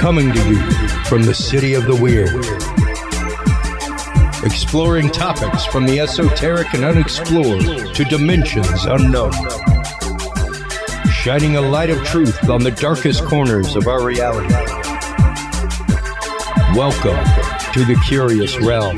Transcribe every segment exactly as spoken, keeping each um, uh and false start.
Coming to you from the city of the weird. Exploring topics from the esoteric and unexplored to dimensions unknown. Shining a light of truth on the darkest corners of our reality. Welcome to the Curious Realm.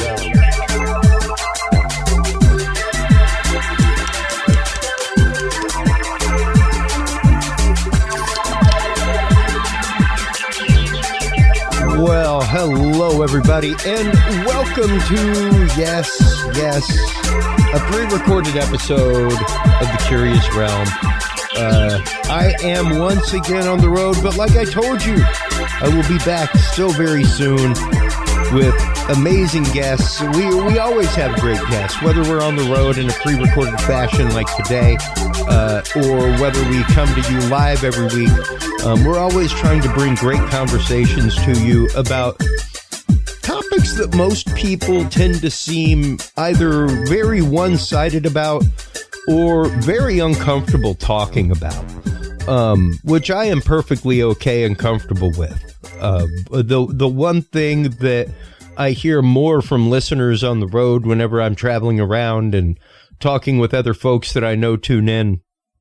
Well, hello everybody, and welcome to, yes, yes, a pre-recorded episode of the Curious Realm. Uh, I am once again on the road, but like I told you, I will be back so very soon with amazing guests. We we always have great guests, whether we're on the road in a pre-recorded fashion like today, uh, or whether we come to you live every week. Um, we're always trying to bring great conversations to you about topics that most people tend to seem either very one-sided about or very uncomfortable talking about, um, which I am perfectly okay and comfortable with. Uh, the the one thing that I hear more from listeners on the road whenever I'm traveling around and talking with other folks that I know tune in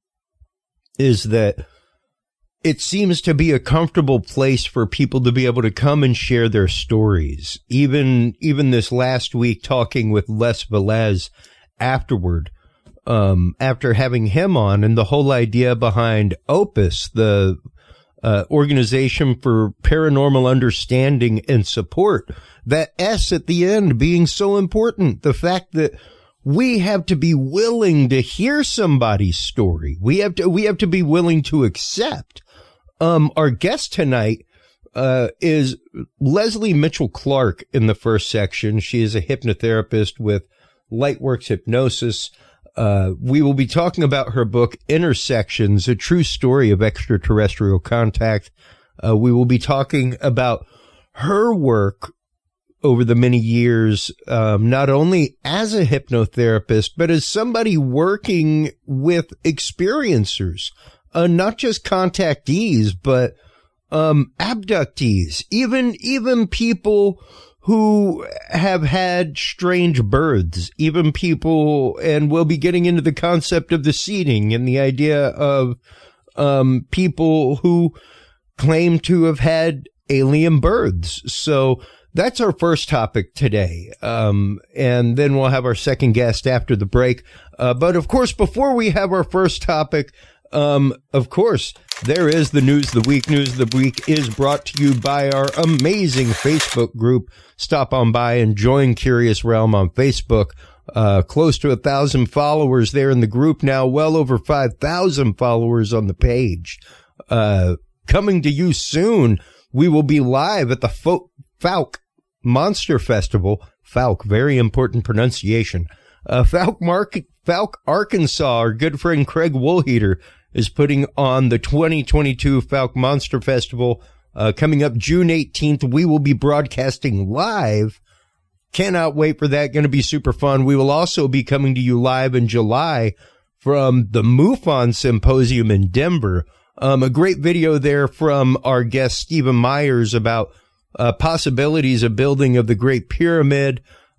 is that it seems to be a comfortable place for people to be able to come and share their stories. Even even this last week, talking with Les Velez afterward, um, after having him on, and the whole idea behind Opus, the uh, Organization for Paranormal Understanding and Support, that S at the end being so important. The fact that we have to be willing to hear somebody's story. We have to we have to be willing to accept. Um, our guest tonight, uh, is Leslie Mitchell Clark in the first section. She is a hypnotherapist with Lightworks Hypnosis. Uh, we will be talking about her book, Intersections, a true story of extraterrestrial contact. Uh, we will be talking about her work over the many years, um, not only as a hypnotherapist, but as somebody working with experiencers. Uh, not just contactees, but um, abductees, even even people who have had strange births, even people, and we'll be getting into the concept of the seeding and the idea of um, people who claim to have had alien births. So that's our first topic today, um, and then we'll have our second guest after the break. Uh, but of course, before we have our first topic, Um, of course, there is the News of the Week. News of the Week is brought to you by our amazing Facebook group. Stop on by and join Curious Realm on Facebook. Uh, close to a thousand followers there in the group now, well over five thousand followers on the page. Uh, coming to you soon, we will be live at the Fo- Fouke Monster Festival. Fouke, very important pronunciation. Uh, Fouke, Mark- Fouke, Arkansas, our good friend Craig Woolheater is putting on the twenty twenty-two Fouke Monster Festival, uh, coming up June eighteenth. We will be broadcasting live. Cannot wait for that. Going to be super fun. We will also be coming to you live in July from the MUFON Symposium in Denver. Um, a great video there from our guest Stephen Myers about uh, possibilities of building of the Great Pyramid.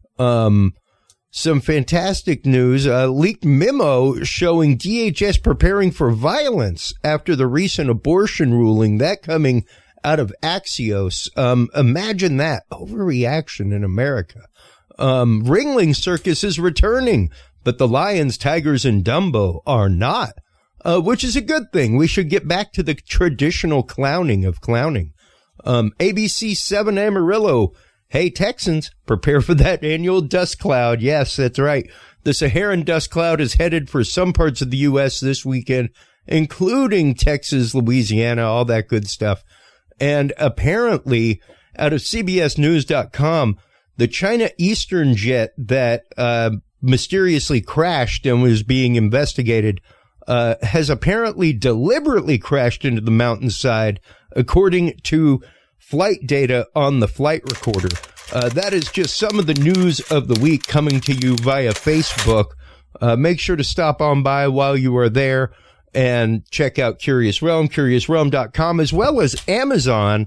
Um, Some fantastic news, a leaked memo showing D H S preparing for violence after the recent abortion ruling, that coming out of Axios. Um, imagine that, overreaction in America. Um, Ringling Circus is returning, but the lions, tigers, and Dumbo are not, uh, which is a good thing. We should get back to the traditional clowning of clowning. Um, A B C seven Amarillo. Hey, Texans, prepare for that annual dust cloud. Yes, that's right. The Saharan dust cloud is headed for some parts of the U S this weekend, including Texas, Louisiana, all that good stuff. And apparently, out of C B S News dot com, the China Eastern jet that uh, mysteriously crashed and was being investigated uh, has apparently deliberately crashed into the mountainside, according to flight data on the flight recorder. Uh, that is just some of the news of the week coming to you via Facebook. Uh, make sure to stop on by while you are there and check out Curious Realm, Curious Realm dot com, as well as Amazon,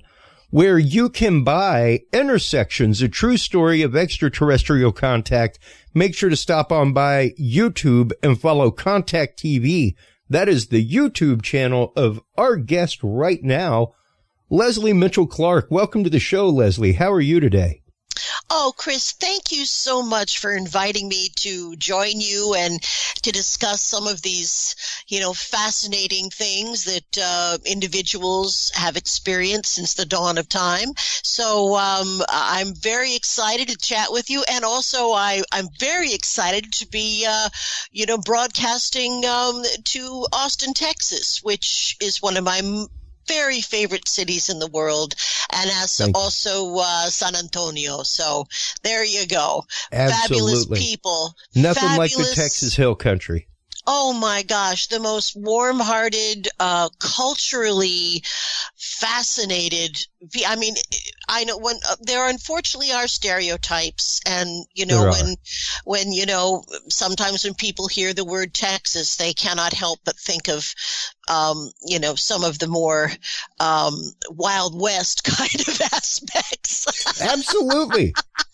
where you can buy Intersections, a true story of extraterrestrial contact. Make sure to stop on by YouTube and follow Contact T V. That is the YouTube channel of our guest right now, Leslie Mitchell Clark. Welcome to the show, Leslie. How are you today? Oh, Chris, thank you so much for inviting me to join you and to discuss some of these, you know, fascinating things that uh, individuals have experienced since the dawn of time. So um, I'm very excited to chat with you. And also I, I'm very excited to be, uh, you know, broadcasting um, to Austin, Texas, which is one of my m- very favorite cities in the world, and as also uh, San Antonio. So there you go. Absolutely. Fabulous people. Nothing Fabulous. like the Texas Hill Country. Oh my gosh, the most warm-hearted, uh, culturally fascinated. I mean, I know when uh, there unfortunately are stereotypes, and you know when, when you know sometimes when people hear the word Texas, they cannot help but think of, um, you know, some of the more um, Wild West kind of aspects. Absolutely.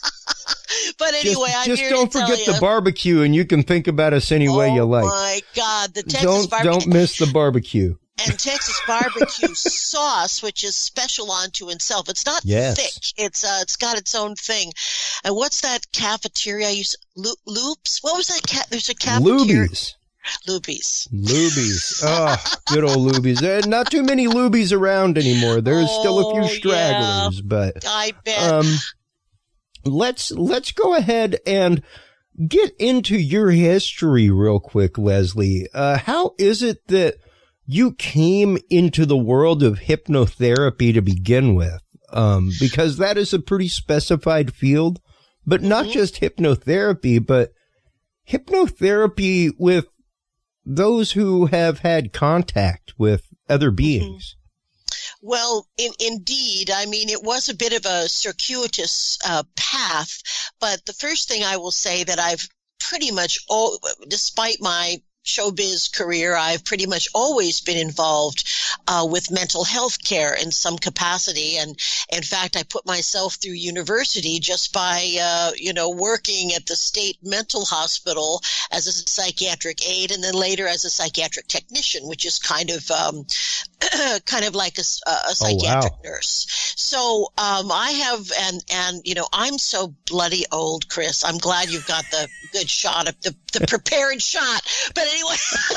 But anyway, just, I'm just here don't to forget tell the you. barbecue, and you can think about us any way oh you like. Oh my God, the Texas don't, barbecue. Don't miss the barbecue. And Texas barbecue sauce, which is special unto itself. It's not yes. thick. It's uh, it's got its own thing. And what's that cafeteria? I used Lo- Loops. What was that? Ca- There's a cafeteria. Lubies. Lubies. Lubies. Oh, good old Lubies. There are not too many Lubies around anymore. There's oh, still a few stragglers, yeah. but I bet. Um, let's let's go ahead and get into your history real quick, Leslie. Uh, how is it that you came into the world of hypnotherapy to begin with? Um, because that is a pretty specified field, but not mm-hmm. just hypnotherapy, but hypnotherapy with those who have had contact with other beings. Mm-hmm. Well, in, indeed. I mean, it was a bit of a circuitous uh, path, but the first thing I will say that I've pretty much, all, despite my showbiz career, I've pretty much always been involved uh, with mental health care in some capacity. And in fact, I put myself through university just by, uh, you know, working at the state mental hospital as a psychiatric aide, and then later as a psychiatric technician, which is kind of, um, kind of like a, a psychiatric oh, wow. nurse. So um, I have, and, and, you know, I'm so bloody old, Chris. I'm glad you've got the good shot of the, the prepared shot. But anyway,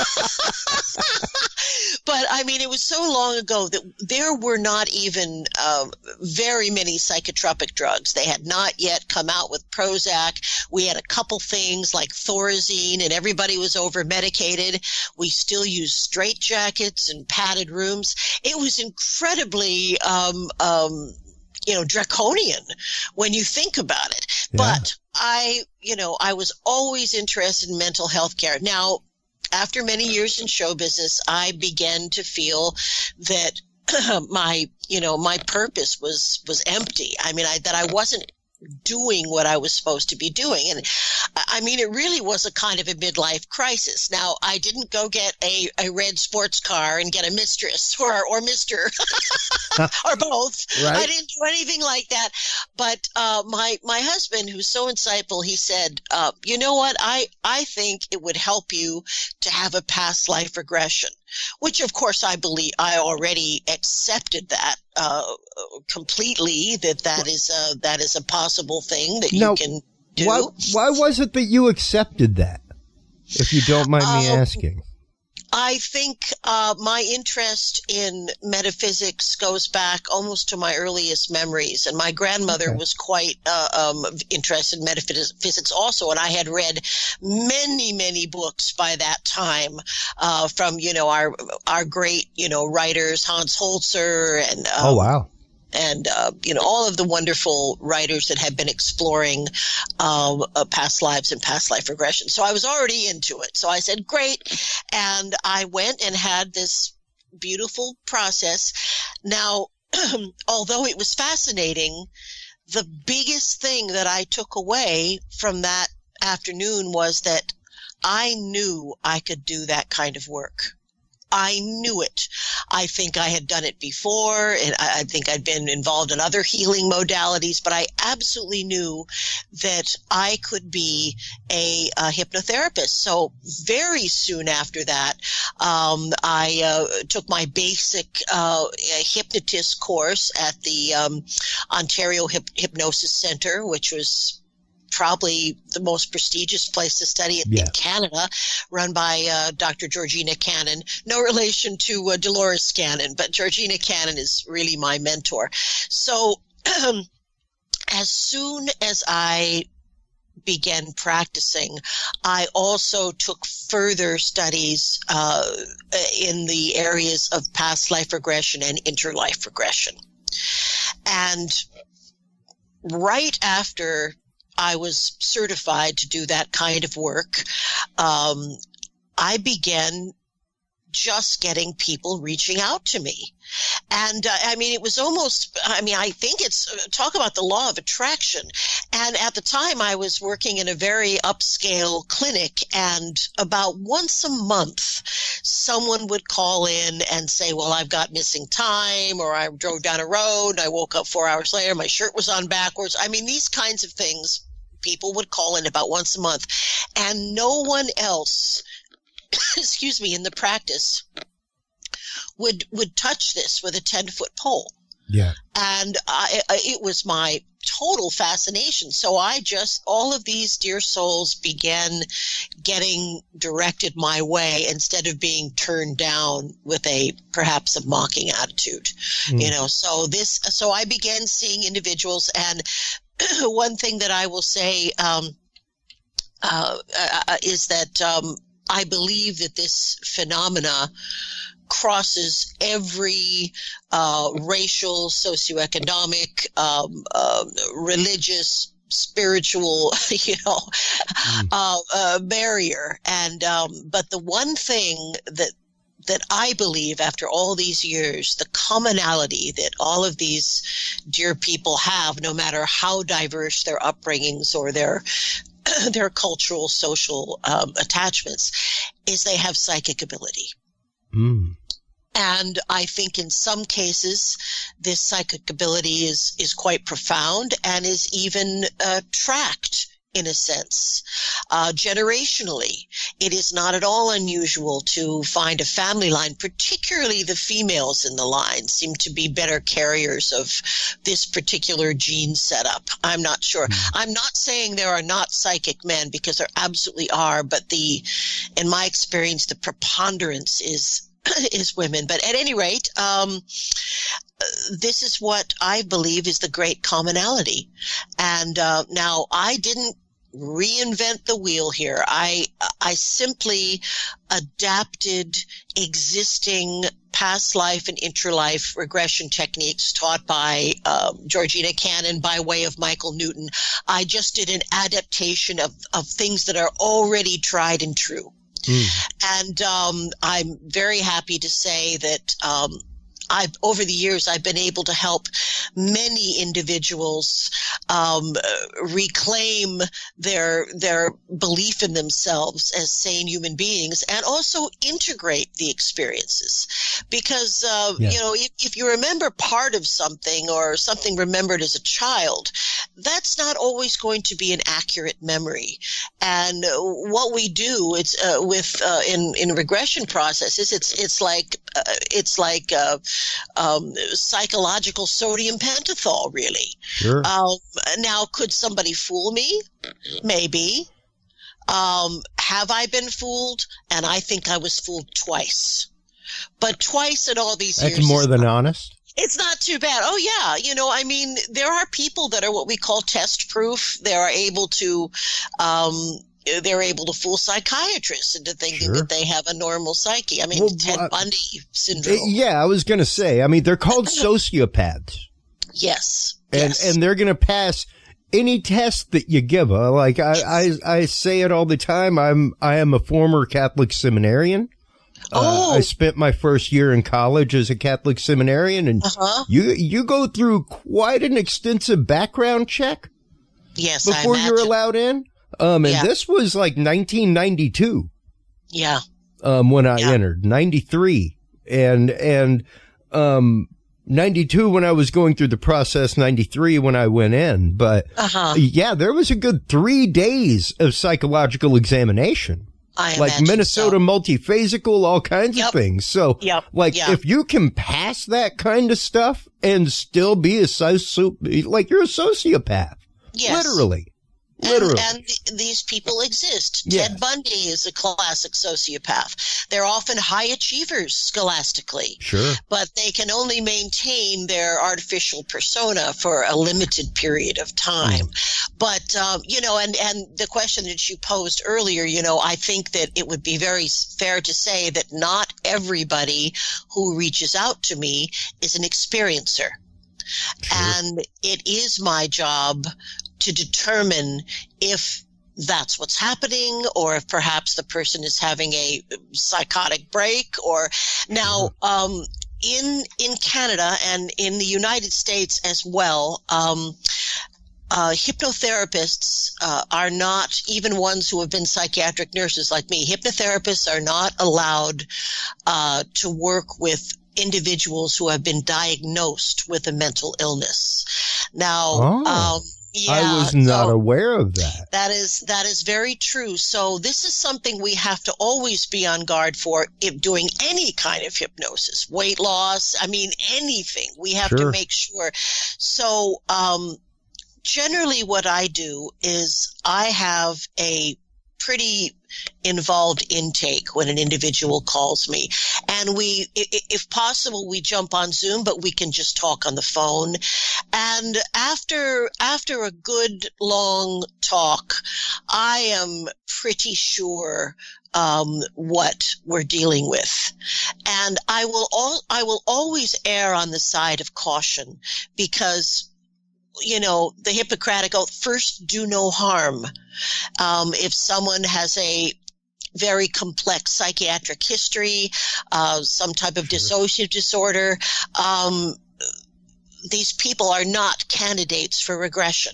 but I mean, it was so long ago that there were not even uh, very many psychotropic drugs. They had not yet come out with Prozac. We had a couple things like Thorazine, and everybody was over medicated. We still used straitjackets and padded rooms. It was incredibly, um, um, you know, draconian when you think about it. Yeah. But I, you know, I was always interested in mental health care. Now, after many years in show business, I began to feel that my, you know, my purpose was, was empty. I mean, I, that I wasn't doing what I was supposed to be doing. And I mean, it really was a kind of a midlife crisis. Now, I didn't go get a, a red sports car and get a mistress or, or mister or both. Right. I didn't do anything like that. But uh, my, my husband, who's so insightful, he said, uh, you know what? I, I think it would help you to have a past life regression, which of course I believe I already accepted that uh, completely, that that is a, that is a possible thing that now, you can do. Why, why was it that you accepted that, if you don't mind me um, asking? I think uh, my interest in metaphysics goes back almost to my earliest memories. And my grandmother okay. was quite uh, um, interested in metaphysics also. And I had read many, many books by that time uh, from, you know, our our great, you know, writers, Hans Holzer and um, oh, wow. And, uh, you know, all of the wonderful writers that have been exploring um, uh, past lives and past life regression. So I was already into it. So I said, great. And I went and had this beautiful process. Now, although it was fascinating, the biggest thing that I took away from that afternoon was that I knew I could do that kind of work. I knew it. I think I had done it before, and I, I think I'd been involved in other healing modalities, but I absolutely knew that I could be a, a hypnotherapist. So very soon after that, um, I uh, took my basic uh, hypnotist course at the um, Ontario Hip- Hypnosis Center, which was probably the most prestigious place to study it yeah. in Canada, run by uh, Doctor Georgina Cannon. No relation to uh, Dolores Cannon, but Georgina Cannon is really my mentor. So um, as soon as I began practicing, I also took further studies uh, in the areas of past life regression and interlife regression. And right after I was certified to do that kind of work, um, I began just getting people reaching out to me. And, uh, I mean, it was almost, I mean, I think it's, talk about the law of attraction. And at the time, I was working in a very upscale clinic, and about once a month, someone would call in and say, well, I've got missing time, or I drove down a road, and I woke up four hours later, my shirt was on backwards. I mean, these kinds of things, people would call in about once a month, and no one else excuse me, in the practice would would touch this with a ten-foot pole. Yeah. And I, I, it was my total fascination. So I just, all of these dear souls began getting directed my way instead of being turned down with a, perhaps a mocking attitude. Mm. You know, so this, so I began seeing individuals, and one thing that I will say um, uh, uh, is that um, I believe that this phenomena crosses every uh, racial, socioeconomic, um, uh, religious, spiritual, you know, mm. uh, uh, barrier. And um, but the one thing that that I believe, after all these years, the commonality that all of these dear people have, no matter how diverse their upbringings or their their cultural, social um, attachments, is they have psychic ability. Mm. And I think in some cases, this psychic ability is, is quite profound and is even uh, tracked in a sense. Uh, generationally, it is not at all unusual to find a family line, particularly the females in the line seem to be better carriers of this particular gene setup. I'm not sure. Mm. I'm not saying there are not psychic men, because there absolutely are, but the, in my experience, the preponderance is is women. But at any rate, um, this is what I believe is the great commonality. And uh, now I didn't reinvent the wheel here. I I simply adapted existing past life and interlife regression techniques taught by uh, Georgina Cannon by way of Michael Newton. I just did an adaptation of, of things that are already tried and true. Mm. And um, I'm very happy to say that um, I've, over the years, I've been able to help many individuals um, reclaim their their belief in themselves as sane human beings, and also integrate the experiences. Because uh, yeah. you know, if, if you remember part of something, or something remembered as a child, that's not always going to be an accurate memory. And what we do, it's uh, with uh, in in regression processes, it's it's like uh, it's like uh, um, psychological sodium pentothal, really. Sure. Um, now, could somebody fool me? Maybe. Um, have I been fooled? And I think I was fooled twice. But twice in all these That's years. That's more than honest. It's not too bad. Oh, yeah. You know, I mean, there are people that are what we call test proof. They are able to, um, they're able to fool psychiatrists into thinking sure. that they have a normal psyche. I mean, well, Ted uh, Bundy syndrome. Yeah, I was going to say, I mean, they're called sociopaths. Yes. And, yes. and they're going to pass any test that you give. Uh, like I, I, I say it all the time. I'm, I am a former Catholic seminarian. Oh. Uh, I spent my first year in college as a Catholic seminarian, and uh-huh. you you go through quite an extensive background check. Yes, before I you're allowed in. Um, and yeah. this was like nineteen ninety-two. Yeah. um, when I yeah. entered, ninety-three, and and um, ninety-two when I was going through the process, ninety-three when I went in. But uh-huh. yeah, there was a good three days of psychological examination. I like Minnesota so. multiphasical, all kinds yep. of things. So, yep. like, yeah. if you can pass that kind of stuff and still be a soci- like you're a sociopath, yes. literally, literally. And, and th- these people exist. Yes. Ted Bundy is a classic sociopath. They're often high achievers scholastically. Sure. But they can only maintain their artificial persona for a limited period of time. Mm. But, um, you know, and, and the question that you posed earlier, you know, I think that it would be very fair to say that not everybody who reaches out to me is an experiencer. Sure. And it is my job to determine if that's what's happening, or if perhaps the person is having a psychotic break. Or now, um, in in Canada and in the United States as well, um, uh, hypnotherapists uh, are not, even ones who have been psychiatric nurses like me, hypnotherapists are not allowed uh, to work with individuals who have been diagnosed with a mental illness. Now, oh. um, Yeah, I was not so aware of that. That is that is very true. So this is something we have to always be on guard for if doing any kind of hypnosis, weight loss, I mean, anything. We have Sure. to make sure. So um, generally what I do is I have a pretty involved intake when an individual calls me. And we, if possible, we jump on Zoom, but we can just talk on the phone. And after, after a good long talk, I am pretty sure um, what we're dealing with. And I will all, I will always err on the side of caution because, you know, the Hippocratic oath, first do no harm. Um, if someone has a very complex psychiatric history, uh, some type of dissociative disorder, um, these people are not candidates for regression.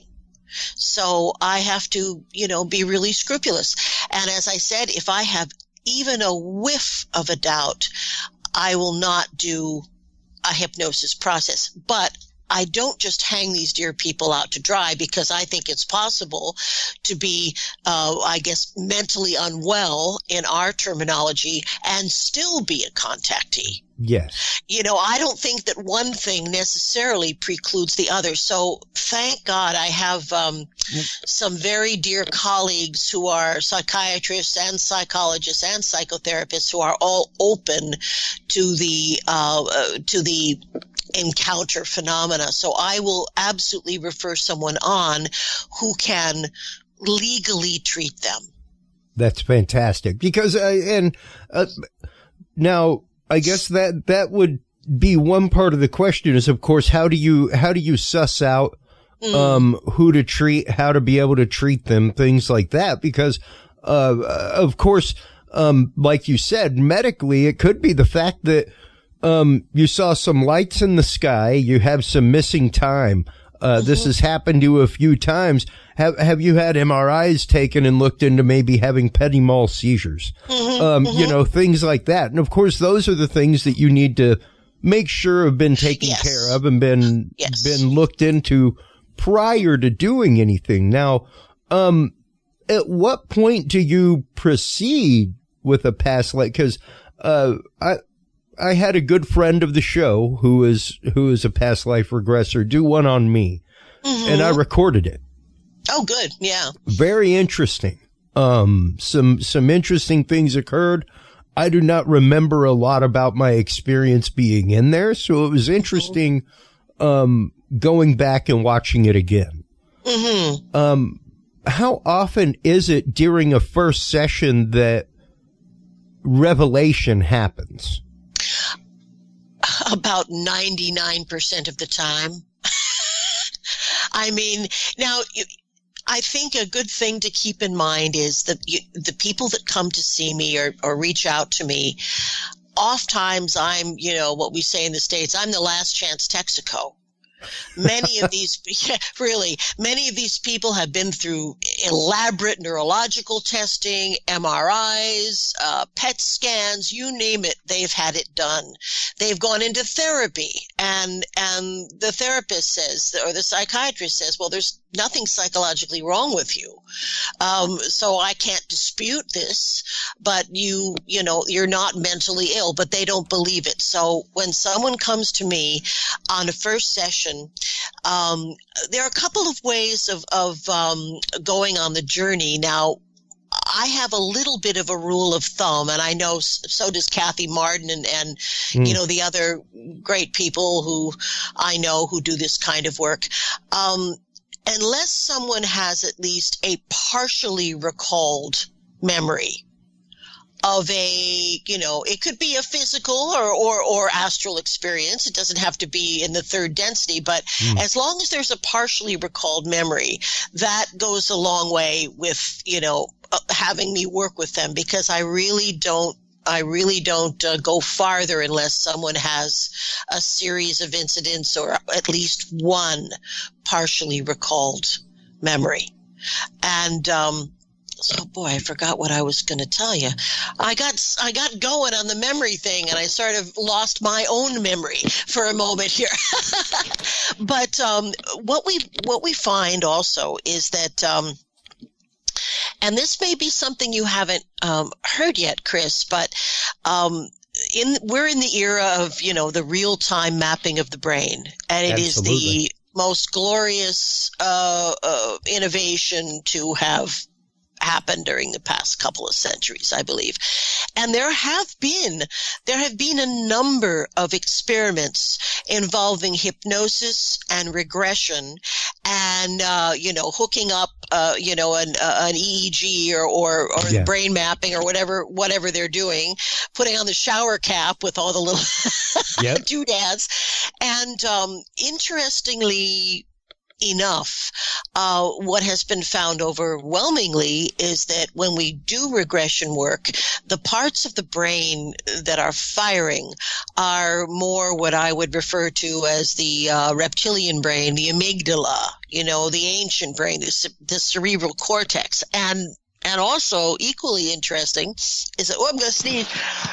So I have to, you know, be really scrupulous. And as I said, if I have even a whiff of a doubt, I will not do a hypnosis process. But I don't just hang these dear people out to dry, because I think it's possible to be, uh, I guess, mentally unwell in our terminology and still be a contactee. Yes. You know, I don't think that one thing necessarily precludes the other. So thank God I have um, some very dear colleagues who are psychiatrists and psychologists and psychotherapists who are all open to the uh, uh, to the encounter phenomena. So I will absolutely refer someone on who can legally treat them. That's fantastic. Because, uh, and uh, now, I guess that that would be one part of the question is, of course, how do you how do you suss out mm. um, who to treat, how to be able to treat them, things like that? Because, uh, of course, um, like you said, medically, it could be the fact that um, you saw some lights in the sky, you have some missing time. Uh, mm-hmm. This has happened to you a few times. Have Have you had M R Is taken and looked into maybe having petit mal seizures? Mm-hmm. Um, mm-hmm. You know, things like that. And of course, those are the things that you need to make sure have been taken yes. care of and been yes. been looked into prior to doing anything. Now, um, at what point do you proceed with a past life? Because uh, I. I had a good friend of the show who is, who is a past life regressor do one on me, mm-hmm. and I recorded it. Oh, good. Yeah. Very interesting. Um, some, some interesting things occurred. I do not remember a lot about my experience being in there. So it was interesting, um, going back and watching it again. Mm-hmm. Um, how often is it during a first session that revelation happens? About ninety-nine percent of the time. I mean, now, I think a good thing to keep in mind is that you, the people that come to see me or, or reach out to me, oftentimes I'm, you know, what we say in the States, I'm the last chance Texaco. Many of these, yeah, really, many of these people have been through elaborate neurological testing, M R Is, uh, P E T scans, you name it, they've had it done. They've gone into therapy, and and the therapist says, or the psychiatrist says, well, there's nothing psychologically wrong with you. Um, so I can't dispute this, but you, you know, you're not mentally ill, but they don't believe it. So when someone comes to me on a first session, um, there are a couple of ways of, of, um, going on the journey. Now, I have a little bit of a rule of thumb, and I know so does Kathy Martin and, and mm. you know, the other great people who I know who do this kind of work. Um, unless someone has at least a partially recalled memory of a, you know, it could be a physical or, or, or astral experience. It doesn't have to be in the third density, but mm. as long as there's a partially recalled memory, that goes a long way with, you know, uh, having me work with them, because I really don't, I really don't uh, go farther unless someone has a series of incidents or at least one partially recalled memory. And, um, so boy, I forgot what I was going to tell you. I got, I got going on the memory thing, and I sort of lost my own memory for a moment here. But, um, what we, what we find also is that, um, and this may be something you haven't um, heard yet, Chris, but um, in we're in the era of, you know, the real-time mapping of the brain, and it Absolutely. is the most glorious uh, uh, innovation to have happened during the past couple of centuries, I believe. And there have been, there have been a number of experiments involving hypnosis and regression and, uh, you know, hooking up, uh, you know, an, uh, an E E G or, or, or yeah. brain mapping or whatever, whatever they're doing, putting on the shower cap with all the little yep. doodads. And, um, interestingly, enough, uh, what has been found overwhelmingly is that when we do regression work, the parts of the brain that are firing are more what I would refer to as the uh, reptilian brain, the amygdala, you know, the ancient brain, the, the cerebral cortex. And and also equally interesting is that, oh, I'm going to sneeze.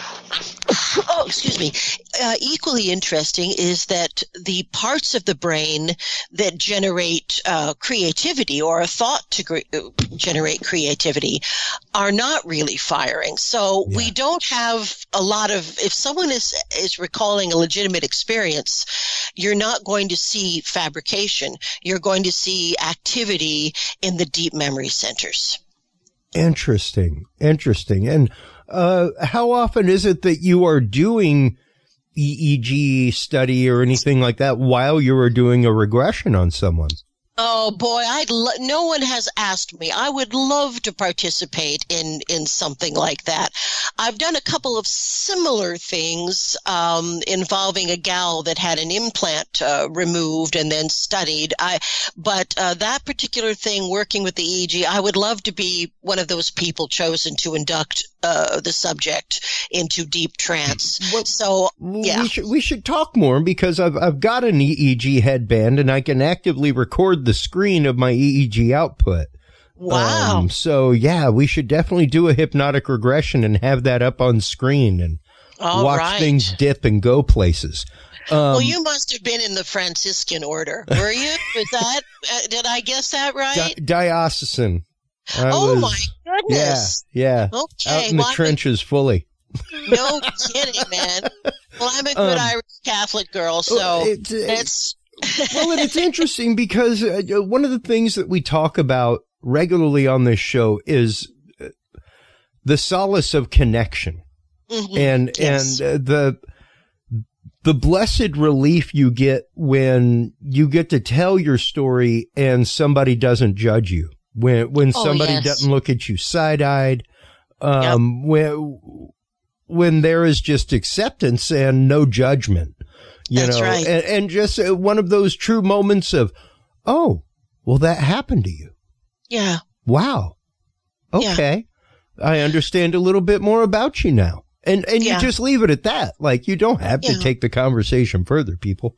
Oh, excuse me. Uh, equally interesting is that the parts of the brain that generate uh, creativity or are thought to gre- generate creativity are not really firing. So yeah. we don't have a lot of, if someone is, is recalling a legitimate experience, you're not going to see fabrication. You're going to see activity in the deep memory centers. Interesting. Interesting. And uh, how often is it that you are doing E E G study or anything like that while you are doing a regression on someone? Oh boy, I'd lo- no one has asked me. I would love to participate in, in something like that. I've done a couple of similar things um, involving a gal that had an implant uh, removed and then studied. I, but uh, that particular thing, working with the E E G, I would love to be one of those people chosen to induct uh, the subject into deep trance. Well, so yeah, we should, we should talk more, because I've I've got an E E G headband and I can actively record the screen of my E E G output. Wow. Um, so yeah, we should definitely do a hypnotic regression and have that up on screen and All watch right. things dip and go places. Um, well, you must have been in the Franciscan order, were you? Was that? Uh, did I guess that right? Di- diocesan. I oh was, my goodness! Yeah, yeah. Okay, out in the well, trenches, fully. No kidding, man. Well, I'm a good um, Irish Catholic girl, so it's. it's well, and it's interesting because uh, one of the things that we talk about regularly on this show is the solace of connection, mm-hmm. and yes. and uh, the the blessed relief you get when you get to tell your story and somebody doesn't judge you. When when oh, somebody yes. doesn't look at you side-eyed, um, yep. when when there is just acceptance and no judgment, you That's know, right. and, and just one of those true moments of, oh, well, that happened to you. Yeah. Wow. Okay, yeah. I understand a little bit more about you now, and and yeah. you just leave it at that. Like, you don't have yeah. to take the conversation further, people.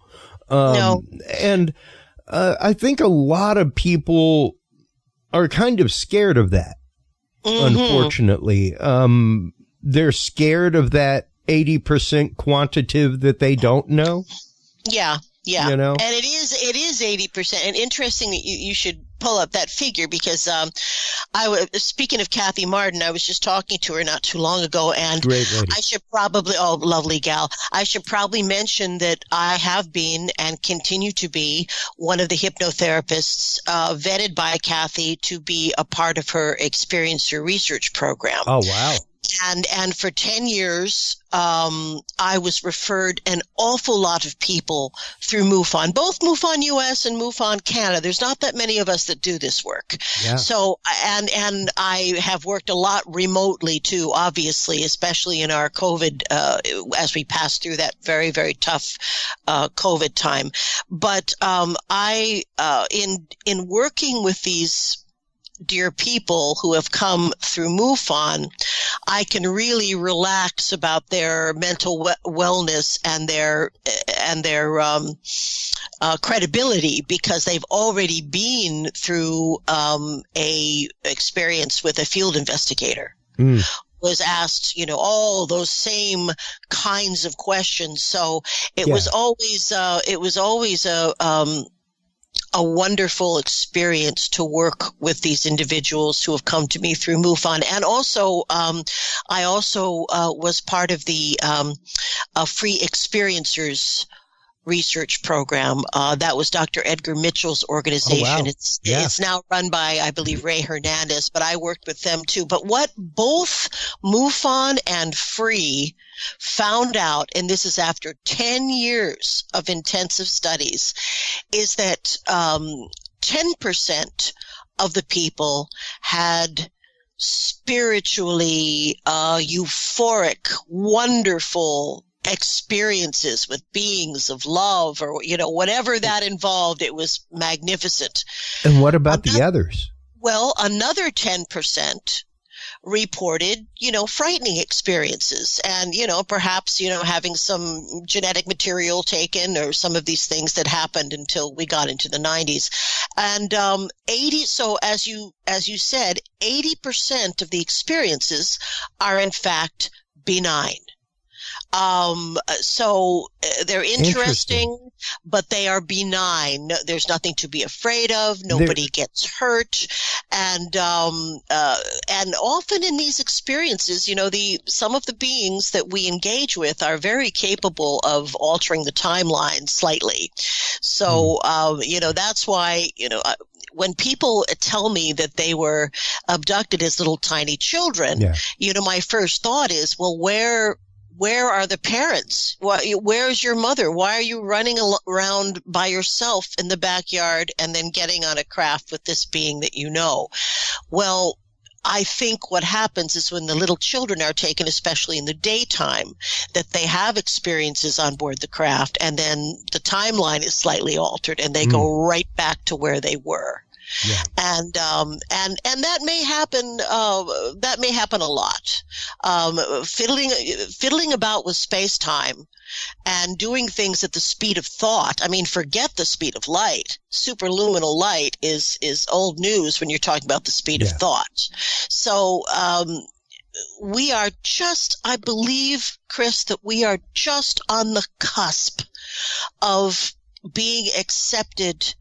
Um, no. And uh, I think a lot of people are kind of scared of that, mm-hmm. unfortunately. Um, they're scared of that eighty percent quantitative that they don't know. Yeah. Yeah. You know? And it is, it is eighty percent. And interesting that you, you should pull up that figure because, um, I was, speaking of Kathy Martin, I was just talking to her not too long ago, and Great lady. I should probably, oh, lovely gal. I should probably mention that I have been and continue to be one of the hypnotherapists, uh, vetted by Kathy to be a part of her Experiencer research program. Oh, wow. And, and for ten years, um, I was referred an awful lot of people through MUFON, both MUFON U S and MUFON Canada. There's not that many of us that do this work. Yeah. So, and, and I have worked a lot remotely too, obviously, especially in our COVID, uh, as we passed through that very, very tough, uh, COVID time. But, um, I, uh, in, in working with these dear people who have come through MUFON, I can really relax about their mental we- wellness and their and their um, uh, credibility because they've already been through um, a experience with a field investigator. Mm. Was asked, you know, all those same kinds of questions. So it yeah. was always uh, it was always a um, a wonderful experience to work with these individuals who have come to me through MUFON. And also, um, I also uh, was part of the um, uh, Free Experiencers research program. Uh, that was Doctor Edgar Mitchell's organization. Oh, wow. It's yeah. it's now run by, I believe, Ray Hernandez, but I worked with them too. But what both MUFON and Free found out, and this is after ten years of intensive studies, is that um, ten percent of the people had spiritually uh, euphoric, wonderful experiences with beings of love, or, you know, whatever that involved. It was magnificent. And what about another, the others? Well, another ten percent reported, you know, frightening experiences and, you know, perhaps, you know, having some genetic material taken or some of these things that happened until we got into the nineties. And, um, eighty, so as you, as you said, eighty percent of the experiences are in fact benign. Um, so uh, they're interesting, interesting, but they are benign. No, there's nothing to be afraid of. Nobody they're- gets hurt. And, um, uh, and often in these experiences, you know, the, some of the beings that we engage with are very capable of altering the timeline slightly. So, mm. um, you know, that's why, you know, uh, when people tell me that they were abducted as little tiny children, yeah. you know, my first thought is, well, where, Where are the parents? Where's your mother? Why are you running around by yourself in the backyard and then getting on a craft with this being that you know? Well, I think what happens is when the little children are taken, especially in the daytime, that they have experiences on board the craft, and then the timeline is slightly altered and they mm. go right back to where they were. Yeah. And, um, and, and that may happen, uh, that may happen a lot. Um, fiddling, fiddling about with space-time and doing things at the speed of thought. I mean, forget the speed of light. Superluminal light is, is old news when you're talking about the speed yeah. of thought. So, um, we are just, I believe, Chris, that we are just on the cusp of being accepted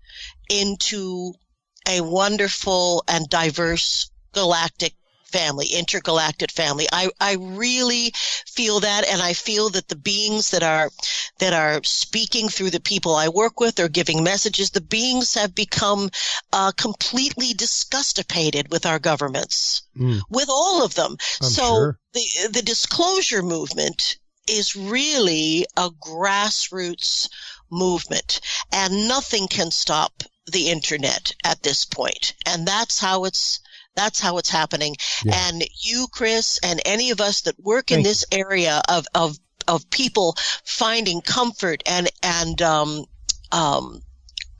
into a wonderful and diverse galactic family, intergalactic family. I, I really feel that, and I feel that the beings that are that are speaking through the people I work with or giving messages, the beings have become uh, completely disgustipated with our governments, mm. with all of them. I'm so sure. the the disclosure movement is really a grassroots movement, and nothing can stop the internet at this point. And that's how it's, that's how it's happening. Yeah. And you, Chris, and any of us that work Thank in this you. area of, of, of people finding comfort and, and, um, um,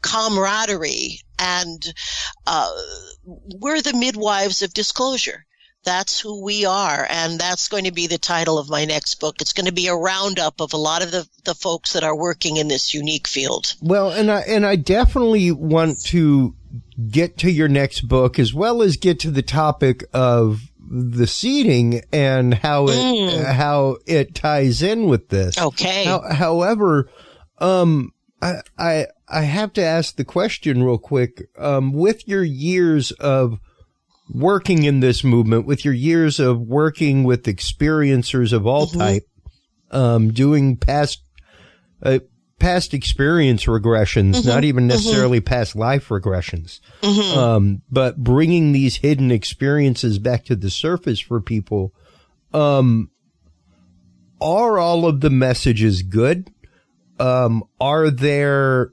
camaraderie, and, uh, we're the midwives of disclosure. That's who we are. And that's going to be the title of my next book. It's going to be a roundup of a lot of the, the folks that are working in this unique field. Well, and I, and I definitely want to get to your next book as well as get to the topic of the seeding and how it, mm. uh, how it ties in with this. Okay. How, however, um, I, I, I have to ask the question real quick. Um, with your years of working in this movement, with your years of working with experiencers of all mm-hmm. type, um, doing past, uh, past experience regressions, mm-hmm. not even necessarily mm-hmm. past life regressions, mm-hmm. um, but bringing these hidden experiences back to the surface for people. Um, are all of the messages good? Um, are there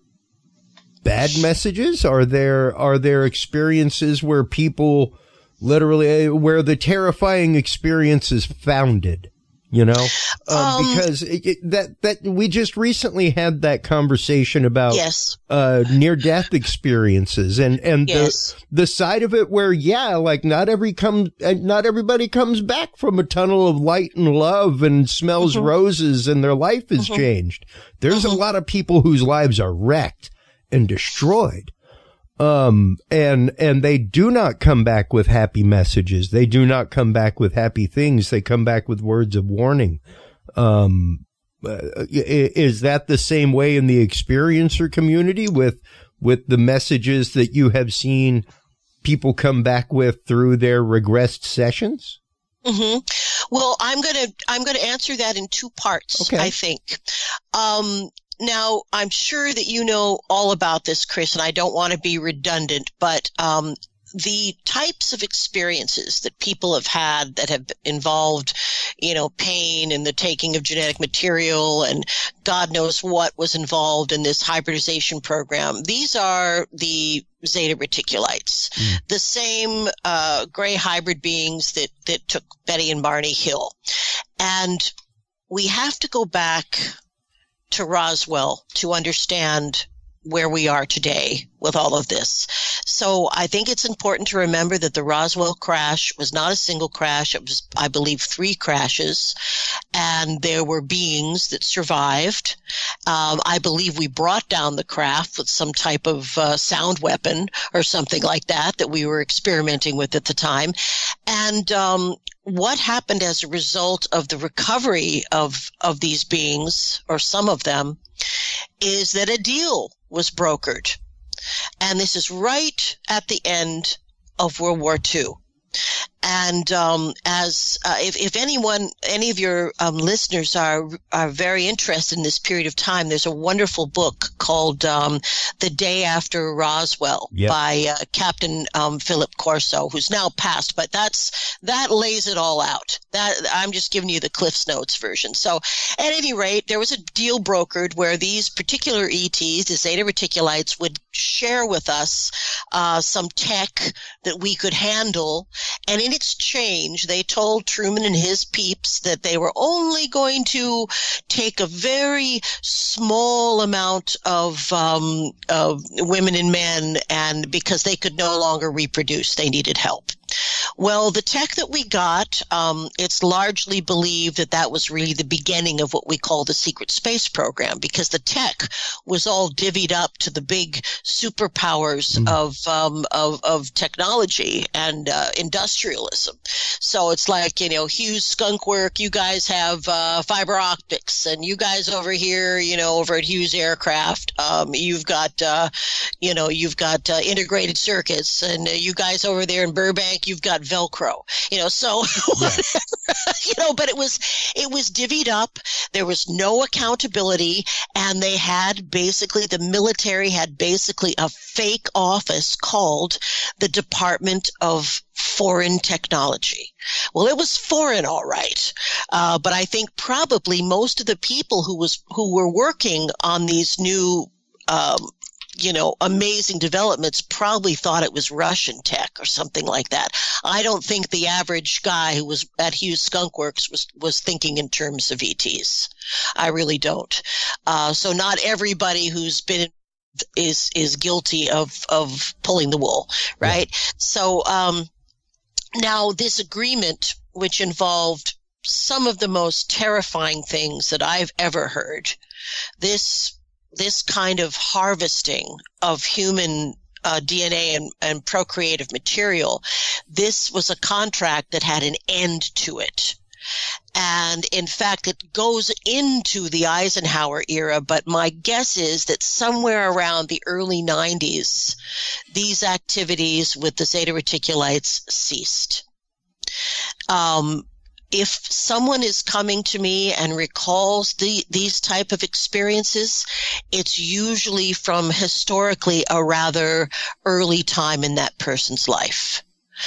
bad messages? Are there, are there experiences where people literally, where the terrifying experience is founded, you know, um, um, because it, it, that, that we just recently had that conversation about, yes. uh, near death experiences and, and yes. the, the side of it where, yeah, like not every come, not everybody comes back from a tunnel of light and love and smells mm-hmm. roses and their life is mm-hmm. changed. There's mm-hmm. a lot of people whose lives are wrecked and destroyed. Um, and, and they do not come back with happy messages. They do not come back with happy things. They come back with words of warning. Um, uh, is that the same way in the experiencer community with, with the messages that you have seen people come back with through their regressed sessions? Mm-hmm. Well, I'm going to, I'm going to answer that in two parts, okay. I think. Um, Now, I'm sure that you know all about this, Chris, and I don't want to be redundant, but um, the types of experiences that people have had that have involved, you know, pain and the taking of genetic material and God knows what was involved in this hybridization program, these are the Zeta Reticulites, mm. the same uh, gray hybrid beings that, that took Betty and Barney Hill. And we have to go back to Roswell to understand where we are today with all of this. So I think it's important to remember that the Roswell crash was not a single crash. It was, I believe, three crashes, and there were beings that survived. Um, I believe we brought down the craft with some type of uh, sound weapon or something like that that we were experimenting with at the time. And um, what happened as a result of the recovery of, of these beings, or some of them, is that a deal was brokered. And this is right at the end of World War Two. And um, as uh, if, if anyone, any of your um, listeners are are very interested in this period of time, there's a wonderful book called um, "The Day After Roswell" yep. by uh, Captain um, Philip Corso, who's now passed. But that's that lays it all out. That I'm just giving you the Cliff's Notes version. So, at any rate, there was a deal brokered where these particular E Ts, the Zeta Reticulites, would share with us uh, some tech that we could handle, and in exchange, they told Truman and his peeps that they were only going to take a very small amount of, um, of women and men, and because they could no longer reproduce, they needed help. Well, the tech that we got, um, it's largely believed that that was really the beginning of what we call the secret space program, because the tech was all divvied up to the big superpowers mm. of, um, of, of technology and, uh, industrialism. So it's like, you know, Hughes Skunk Work, you guys have, uh, fiber optics, and you guys over here, you know, over at Hughes Aircraft, um, you've got, uh, you know, you've got, uh, integrated circuits, and uh, you guys over there in Burbank, you've got Velcro, you know, so, yeah. you know, but it was, it was divvied up. There was no accountability, and they had basically, the military had basically a fake office called the Department of Foreign Technology. Well, it was foreign, all right. Uh, but I think probably most of the people who was, who were working on these new, um, you know, amazing developments probably thought it was Russian tech or something like that. I don't think the average guy who was at Hughes Skunk Works was, was thinking in terms of E Ts. I really don't. Uh, so not everybody who's been is, is guilty of, of pulling the wool, right? Yeah. So, um, Now, this agreement, which involved some of the most terrifying things that I've ever heard, this this kind of harvesting of human uh, D N A and, and procreative material, this was a contract that had an end to it. And in fact, it goes into the Eisenhower era, but my guess is that somewhere around the early nineties, these activities with the Zeta Reticulites ceased. Um, if someone is coming to me and recalls the, these type of experiences, it's usually from historically a rather early time in that person's life.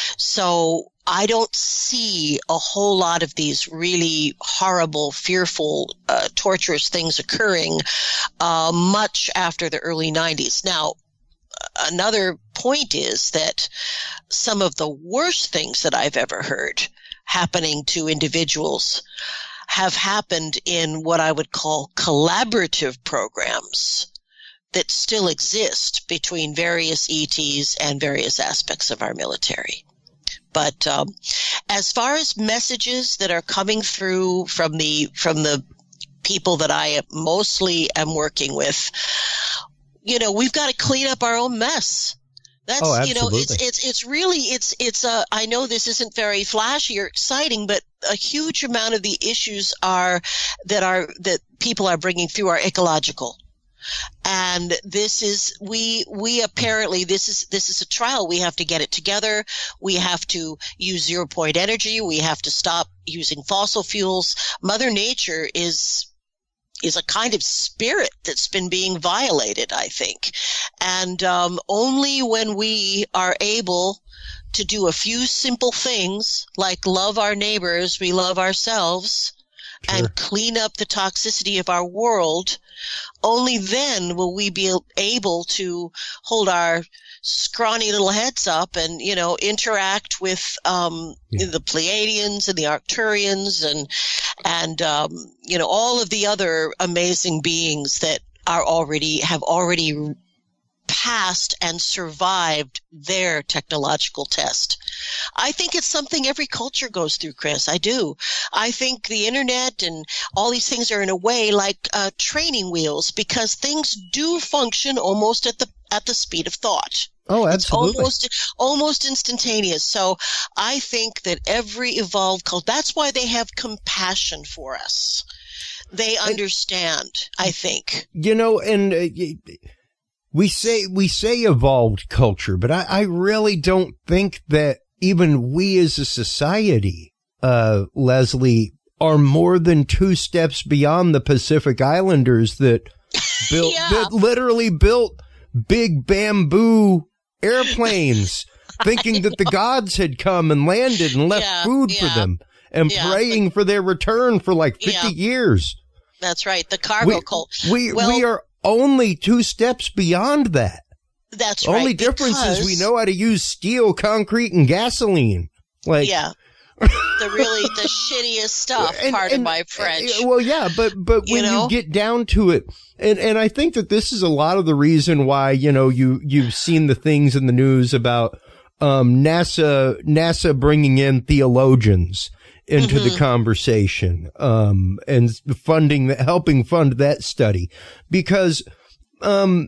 So I don't see a whole lot of these really horrible, fearful, uh, torturous things occurring uh, much after the early nineties. Now, another point is that some of the worst things that I've ever heard happening to individuals have happened in what I would call collaborative programs that still exist between various E Ts and various aspects of our military. But um, as far as messages that are coming through from the from the people that I mostly am working with, you know, we've got to clean up our own mess. That's, oh, you know, it's, it's, it's really, it's, it's, uh, I know this isn't very flashy or exciting, but a huge amount of the issues are that are, that people are bringing through are ecological. And this is, we, we apparently, this is, this is a trial. We have to get it together. We have to use zero point energy. We have to stop using fossil fuels. Mother Nature is, is a kind of spirit that's been being violated, I think. And um, only when we are able to do a few simple things like love our neighbors, we love ourselves, sure, and clean up the toxicity of our world, only then will we be able to hold our scrawny little heads up and, you know, interact with um, yeah. the Pleiadians and the Arcturians and, and um, you know, all of the other amazing beings that are already, have already passed and survived their technological test. I think it's something every culture goes through, Chris. I do. I think the internet and all these things are in a way like uh, training wheels, because things do function almost at the at the speed of thought. Oh, absolutely. It's almost, almost instantaneous. So I think that every evolved culture, that's why they have compassion for us. They understand, I think. You know, and uh, we say, we say evolved culture, but I, I really don't think that even we as a society, uh, Leslie, are more than two steps beyond the Pacific Islanders that built, yeah. that literally built big bamboo airplanes thinking that the gods had come and landed and left yeah, food yeah. for them and yeah, praying but, for their return for like fifty yeah. years. That's right. The cargo we, cult. We, well, we are only two steps beyond that. That's right. Only difference is we know how to use steel, concrete, and gasoline. Like, yeah. the really the shittiest stuff, and, pardon and, my French. Well, yeah, but but when you, know? you get down to it, and and I think that this is a lot of the reason why, you know, you you've seen the things in the news about um NASA NASA bringing in theologians into mm-hmm. the conversation, um and funding helping fund that study, because um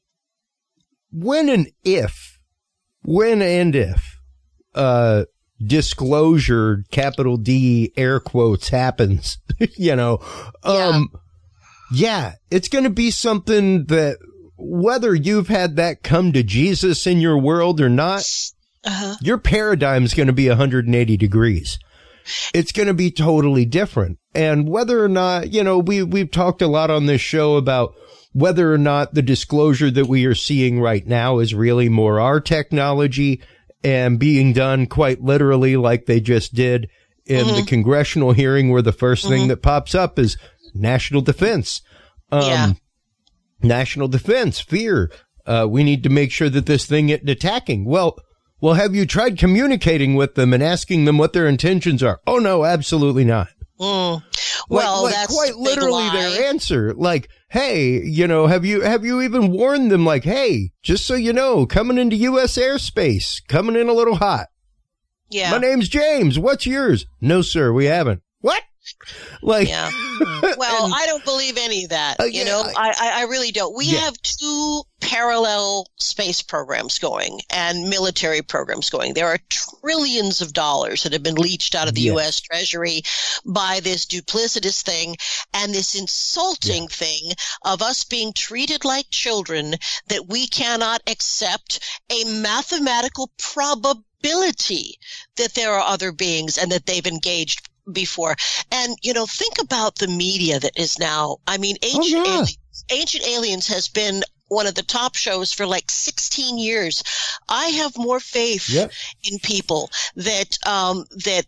when and if when and if uh disclosure, capital D, air quotes, happens, you know, um, yeah, yeah it's going to be something that whether you've had that come to Jesus in your world or not, uh-huh. your paradigm is going to be one hundred eighty degrees. It's going to be totally different. And whether or not, you know, we, we've talked a lot on this show about whether or not the disclosure that we are seeing right now is really more our technology and being done quite literally like they just did in mm-hmm. the congressional hearing, where the first mm-hmm. thing that pops up is national defense. Um, yeah. National defense, fear. Uh, we need to make sure that this thing isn't attacking. Well, well, have you tried communicating with them and asking them what their intentions are? Oh, no, absolutely not. Mm. Well, like, like that's quite literally their answer. Like, hey, you know, have you have you even warned them? Like, hey, just so you know, coming into U S airspace, coming in a little hot. Yeah. My name's James. What's yours? No, sir, we haven't. What? Like, yeah. Well, and, I don't believe any of that. Uh, you yeah, know, I, I, I really don't. We yeah. have two parallel space programs going and military programs going. There are trillions of dollars that have been leached out of the yes. U S Treasury by this duplicitous thing and this insulting yeah. thing of us being treated like children, that we cannot accept a mathematical probability that there are other beings and that they've engaged before. And, you know, think about the media that is now, I mean, Ancient, oh, yeah. Aliens, Ancient Aliens has been one of the top shows for like sixteen years. I have more faith yep. in people that, um, that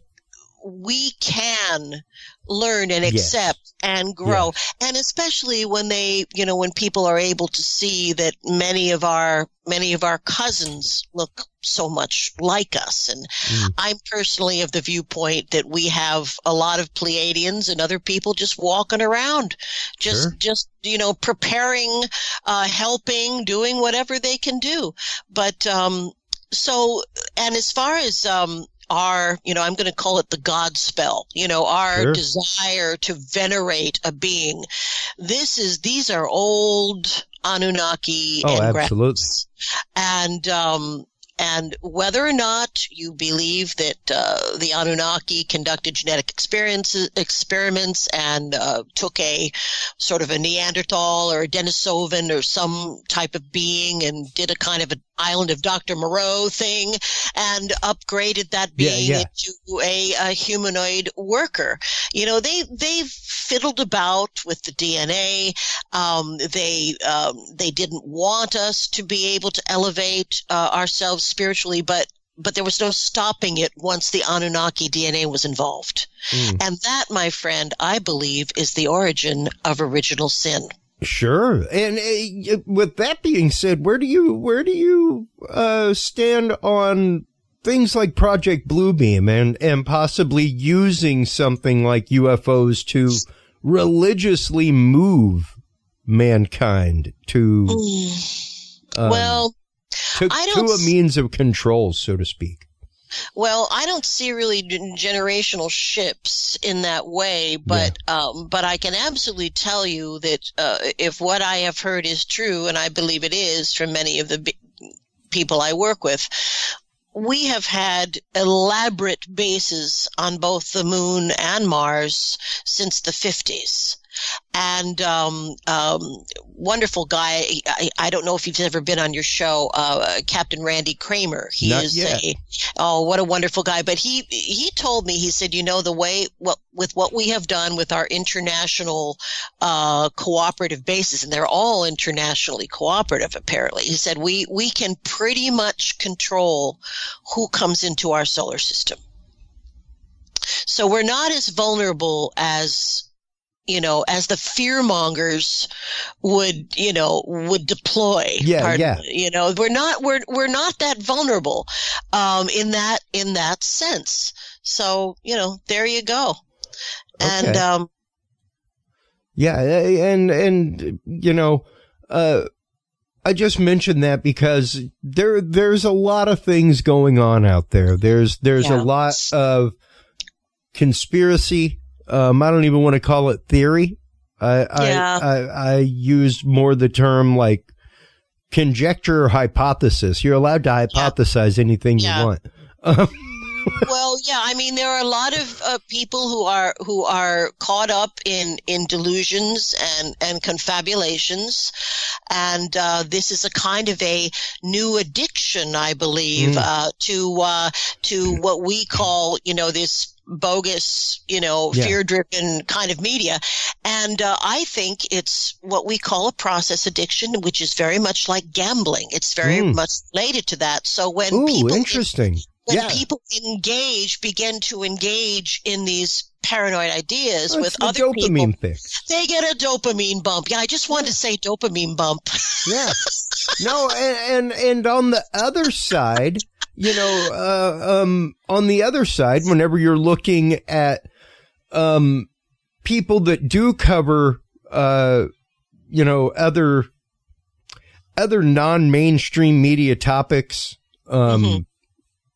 we can learn and accept yes. and grow. Yes. And especially when they, you know, when people are able to see that many of our, many of our cousins look so much like us. And mm. I'm personally of the viewpoint that we have a lot of Pleiadians and other people just walking around, just, sure. just, you know, preparing, uh, helping, doing whatever they can do. But, um, so, and as far as, um, our, you know, I'm going to call it the God spell, you know, our sure. desire to venerate a being. This is, these are old Anunnaki oh, and absolutely. And, um, and whether or not you believe that uh, the Anunnaki conducted genetic experiences, experiments and uh, took a sort of a Neanderthal or a Denisovan or some type of being and did a kind of an Island of Doctor Moreau thing and upgraded that being yeah, yeah. into a, a humanoid worker. You know, they, they've fiddled about with the D N A. Um, they, um, they didn't want us to be able to elevate uh, ourselves spiritually, but but there was no stopping it once the Anunnaki D N A was involved. Mm. And that, my friend, I believe is the origin of original sin. Sure. And uh, with that being said, where do you where do you uh stand on things like Project Bluebeam and and possibly using something like U F Os to religiously move mankind to mm. um, well to, I don't to a means of control, so to speak? Well, I don't see really generational ships in that way, but yeah. um, but I can absolutely tell you that uh, if what I have heard is true, and I believe it is from many of the b- people I work with, we have had elaborate bases on both the moon and Mars since the fifties. And um, um, wonderful guy. I, I don't know if you've ever been on your show, uh, Captain Randy Kramer. He Not is yet. a oh, what a wonderful guy. But he he told me, he said, you know, the way what with what we have done with our international uh, cooperative bases, and they're all internationally cooperative. Apparently, he said we we can pretty much control who comes into our solar system. So we're not as vulnerable as, you know, as the fear mongers would, you know, would deploy. Yeah, pardon, yeah. You know, we're not, we're, we're not that vulnerable, um, in that, in that sense. So, you know, there you go. And, okay. um, yeah. And, and, you know, uh, I just mentioned that because there, there's a lot of things going on out there. There's, there's yeah. a lot of conspiracy. Um, I don't even want to call it theory. I, yeah. I, I, I used more the term like conjecture or hypothesis. You're allowed to hypothesize yeah. anything yeah. you want. Um, well, yeah, I mean, there are a lot of uh, people who are who are caught up in, in delusions and, and confabulations, and uh, this is a kind of a new addiction, I believe, mm. uh, to uh, to what we call, you know, this bogus, you know, yeah. fear-driven kind of media. And uh, I think it's what we call a process addiction, which is very much like gambling. It's very mm. much related to that. So when Ooh, people interesting. when yeah. people engage, begin to engage in these paranoid ideas oh, with the other dopamine people, fix. they get a dopamine bump. Yeah, I just wanted to say dopamine bump. Yeah. No, and, and and on the other side, you know, uh, um, on the other side, whenever you're looking at um, people that do cover, uh, you know, other other non-mainstream media topics, um, mm-hmm.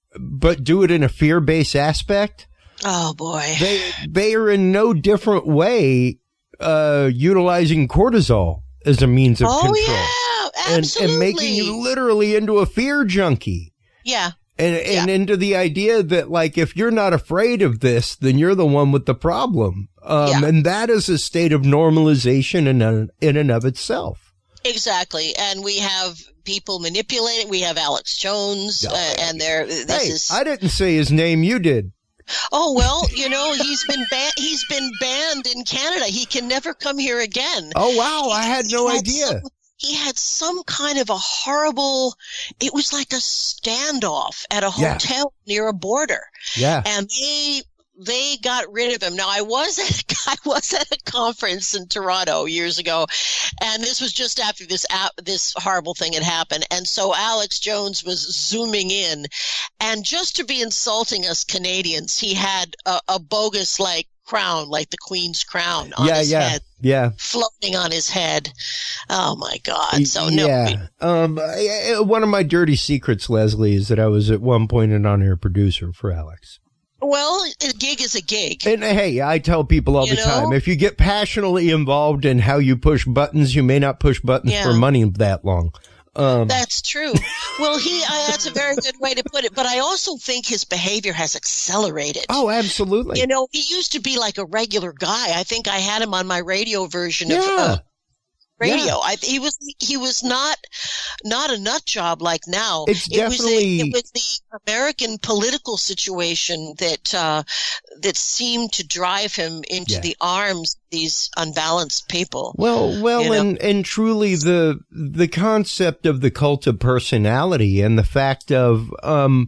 but do it in a fear-based aspect. Oh boy. They, they are in no different way, uh, utilizing cortisol as a means of oh, control. Yeah, and, absolutely. and making you literally into a fear junkie. Yeah. And, and yeah. into the idea that, like, if you're not afraid of this, then you're the one with the problem. Um, yeah. And that is a state of normalization in, a, in and of itself. Exactly. And we have people manipulating. We have Alex Jones, oh, uh, and they're, this hey, is. I didn't say his name. You did. Oh, well, you know, he's been ban- he's been banned in Canada. He can never come here again. Oh, wow. I had no he had idea. Some, he had some kind of a horrible, it was like a standoff at a hotel yeah. near a border. Yeah. And they, they got rid of him. Now, I was at, I was at a conference in Toronto years ago, and this was just after this app, this horrible thing had happened. And so Alex Jones was zooming in, and just to be insulting us Canadians, he had a, a bogus, like, crown, like the Queen's crown on yeah, his yeah, head. Yeah. Floating on his head. Oh my God. So no. Yeah. Um, one of my dirty secrets, Leslie, is that I was at one point an on-air producer for Alex. Well, a gig is a gig. And hey, I tell people all you the know? time, if you get passionately involved in how you push buttons, you may not push buttons yeah. for money that long. Um, that's true. Well, he, uh, that's a very good way to put it. But I also think his behavior has accelerated. Oh, absolutely. You know, he used to be like a regular guy. I think I had him on my radio version of yeah. uh, radio. Yeah. I, he was, he was not, not a nut job like now. It's it definitely, was a, it was the American political situation that, uh, that seemed to drive him into yeah. the arms of these unbalanced people. Well, well, you know? and, and truly the, the concept of the cult of personality and the fact of, um,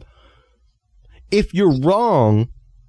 if you're wrong,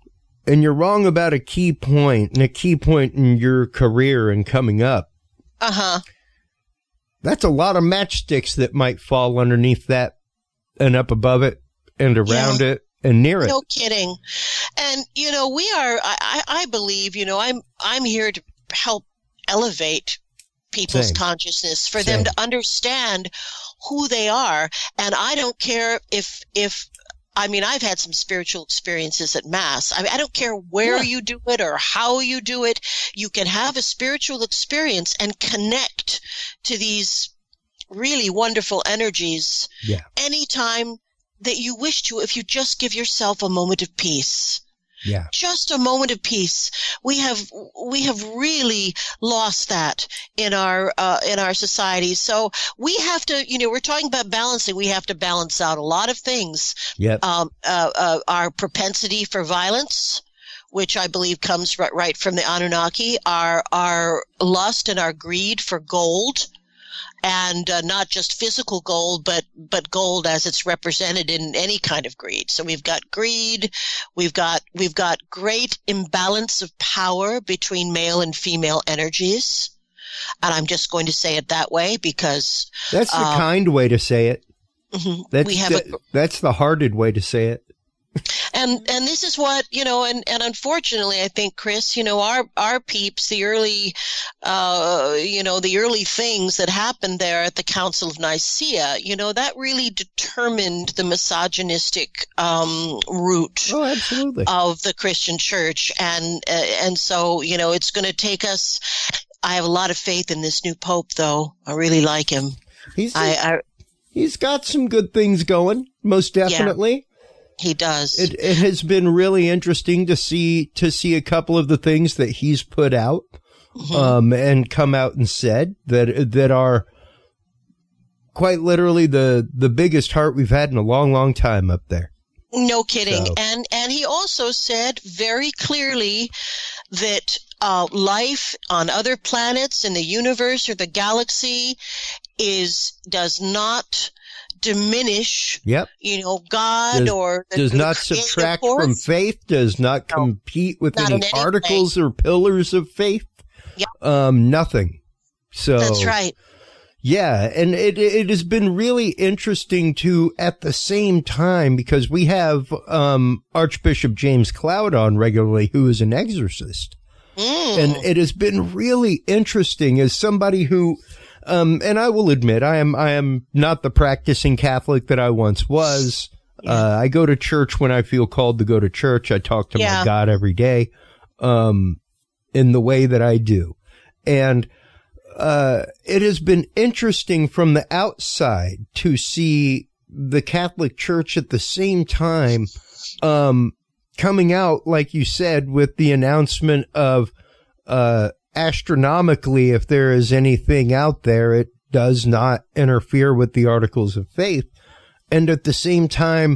and you're wrong about a key point and a key point in your career and coming up, uh-huh. that's a lot of matchsticks that might fall underneath that and up above it and around yeah. it and near it. No kidding. And, you know, we are, I, I believe, you know, I'm, I'm here to help elevate people's Same. consciousness for Same. them to understand who they are. And I don't care if, if, I mean, I've had some spiritual experiences at Mass. I mean, I don't care where yeah. you do it or how you do it. You can have a spiritual experience and connect to these really wonderful energies yeah. anytime that you wish to, if you just give yourself a moment of peace. Yeah. Just a moment of peace. We have, we have really lost that in our, uh, in our society. So we have to, you know, we're talking about balancing. We have to balance out a lot of things. Yep. Um, uh, uh, our propensity for violence, which I believe comes right, right from the Anunnaki, our, our lust and our greed for gold. And uh, not just physical gold, but but gold as it's represented in any kind of greed. So we've got greed, we've got we've got great imbalance of power between male and female energies, and I'm just going to say it that way because that's the uh, kind way to say it. Mm-hmm. That's we have the, a, that's the hearted way to say it. And and this is what, you know, and, and unfortunately, I think, Chris, you know, our, our peeps, the early, uh, you know, the early things that happened there at the Council of Nicaea, you know, that really determined the misogynistic um, root oh, absolutely. of the Christian church. And, uh, and so, you know, it's going to take us. I have a lot of faith in this new Pope, though. I really like him. He's, I, I, he's got some good things going, most definitely. Yeah. He does. It, it has been really interesting to see to see a couple of the things that he's put out, mm-hmm. um, and come out and said that that are quite literally the the biggest heart we've had in a long, long time up there. No kidding. So. And and he also said very clearly that uh, life on other planets in the universe or the galaxy is does not diminish, yep. you know, God does, or the, does the not creative subtract force. from faith, does not no, compete with not any, any articles way. or pillars of faith. Yep. Um, nothing. So that's right. Yeah, and it it has been really interesting to at the same time because we have um Archbishop James Cloud on regularly, who is an exorcist, mm. and it has been really interesting as somebody who. Um, and I will admit, I am, I am not the practicing Catholic that I once was. Yeah. Uh, I go to church when I feel called to go to church. I talk to yeah. my God every day, um, in the way that I do. And, uh, it has been interesting from the outside to see the Catholic Church at the same time, um, coming out, like you said, with the announcement of, uh, astronomically, if there is anything out there, it does not interfere with the Articles of Faith. And at the same time,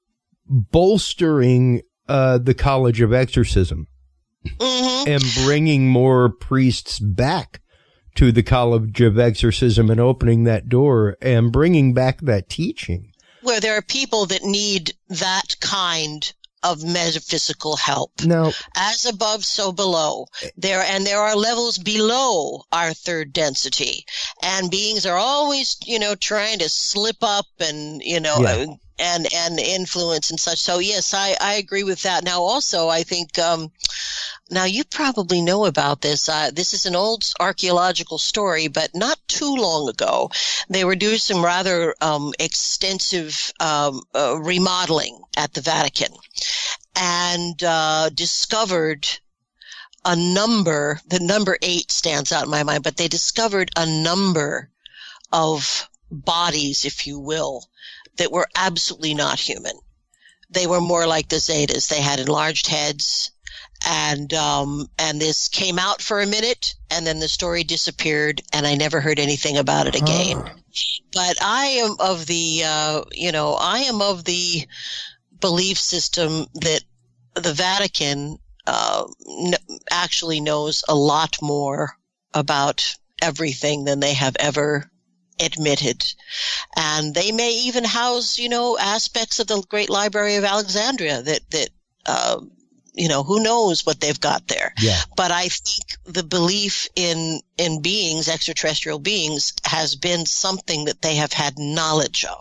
bolstering, uh, the College of Exorcism mm-hmm. and bringing more priests back to the College of Exorcism and opening that door and bringing back that teaching. Where there are people that need that kind of metaphysical help. Now, as above, so below. There and there are levels below our third density, and beings are always, you know, trying to slip up and, you know, yeah. and and influence and such. So yes, I I agree with that. Now, also, I think. Um, Now, you probably know about this. Uh, this is an old archaeological story, but not too long ago, they were doing some rather um, extensive um, uh, remodeling at the Vatican and uh, discovered a number, the number eight stands out in my mind, but they discovered a number of bodies, if you will, that were absolutely not human. They were more like the Zetas. They had enlarged heads. And, um, and this came out for a minute and then the story disappeared and I never heard anything about it again. Huh. But I am of the, uh, you know, I am of the belief system that the Vatican, uh, n- actually knows a lot more about everything than they have ever admitted. And they may even house, you know, aspects of the Great Library of Alexandria that, that, uh, you know, who knows what they've got there. Yeah. But I think the belief in, in beings, extraterrestrial beings, has been something that they have had knowledge of.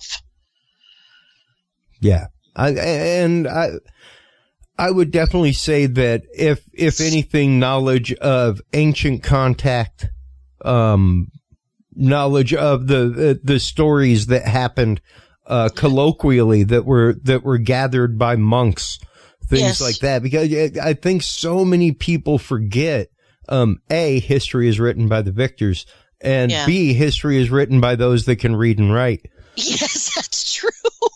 Yeah. I, and I, I would definitely say that if, if anything, knowledge of ancient contact, um, knowledge of the, the stories that happened, uh, colloquially that were, that were gathered by monks, things yes. like that, because I think so many people forget, um, A, history is written by the victors, and yeah. B, history is written by those that can read and write. Yes, that's true.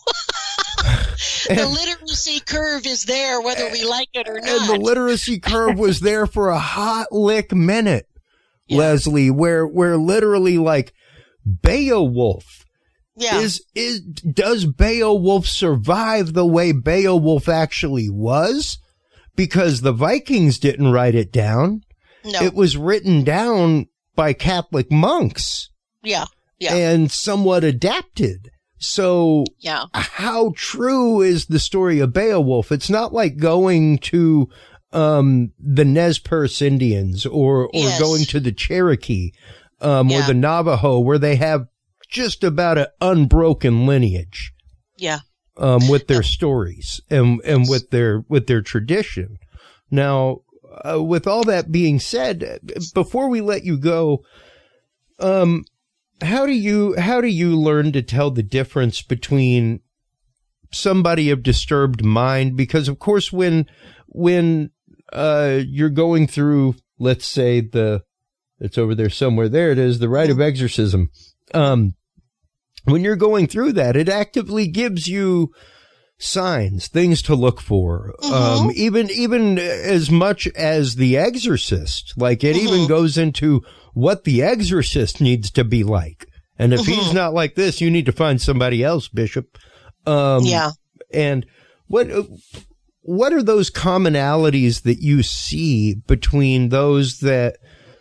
and, the literacy curve is there whether we like it or not. And the literacy curve was there for a hot lick minute, yeah. Leslie, where, where literally like Beowulf Yeah. Is, is, does Beowulf survive the way Beowulf actually was? Because the Vikings didn't write it down. No. It was written down by Catholic monks. Yeah. Yeah. And somewhat adapted. So, yeah. how true is the story of Beowulf? It's not like going to, um, the Nez Perce Indians or, or yes. going to the Cherokee, um, yeah. or the Navajo where they have just about an unbroken lineage. Yeah. Um, with their stories and, and with their, with their tradition. Now, uh, with all that being said, before we let you go, um, how do you, how do you learn to tell the difference between somebody of disturbed mind? Because of course, when, when, uh, you're going through, let's say the, it's over there somewhere. There it is. The rite of exorcism. Um, when you're going through that, it actively gives you signs, things to look for. Mm-hmm. Um, even, even as much as The Exorcist, like it mm-hmm. even goes into what The Exorcist needs to be like. And if mm-hmm. he's not like this, you need to find somebody else, Bishop. Um, yeah. And what, what are those commonalities that you see between those that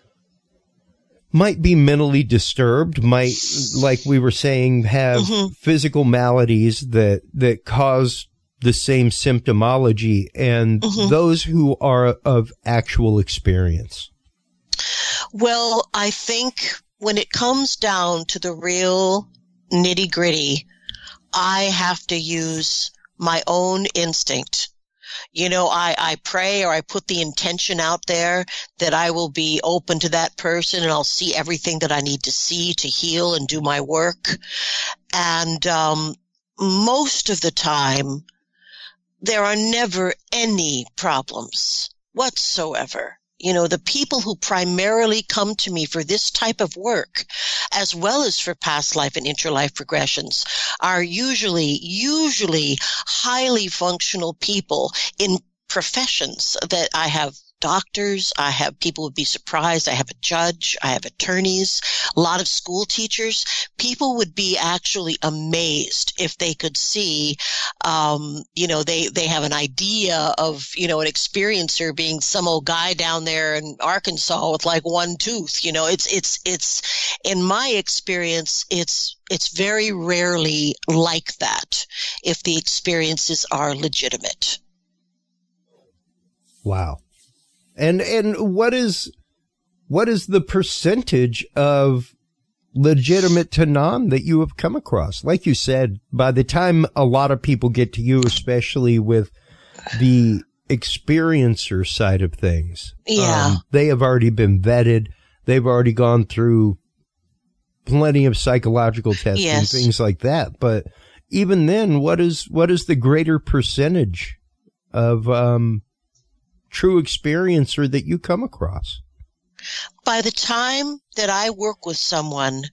might be mentally disturbed, might, like we were saying, have mm-hmm. physical maladies that, that cause the same symptomology, and mm-hmm. those who are of actual experience? Well, I think when it comes down to the real nitty gritty, I have to use my own instinct. You know, I, I pray, or I put the intention out there that I will be open to that person and I'll see everything that I need to see to heal and do my work. And, um, most of the time, there are never any problems whatsoever. You know, the people who primarily come to me for this type of work, as well as for past life and interlife regressions, are usually, usually highly functional people in professions that I have doctors, I have people would be surprised, I have a judge, I have attorneys, a lot of school teachers. People would be actually amazed if they could see, um, you know, they, they have an idea of, you know, an experiencer being some old guy down there in Arkansas with like one tooth. You know, it's, it's, it's, in my experience, it's, it's very rarely like that if the experiences are legitimate. Wow. And and what is what is the percentage of legitimate to non that you have come across? Like you said, by the time a lot of people get to you, especially with the experiencer side of things, yeah, um, they have already been vetted. They've already gone through plenty of psychological testing, yes. things like that. But even then, what is what is the greater percentage of um true experiencer that you come across? By the time that I work with someone,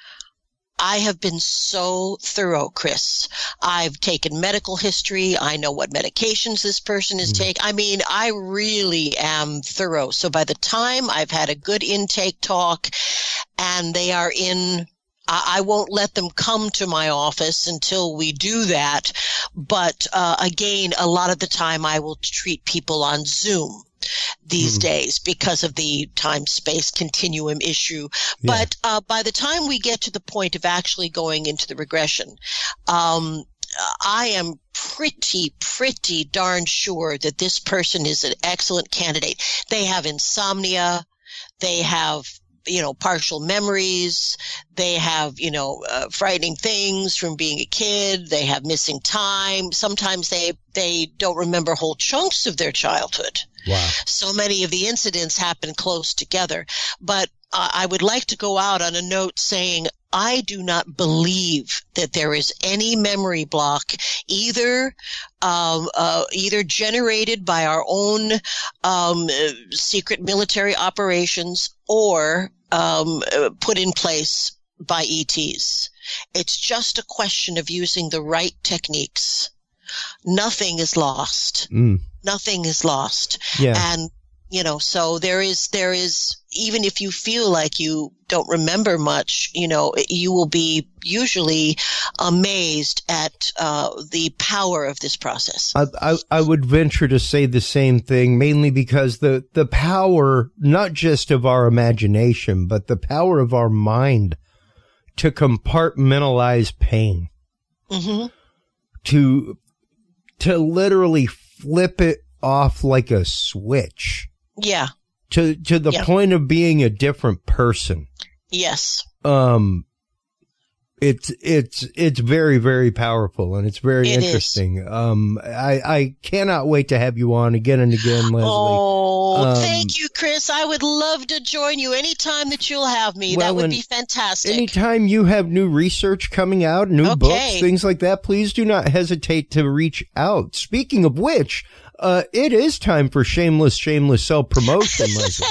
I have been so thorough, Chris. I've taken medical history. I know what medications this person is mm. taking. I mean, I really am thorough. So by the time I've had a good intake talk and they are in, I won't let them come to my office until we do that. But uh, again, a lot of the time I will treat people on Zoom these mm. days because of the time-space continuum issue. Yeah. But uh, by the time we get to the point of actually going into the regression, um, I am pretty, pretty darn sure that this person is an excellent candidate. They have insomnia. They have you know, partial memories. They have, you know, uh, frightening things from being a kid. They have missing time. Sometimes they, they don't remember whole chunks of their childhood. Wow. So many of the incidents happen close together. But uh, I would like to go out on a note saying, I do not believe that there is any memory block, either um, uh, either generated by our own um, secret military operations or um, put in place by E Ts. It's just a question of using the right techniques. Nothing is lost. Mm. Nothing is lost. Yeah. And you know, so there is, there is, even if you feel like you don't remember much, you know, you will be usually amazed at uh, the power of this process. I, I, I would venture to say the same thing, mainly because the, the power, not just of our imagination, but the power of our mind to compartmentalize pain, mm-hmm. to, to literally flip it off like a switch. Yeah. To to the yeah. point of being a different person. Yes. Um it's it's it's very, very powerful, and it's very it interesting. Is. Um I I cannot wait to have you on again and again, Leslie. Oh, um, thank you, Chris. I would love to join you anytime that you'll have me. Well, that would be fantastic. Anytime you have new research coming out, new okay. books, things like that, please do not hesitate to reach out. Speaking of which, Uh, it is time for shameless, shameless self-promotion, Leslie.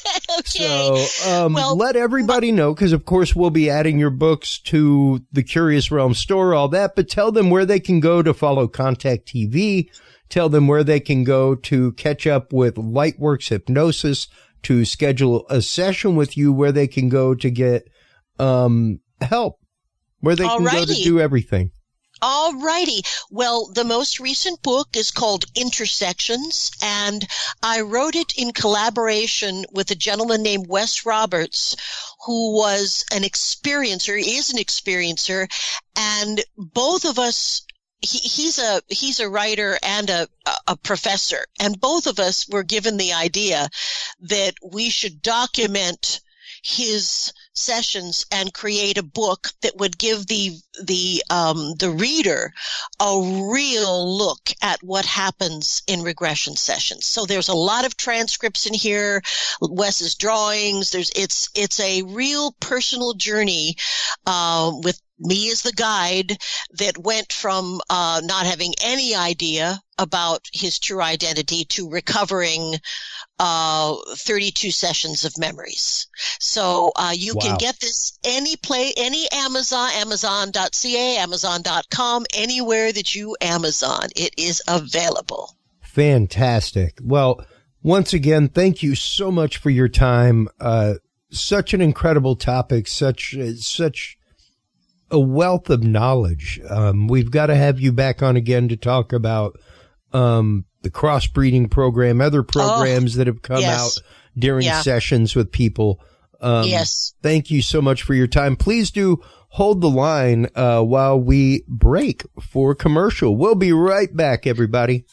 Okay. So, um, well, let everybody know, because of course we'll be adding your books to the Curious Realm store, all that, but tell them where they can go to follow Contact T V. Tell them where they can go to catch up with Lightworks Hypnosis, to schedule a session with you, where they can go to get, um, help, where they can Alrighty. go to do everything. All righty. Well, the most recent book is called Intersections, and I wrote it in collaboration with a gentleman named Wes Roberts, who was an experiencer, is an experiencer, and both of us, he, he's a he's a writer and a, a professor, and both of us were given the idea that we should document his sessions and create a book that would give the the um the reader a real look at what happens in regression sessions. So there's a lot of transcripts in here, Wes's drawings. There's it's it's a real personal journey uh, with me as the guide that went from uh, not having any idea about his true identity to recovering uh, thirty-two sessions of memories. So uh, you wow. can get this any play, any Amazon, amazon dot c a, amazon dot com, anywhere that you Amazon. It is available. Fantastic. Well, once again, thank you so much for your time. Uh, such an incredible topic, such such a wealth of knowledge. Um, we've got to have you back on again to talk about um, the crossbreeding program, other programs oh, that have come yes. out during yeah. sessions with people. Um, yes. Thank you so much for your time. Please do hold the line uh, while we break for commercial. We'll be right back, everybody.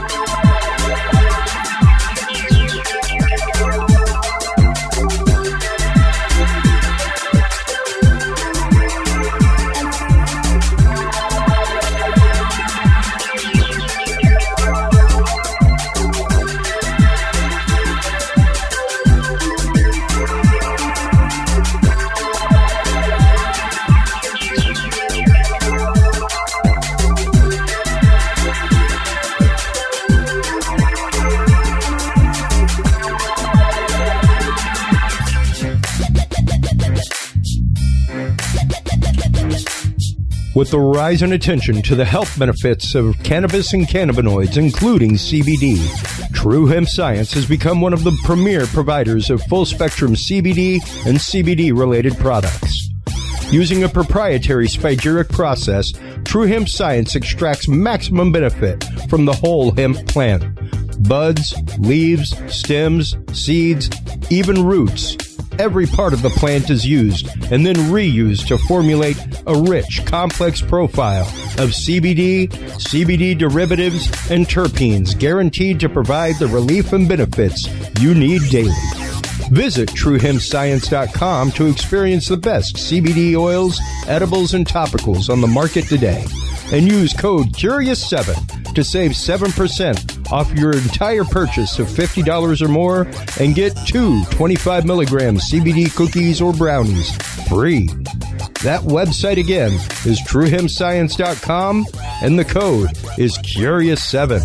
With the rise in attention to the health benefits of cannabis and cannabinoids, including C B D, True Hemp Science has become one of the premier providers of full-spectrum C B D and C B D-related products. Using a proprietary spagyric process, True Hemp Science extracts maximum benefit from the whole hemp plant. Buds, leaves, stems, seeds, even roots. Every part of the plant is used and then reused to formulate a rich, complex profile of C B D, C B D derivatives, and terpenes guaranteed to provide the relief and benefits you need daily. Visit true hemp science dot com to experience the best C B D oils, edibles, and topicals on the market today. And use code Curious seven to save seven percent off your entire purchase of fifty dollars or more and get two twenty-five milligram C B D cookies or brownies free. That website again is true hemp science dot com and the code is Curious seven.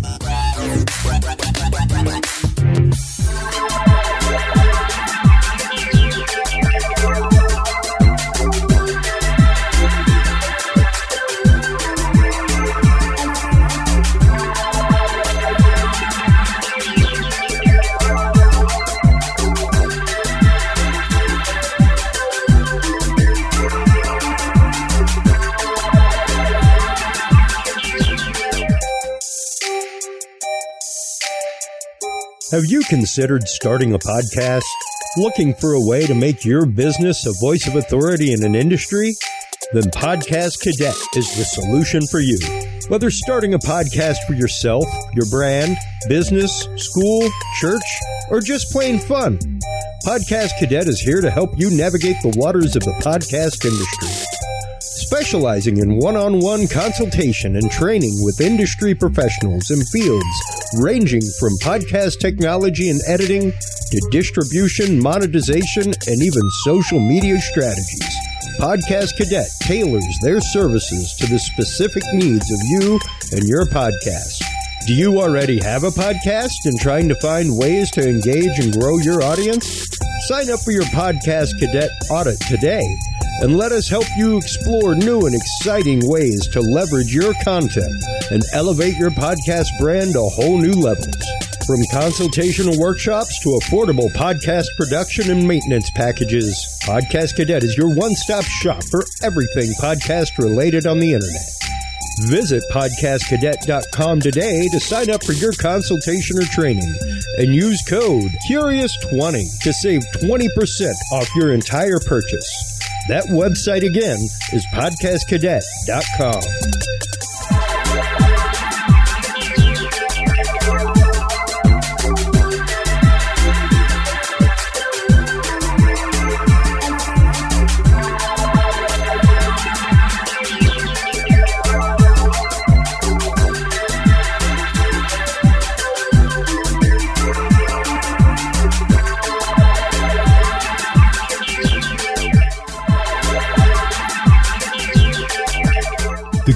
Have you considered starting a podcast? Looking for a way to make your business a voice of authority in an industry? Then Podcast Cadet is the solution for you. Whether starting a podcast for yourself, your brand, business, school, church, or just plain fun, Podcast Cadet is here to help you navigate the waters of the podcast industry. Specializing in one-on-one consultation and training with industry professionals in fields ranging from podcast technology and editing to distribution, monetization, and even social media strategies, Podcast Cadet tailors their services to the specific needs of you and your podcast. Do you already have a podcast and trying to find ways to engage and grow your audience? Sign up for your Podcast Cadet audit today and let us help you explore new and exciting ways to leverage your content and elevate your podcast brand to whole new levels. From consultational workshops to affordable podcast production and maintenance packages, Podcast Cadet is your one-stop shop for everything podcast related on the internet. Visit podcast cadet dot com today to sign up for your consultation or training and use code Curious twenty to save twenty percent off your entire purchase. That website again is podcast cadet dot com.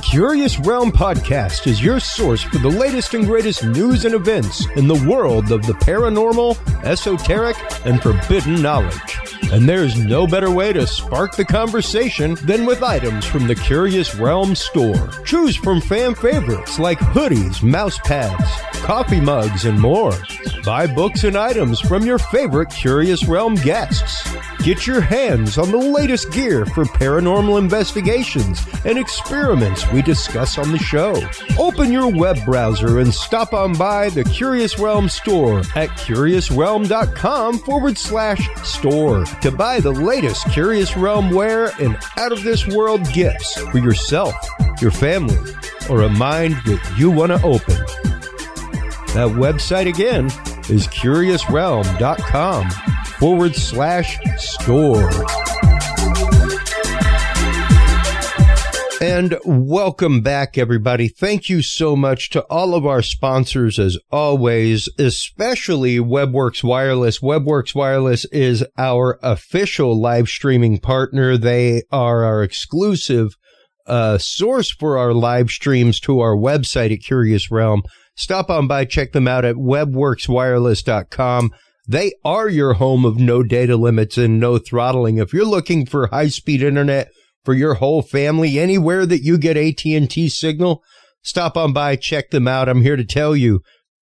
Curious Realm Podcast is your source for the latest and greatest news and events in the world of the paranormal, esoteric, and forbidden knowledge. And there's no better way to spark the conversation than with items from the Curious Realm store. Choose from fan favorites like hoodies, mouse pads, coffee mugs, and more. Buy books and items from your favorite Curious Realm guests. Get your hands on the latest gear for paranormal investigations and experiments we discuss on the show. Open your web browser and stop on by the Curious Realm store at curiousrealm.com forward slash store to buy the latest Curious Realm wear and out-of-this-world gifts for yourself, your family, or a mind that you want to open. That website again is curiousrealm.com forward slash store. And welcome back, everybody. Thank you so much to all of our sponsors, as always, especially WebWorks Wireless. WebWorks Wireless is our official live streaming partner. They are our exclusive uh, source for our live streams to our website at Curious Realm. Stop on by, check them out at web works wireless dot com. They are your home of no data limits and no throttling. If you're looking for high-speed internet for your whole family, anywhere that you get A T and T signal, stop on by, check them out. I'm here to tell you,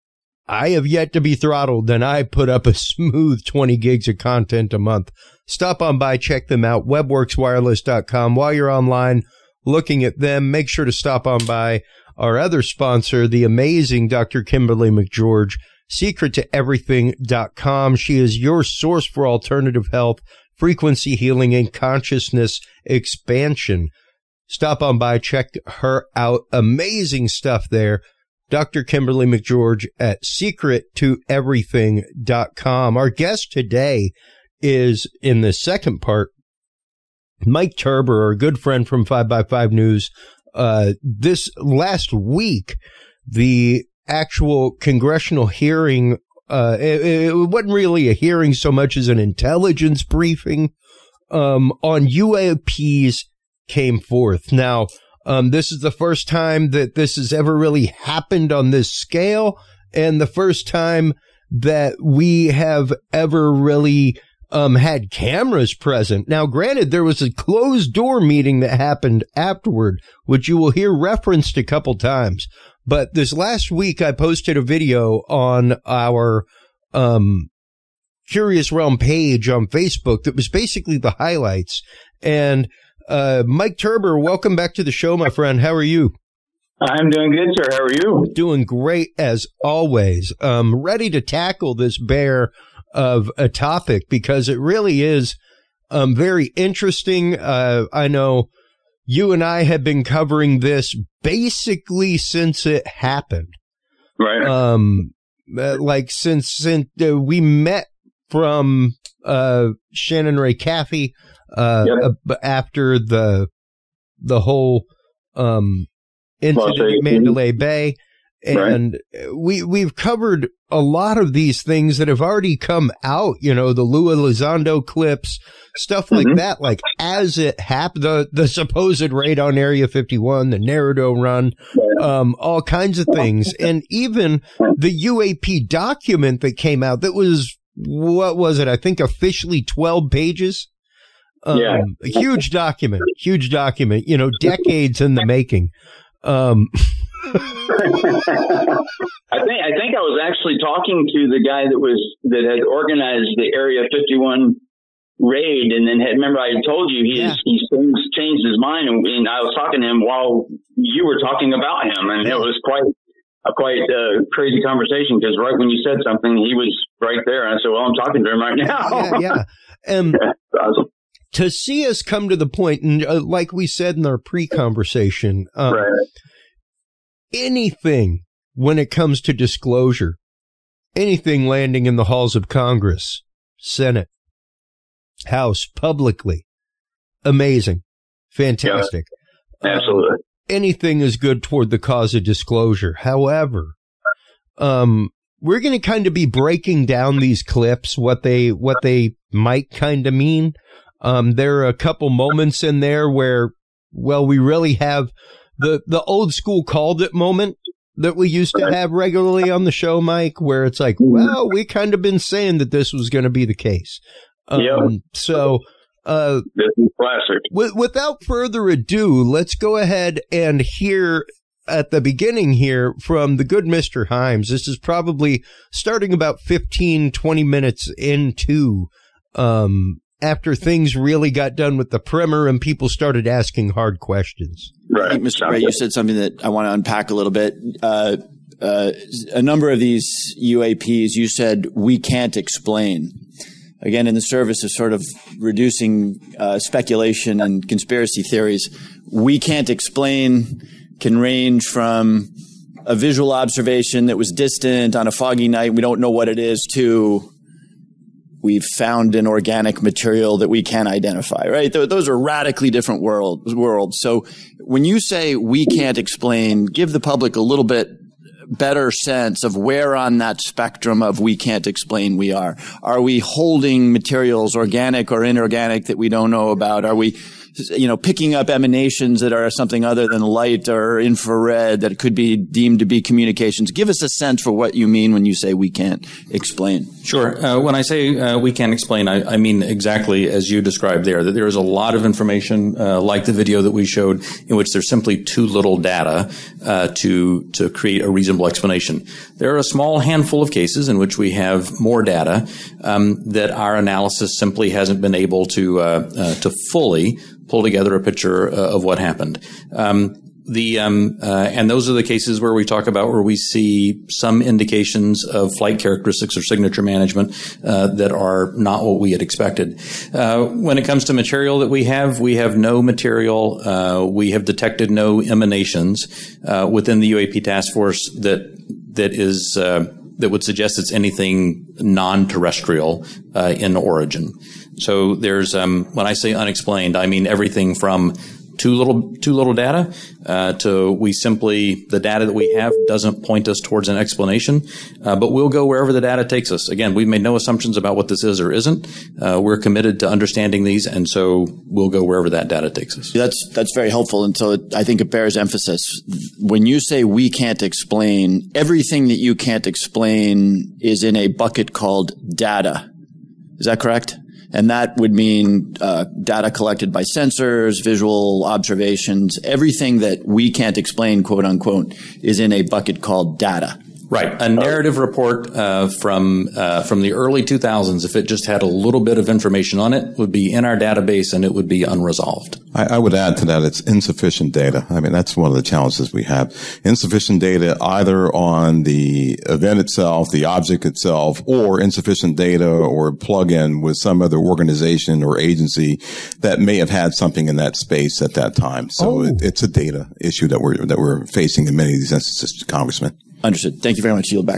I have yet to be throttled, and I put up a smooth twenty gigs of content a month. Stop on by, check them out, web works wireless dot com. While you're online looking at them, make sure to stop on by our other sponsor, the amazing Doctor Kimberly McGeorge, secret to everything dot com. She is your source for alternative health, frequency healing, and consciousness expansion. Stop on by, check her out. Amazing stuff there. Doctor Kimberly McGeorge at secret to everything dot com. Our guest today is, in the second part, Mike Turber, our good friend from five by five News. Uh, this last week, the actual congressional hearing, uh, it, it wasn't really a hearing so much as an intelligence briefing, um, on U A Ps came forth. Now, um, this is the first time that this has ever really happened on this scale, and the first time that we have ever really Um, had cameras present. Now, granted, there was a closed door meeting that happened afterward, which you will hear referenced a couple times. But this last week, I posted a video on our um, Curious Realm page on Facebook that was basically the highlights. And uh, Mike Turber, welcome back to the show, my friend. How are you? I'm doing good, sir. How are you? Doing great, as always. Um, ready to tackle this bear of a topic, because it really is um, very interesting. Uh, I know you and I have been covering this basically since it happened. Right. Um, uh, like since, since uh, we met from uh, Shannon Ray Caffey uh, yep. uh, after the the whole um, incident at Mandalay Bay. And right. we, we've covered a lot of these things that have already come out, you know, the Lua Elizondo clips, stuff like mm-hmm. that, like as it happened, the, the supposed raid on Area fifty-one, the Narado run, um, all kinds of things. And even the U A P document that came out that was, what was it? I think officially twelve pages. Um, yeah. A huge document, huge document, you know, decades in the making. Um, I think I think I was actually talking to the guy that was that had organized the Area fifty-one raid, and then had, remember I had told you he yeah. he's changed his mind, and, and I was talking to him while you were talking about him, and it was quite a quite uh, crazy conversation, because right when you said something, he was right there, and I said, "Well, I'm talking to him right now." Yeah, yeah. Um, awesome. To see us come to the point, and uh, like we said in our pre-conversation, um, right. anything when it comes to disclosure, anything landing in the halls of Congress, Senate, House, publicly, amazing, fantastic. Yeah, absolutely. Um, anything is good toward the cause of disclosure. However, um, we're going to kind of be breaking down these clips, what they what they might kind of mean. Um, there are a couple moments in there where, well, we really have the, the old school called it moment that we used to have regularly on the show, Mike, where it's like, well, we kind of been saying that this was going to be the case. Um, yep. So, uh, this is classic. W- without further ado, let's go ahead and hear at the beginning here from the good Mister Himes. This is probably starting about fifteen, twenty minutes into, um, after things really got done with the primer and people started asking hard questions. Right. Mister Bray, you said something that I want to unpack a little bit. Uh, uh, a number of these U A Ps, you said we can't explain. Again, in the service of sort of reducing uh, speculation and conspiracy theories, we can't explain can range from a visual observation that was distant on a foggy night, we don't know what it is, to we've found an organic material that we can't identify, right? Th- those are radically different world, worlds. So when you say we can't explain, give the public a little bit better sense of where on that spectrum of we can't explain we are. Are we holding materials, organic or inorganic, that we don't know about? Are we, you know, picking up emanations that are something other than light or infrared that could be deemed to be communications? Give us a sense for what you mean when you say we can't explain. Sure. Uh, when I say uh, we can't explain, I, I mean exactly as you described there, that there is a lot of information, uh, like the video that we showed, in which there's simply too little data uh, to to create a reasonable explanation. There are a small handful of cases in which we have more data um, that our analysis simply hasn't been able to uh, uh, to fully pull together a picture uh, of what happened. Um, The um, uh, and those are the cases where we talk about where we see some indications of flight characteristics or signature management uh, that are not what we had expected. Uh, when it comes to material that we have, we have no material. Uh, we have detected no emanations uh, within the U A P task force that that is uh, that would suggest it's anything non-terrestrial uh, in origin. So there's um, when I say unexplained, I mean everything from Too little, too little data, uh, to we simply, the data that we have doesn't point us towards an explanation, uh, but we'll go wherever the data takes us. Again, we've made no assumptions about what this is or isn't. Uh, we're committed to understanding these, and so we'll go wherever that data takes us. That's, that's very helpful. And so it, I think it bears emphasis. When you say we can't explain, everything that you can't explain is in a bucket called data. Is that correct? And that would mean uh, data collected by sensors, visual observations, everything that we can't explain, quote unquote, is in a bucket called data. Right. A narrative report uh, from uh, from the early two thousands, if it just had a little bit of information on it, would be in our database and it would be unresolved. I, I would add to that it's insufficient data. I mean, that's one of the challenges we have. Insufficient data either on the event itself, the object itself, or insufficient data or plug-in with some other organization or agency that may have had something in that space at that time. So oh. it, it's a data issue that we're that we're facing in many of these instances, Congressman. Understood. Thank you very much. Yield back.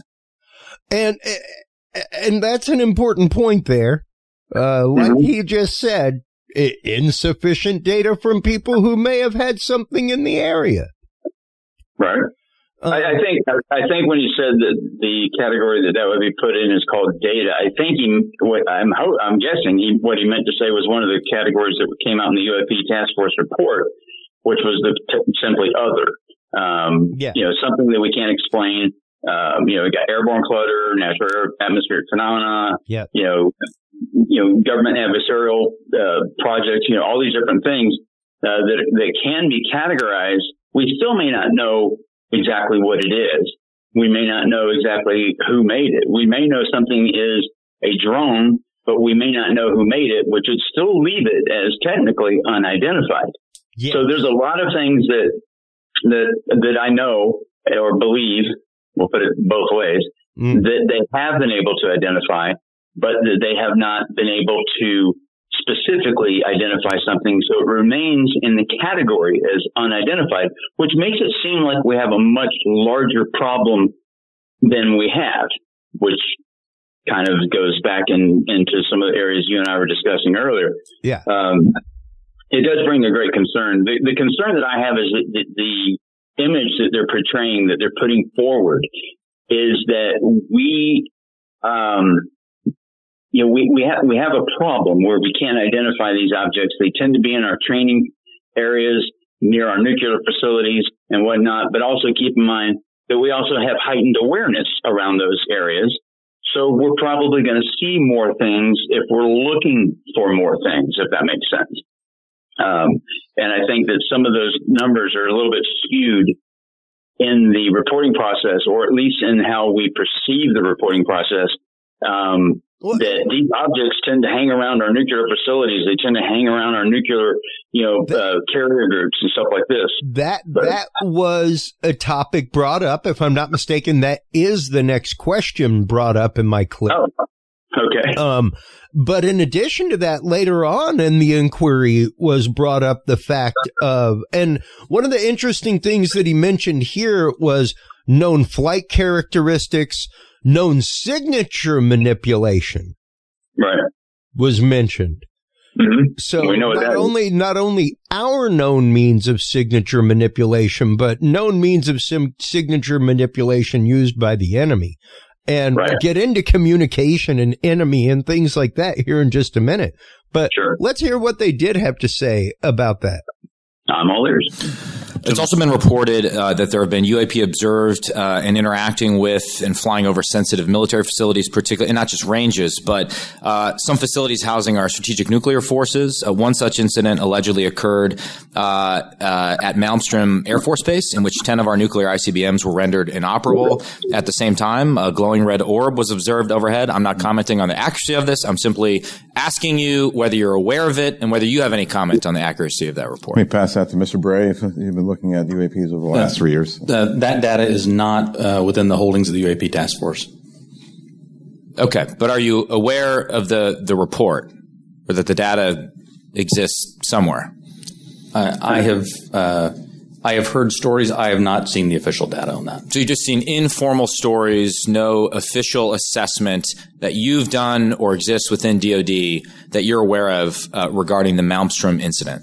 And and that's an important point there. Uh, like mm-hmm. he just said, insufficient data from people who may have had something in the area. Right. Uh, I, I think I think when you said that the category that that would be put in is called data, I think he, what I'm I'm guessing he, what he meant to say was one of the categories that came out in the U A P task force report, which was the t- simply other. Um, yeah. You know, something that we can't explain. Um, you know, we got airborne clutter, natural atmospheric phenomena. Yeah. You know, you know, government adversarial uh, projects. You know, all these different things uh, that that can be categorized. We still may not know exactly what it is. We may not know exactly who made it. We may know something is a drone, but we may not know who made it, which would still leave it as technically unidentified. Yes. So there's a lot of things that. that that I know or believe, we'll put it both ways, mm. that they have been able to identify, but that they have not been able to specifically identify something. So it remains in the category as unidentified, which makes it seem like we have a much larger problem than we have, which kind of goes back in, into some of the areas you and I were discussing earlier. Yeah. Um, It does bring a great concern. The, the concern that I have is that the, the image that they're portraying, that they're putting forward, is that we, um, you know, we, we have we have a problem where we can't identify these objects. They tend to be in our training areas. near our nuclear facilities and whatnot, but also keep in mind that we also have heightened awareness around those areas. So we're probably going to see more things if we're looking for more things, if that makes sense. Um, and I think that some of those numbers are a little bit skewed in the reporting process, or at least in how we perceive the reporting process. Um, that these objects tend to hang around our nuclear facilities. They tend to hang around our nuclear, you know, uh, carrier groups and stuff like this. That, but, that was a topic brought up. If I'm not mistaken, that is the next question brought up in my clip. Oh, okay. Um, but in addition to that, later on in the inquiry was brought up the fact of, and one of the interesting things that he mentioned here was known flight characteristics, known signature manipulation, right, was mentioned. Mm-hmm. So we know not only not only our known means of signature manipulation, but known means of sim- signature manipulation used by the enemy. And right. we'll get into communication and enemy and things like that here in just a minute. But sure. let's hear what they did have to say about that. I'm all ears. It's also been reported uh, that there have been U A P observed uh, and interacting with and flying over sensitive military facilities, particularly, and not just ranges, but uh, some facilities housing our strategic nuclear forces. Uh, one such incident allegedly occurred uh, uh, at Malmstrom Air Force Base, in which ten of our nuclear I C B Ms were rendered inoperable. At the same time, a glowing red orb was observed overhead. I'm not commenting on the accuracy of this. I'm simply asking you whether you're aware of it and whether you have any comment on the accuracy of that report. Let me pass that to Mister Bray, if you've been looking at U A Ps over the last uh, three years. Uh, that data is not uh, within the holdings of the U A P task force. Okay, but are you aware of the, the report, or that the data exists somewhere? Uh, I have uh, I have heard stories. I have not seen the official data on that. So you've just seen informal stories, no official assessment that you've done or exists within D O D that you're aware of uh, regarding the Malmstrom incident?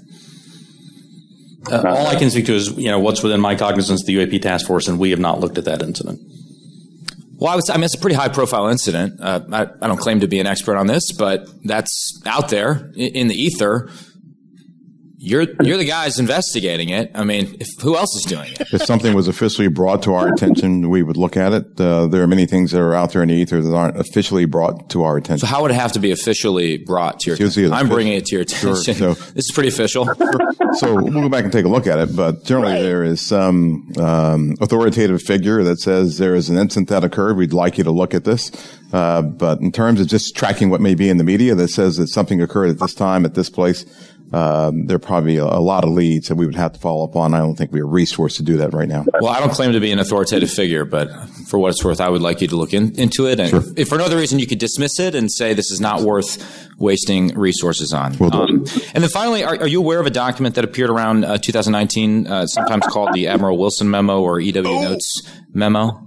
Uh, all I can speak to is, you know, what's within my cognizance of the U A P task force, and we have not looked at that incident. Well, I, was, I mean, it's a pretty high-profile incident. Uh, I, I don't claim to be an expert on this, but that's out there in, in the ether. You're you're the guys investigating it. I mean, if, who else is doing it? If something was officially brought to our attention, we would look at it. Uh, there are many things that are out there in the ether that aren't officially brought to our attention. So how would it have to be officially brought to your attention? I'm bringing it to your attention. Sure. So, this is pretty official. So we'll go back and take a look at it. But generally, right. there is some um, authoritative figure that says there is an incident that occurred. We'd like you to look at this. Uh, but in terms of just tracking what may be in the media that says that something occurred at this time, at this place, Um, there are probably a, a lot of leads that we would have to follow up on. I don't think we are resourced to do that right now. Well, I don't claim to be an authoritative figure, but for what it's worth, I would like you to look in, into it. And sure. if for no other reason, you could dismiss it and say this is not worth wasting resources on. We'll do um, and then finally, are, are you aware of a document that appeared around uh, two thousand nineteen, uh, sometimes called the Admiral Wilson Memo or E W oh. Notes Memo?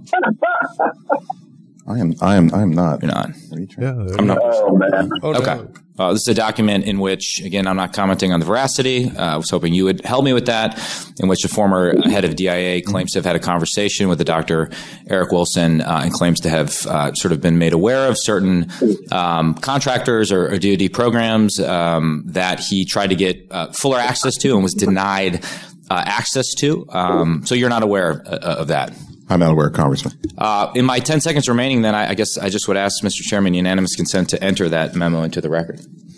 I am. I am. I am not. You're not. Are you yeah, I'm not. Oh, man. Oh, okay. No. Uh, this is a document in which, again, I'm not commenting on the veracity. Uh, I was hoping you would help me with that, in which the former head of D I A claims to have had a conversation with the Doctor Eric Wilson uh, and claims to have uh, sort of been made aware of certain um, contractors or, or D O D programs um, that he tried to get uh, fuller access to and was denied uh, access to. Um, so you're not aware uh, of that? I'm not aware, Congressman. Uh, in my ten seconds remaining, then, I, I guess I just would ask Mister Chairman unanimous consent to enter that memo into the record.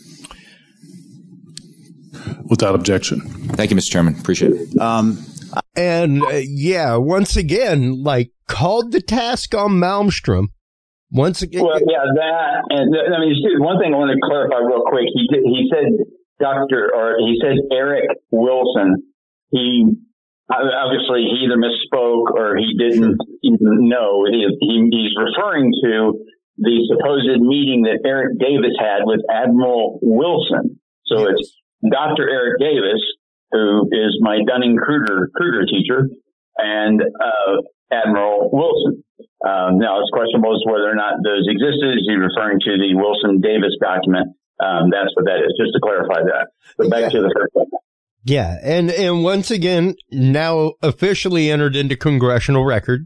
Without objection. Thank you, Mister Chairman. Appreciate it. Um, and, uh, yeah, once again, like, called the task on Malmstrom. Once again. Well, yeah, that. And I mean, one thing I want to clarify real quick. He did, he said Doctor or he said Eric Wilson. He. Obviously, he either misspoke or he didn't even know. He, he, he's referring to the supposed meeting that Eric Davis had with Admiral Wilson. So it's Doctor Eric Davis, who is my Dunning-Kruger Kruger teacher, and uh, Admiral Wilson. Um, now, it's questionable as to whether or not those existed. Is he referring to the Wilson-Davis document? Um, that's what that is, just to clarify that. But back to the first one. Yeah, and, and once again, now officially entered into congressional record.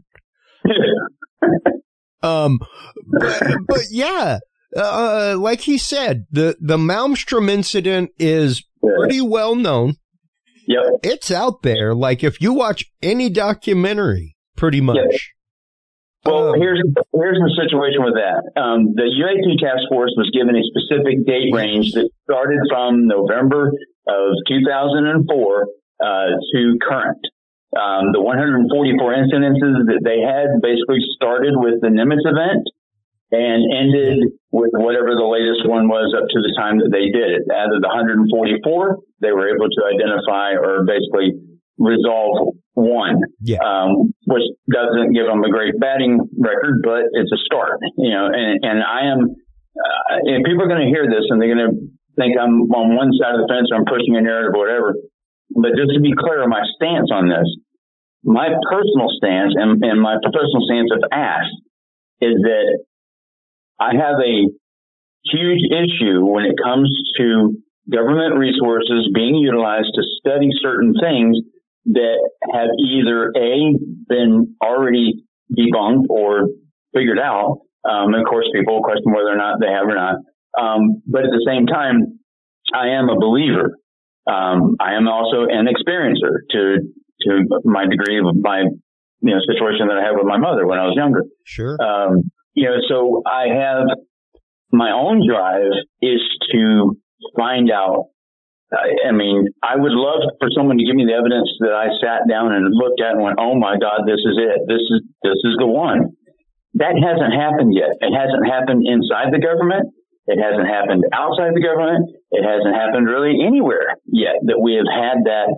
um, but, but yeah, uh, like he said, the, the Malmstrom incident is pretty well known. Yep. It's out there. Like if you watch any documentary, pretty much. Yep. Well, um, here's here's the situation with that. Um, the U A P task force was given a specific date range that started from November of two thousand four uh, to current. Um, the one hundred forty-four incidences that they had basically started with the Nimitz event and ended with whatever the latest one was up to the time that they did it. Out of the one hundred forty-four, they were able to identify or basically resolve one, yeah. um, which doesn't give them a great batting record, but it's a start, you know, and, and I am, uh, and people are going to hear this and they're going to think I'm on one side of the fence or I'm pushing a narrative or whatever. But just to be clear, my stance on this, my personal stance and, and my professional stance of ask is that I have a huge issue when it comes to government resources being utilized to study certain things that have either A, been already debunked or figured out. Um, of course, people question whether or not they have or not. Um, but at the same time, I am a believer. Um, I am also an experiencer to to my degree of my you know situation that I had with my mother when I was younger. Sure. Um, you know, so I have my own drive is to find out. I mean, I would love for someone to give me the evidence that I sat down and looked at and went, "Oh my God, this is it. This is this is the one." That hasn't happened yet. It hasn't happened inside the government. It hasn't happened outside the government. It hasn't happened really anywhere yet that we have had that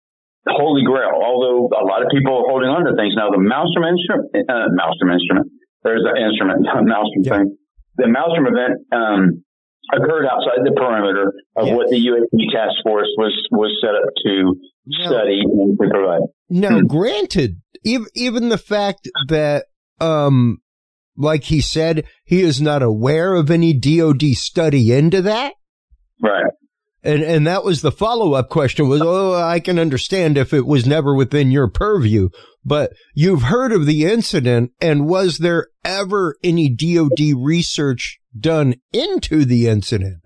holy grail. Although a lot of people are holding on to things now. The Maelstrom instrument, uh, Maelstrom instrument. There's an instrument, Maelstrom yeah. thing. The Maelstrom event. Um, occurred outside the perimeter of yes. what the U A P task force was, was set up to now, study and to provide. Now, hmm. granted, even, even the fact that, um, like he said, he is not aware of any D O D study into that. Right. And, and that was the follow-up question was, oh, I can understand if it was never within your purview, but you've heard of the incident, and was there ever any D O D research done into the incident?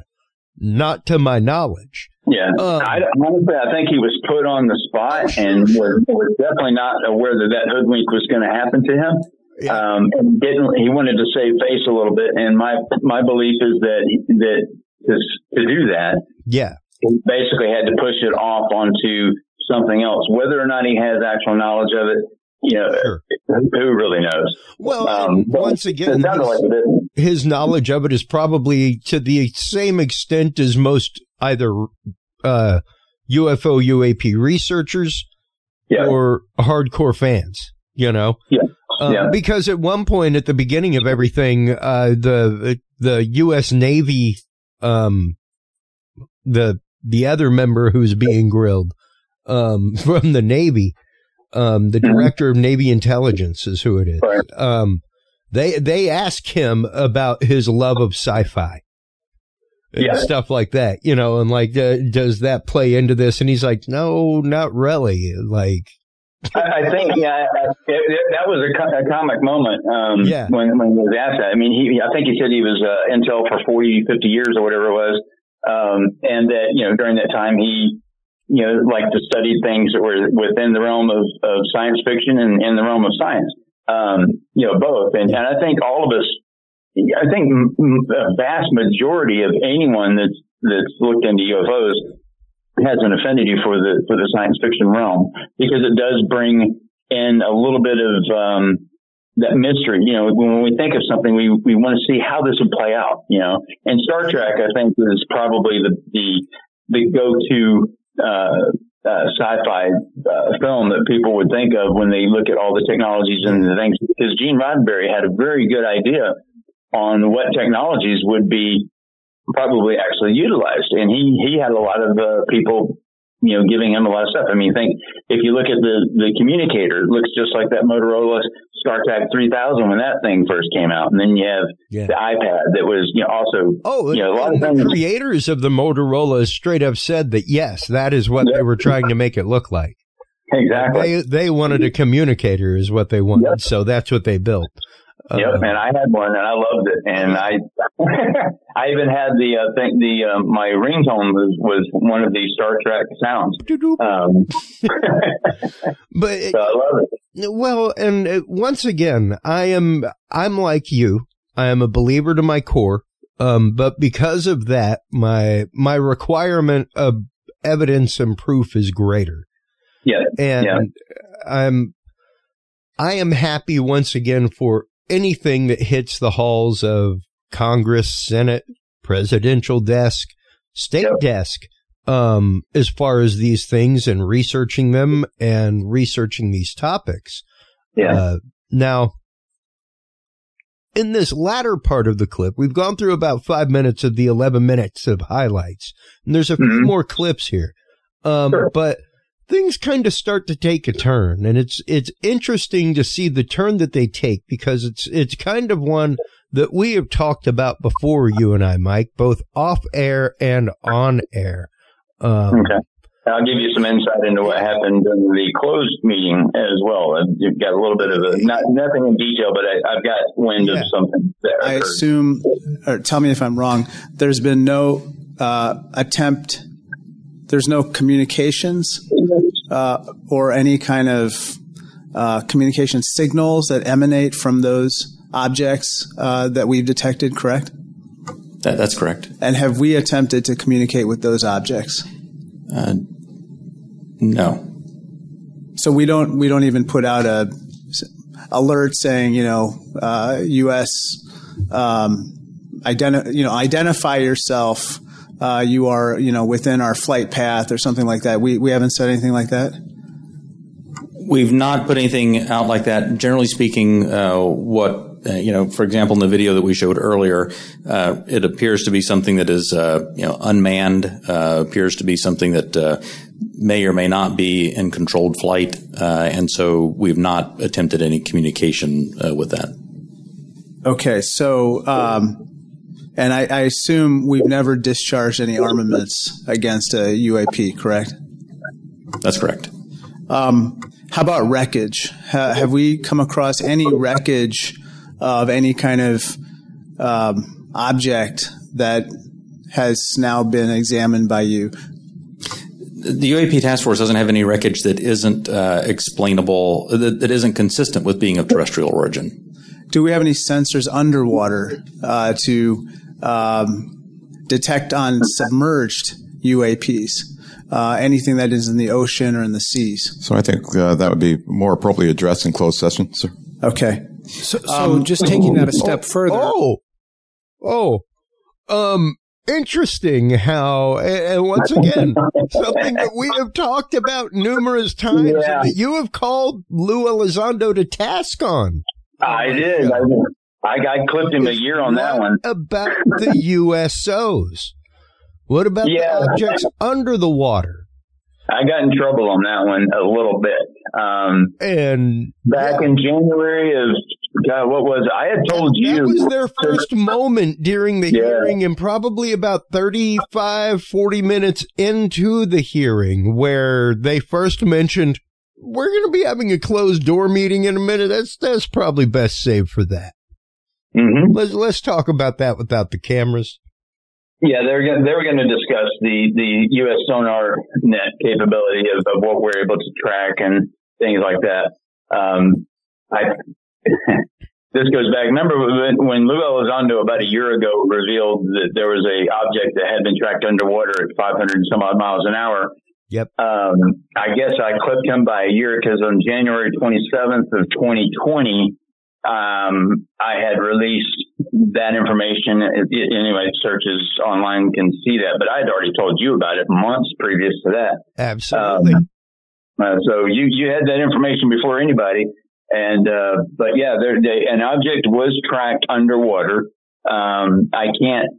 Not to my knowledge. Yeah. Um, I, honestly, I think he was put on the spot and was, was definitely not aware that that hoodwink was going to happen to him. Yeah. Um, and didn't, he wanted to save face a little bit. And my, my belief is that, that to, to do that, yeah, he basically had to push it off onto something else. Whether or not he has actual knowledge of it, you know, sure. who really knows? Well, um, once again, his, like his knowledge of it is probably to the same extent as most either uh, U F O U A P researchers yeah. or hardcore fans, you know? Yeah. Uh, yeah. Because at one point at the beginning of everything, uh, the the U S Navy, um, the the other member who's being grilled um, from the Navy, um, the director of Navy Intelligence is who it is. Right. Um, they they ask him about his love of sci-fi and yeah. stuff like that, you know, and like, uh, does that play into this? And he's like, no, not really. Like, I, I think, yeah, it, it, that was a, a comic moment um, yeah. when, when he was asked that. I mean, he, I think he said he was uh, Intel for forty, fifty years or whatever it was. Um, and that, you know, during that time, he, you know, liked to study things that were within the realm of, of science fiction and in the realm of science, um, you know, both. And, and I think all of us, I think a vast majority of anyone that's, that's looked into U F Os has an affinity for the, for the science fiction realm, because it does bring in a little bit of, um, that mystery. You know, when we think of something, we, we want to see how this would play out, you know, and Star Trek, I think, is probably the, the, the go-to, uh, uh, sci-fi, uh, film that people would think of when they look at all the technologies and the things, because Gene Roddenberry had a very good idea on what technologies would be probably actually utilized. And he, he had a lot of, uh, people, you know, giving him a lot of stuff. I mean, think if you look at the, the communicator, it looks just like that Motorola StarTAC three thousand when that thing first came out. And then you have yeah. the iPad that was, you know, also, oh, you know, a lot of the things. creators of the Motorola straight up said that, yes, that is what yep. they were trying to make it look like. Exactly. They, they wanted a communicator is what they wanted. Yep. So that's what they built. Yep, uh, and I had one, and I loved it, and I, I even had the uh, thing. The uh, my ringtone was, was one of these Star Trek sounds. Um, but so I love it. Well, and uh, once again, I am I'm like you. I am a believer to my core. Um, but because of that, my my requirement of evidence and proof is greater. Yeah, and yeah. I'm I am happy once again for anything that hits the halls of Congress, Senate, presidential desk, state yep. desk, um, as far as these things and researching them and researching these topics. Yeah. Uh, now, in this latter part of the clip, we've gone through about five minutes of the eleven minutes of highlights, and there's a few mm-hmm. more clips here. Um, sure. But things kind of start to take a turn, and it's it's interesting to see the turn that they take, because it's it's kind of one that we have talked about before, you and I, Mike, both off air and on air. Um, okay, I'll give you some insight into what happened in the closed meeting as well. You've got a little bit of a not nothing in detail, but I, I've got wind yeah. of something there. I assume, or tell me if I'm wrong. There's been no uh, attempt. There's no communications uh, or any kind of uh, communication signals that emanate from those objects uh, that we've detected, correct? That, that's correct. And have we attempted to communicate with those objects? Uh, no. So we don't we don't even put out a alert saying, you know, uh, U S um, identi- you know, identify yourself. Uh, you are, you know, within our flight path or something like that. We we haven't said anything like that. We've not put anything out like that. Generally speaking, uh, what uh, you know, for example, in the video that we showed earlier, uh, it appears to be something that is, uh, you know, unmanned. Uh, appears to be something that uh, may or may not be in controlled flight, uh, and so we've not attempted any communication uh, with that. Okay, so. Um, And I, I assume we've never discharged any armaments against a U A P, correct? That's correct. Um, how about wreckage? Ha, have we come across any wreckage of any kind of um, object that has now been examined by you? The U A P task force doesn't have any wreckage that isn't uh, explainable, that, that isn't consistent with being of terrestrial origin. Do we have any sensors underwater uh, to um, detect on submerged U A Ps, uh, anything that is in the ocean or in the seas? So I think uh, that would be more appropriately addressed in closed session, sir. Okay. So, so um, just taking that a step oh, further. Oh, oh, um, interesting how, and once again, something that we have talked about numerous times, yeah. and that you have called Lou Elizondo to task on. I did. I did. I, I clipped him a year on that one. What about the U S Os? What about yeah. the objects under the water? I got in trouble on that one a little bit. Um, and back yeah. in January of, God, what was it? I had told that, you. That was their first moment during the yeah. hearing, and probably about thirty-five, forty minutes into the hearing, where they first mentioned, we're going to be having a closed door meeting in a minute. That's that's probably best saved for that. Mm-hmm. Let's let's talk about that without the cameras. Yeah, they're gonna, they were going to discuss the, the U S sonar net capability of, of what we're able to track and things like that. Um, I this goes back. Remember when, when Lou Elizondo about a year ago revealed that there was a object that had been tracked underwater at five hundred some odd miles an hour. Yep. Um, I guess I clipped him by a year because on January twenty-seventh of twenty twenty, um, I had released that information. It, it, anyway, searches online can see that, but I'd already told you about it months previous to that. Absolutely. Um, uh, so you, you had that information before anybody. And, uh, but yeah, there, they, an object was tracked underwater. Um, I can't,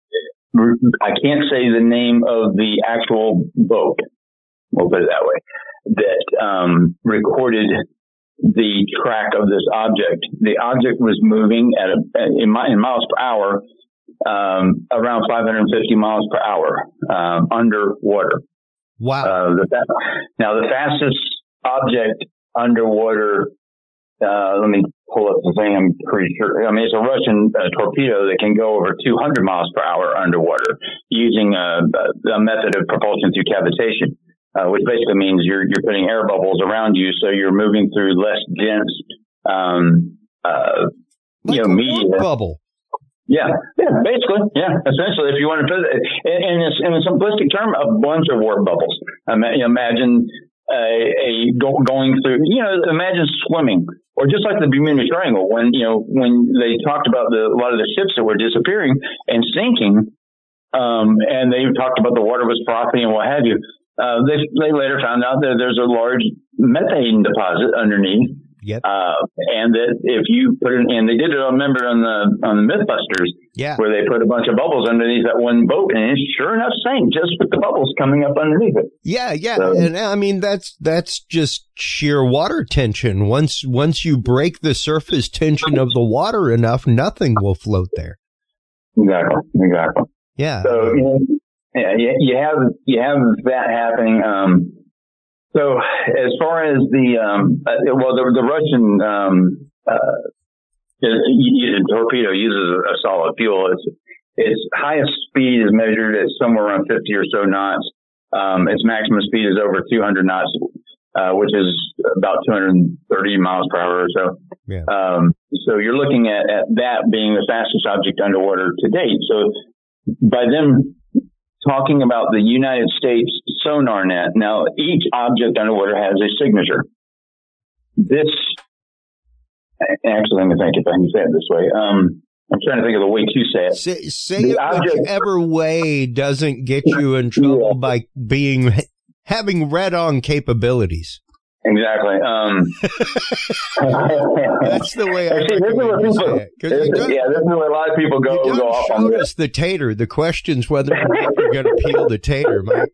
I can't say the name of the actual boat. We'll put it that way, that um, recorded the track of this object. The object was moving at a, in, in miles per hour, um, around five hundred fifty miles per hour, um, underwater. Wow. Uh, the, now, the fastest object underwater, uh, let me pull up the thing. I'm pretty sure. I mean, it's a Russian uh, torpedo that can go over two hundred miles per hour underwater using a, a method of propulsion through cavitation, uh, which basically means you're you're putting air bubbles around you, so you're moving through less dense, um, uh, like you know, media bubble. Yeah, yeah, basically, yeah. Essentially, if you want to put it in, in, a, in a simplistic term, a bunch of warp bubbles. Um, imagine uh, a go, going through, you know, imagine swimming, or just like the Bermuda Triangle, when you know when they talked about the, a lot of the ships that were disappearing and sinking, um, and they talked about the water was frothy and what have you. Uh, they they later found out that there's a large methane deposit underneath. Yep. Uh, and that if you put it in, they did it, I remember, on the on the Mythbusters, yeah, where they put a bunch of bubbles underneath that one boat, and it's sure enough sank just with the bubbles coming up underneath it. Yeah, yeah, so, and I mean that's that's just sheer water tension. Once once you break the surface tension of the water enough, nothing will float there. Exactly, exactly. Yeah. So you know, yeah, you have you have that happening. Um, So as far as the, um, uh, well, the, the Russian, um, uh, the torpedo uses a solid fuel. Its, its highest speed is measured at somewhere around fifty or so knots. Um, its maximum speed is over two hundred knots, uh, which is about two hundred thirty miles per hour or so. Yeah. Um, so you're looking at, at that being the fastest object underwater to date. So by them talking about the United States sonar net. Now, each object underwater has a signature. This, actually, let me think if I can say it this way. Um, I'm trying to think of the way to say it. Say, say it object, whichever way doesn't get you in trouble yeah. by being having read-on capabilities. Exactly. Um, That's the way I see, this is what people, say it. This, yeah, this is where a lot of people go, you go off on this. Us the tater. The question's whether or not you're going to peel the tater, Mike.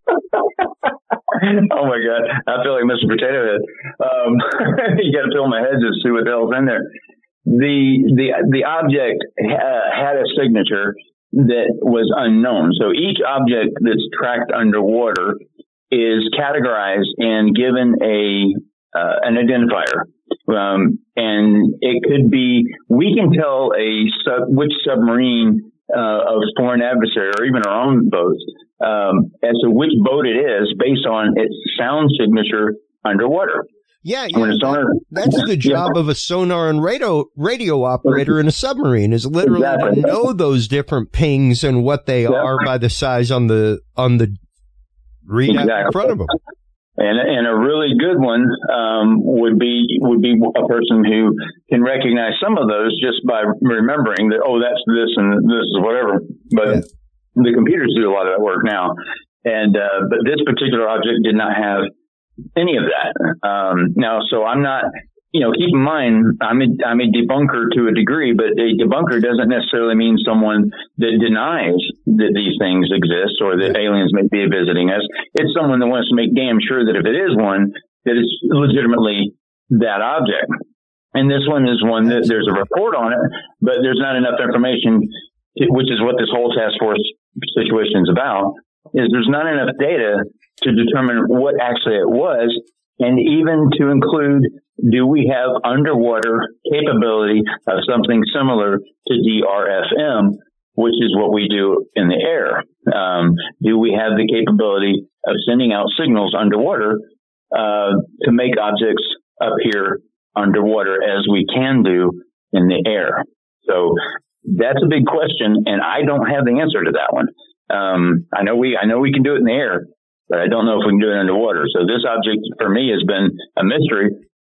Oh, my God. I feel like Mister Potato Head. Um, you got to peel my head to see what the hell's in there. The, the, the object uh, had a signature that was unknown. So each object that's tracked underwater is categorized and given a uh, an identifier, um, and it could be. We can tell a sub, which submarine uh, of foreign adversary or even our own boats um, as to which boat it is based on its sound signature underwater. Yeah, yeah that, that's the job yeah. of a sonar and radio radio operator in a submarine is literally exactly. to know those different pings and what they yeah. are by the size on the on the read exactly. out in front of them. And and a really good one um, would be would be a person who can recognize some of those just by remembering that, oh, that's this and this is whatever. But yeah. the computers do a lot of that work now. And uh, but this particular object did not have any of that. Um, now, so I'm not, you know, keep in mind, I'm a, I'm a debunker to a degree, but a debunker doesn't necessarily mean someone that denies that these things exist or that aliens may be visiting us. It's someone that wants to make damn sure that if it is one, that it's legitimately that object. And this one is one that there's a report on it, but there's not enough information, to, which is what this whole task force situation is about, is there's not enough data to determine what actually it was, and even to include, do we have underwater capability of something similar to D R F M, which is what we do in the air? Um, do we have the capability of sending out signals underwater uh, to make objects appear underwater as we can do in the air? So that's a big question, and I don't have the answer to that one. Um, I know we, I know we can do it in the air, but I don't know if we can do it underwater. So this object for me has been a mystery,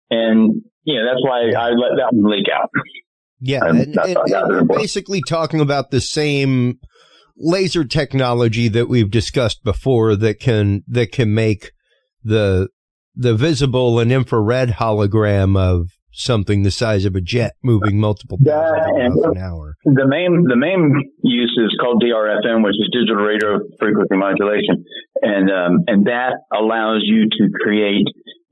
and you know that's why I let that one leak out. Yeah, and, and, and, and we're basically talking about the same laser technology that we've discussed before that can that can make the the visible and infrared hologram of something the size of a jet moving multiple thousands miles an hour. The main the main use is called D R F M, which is digital radio frequency modulation, and um, and that allows you to create.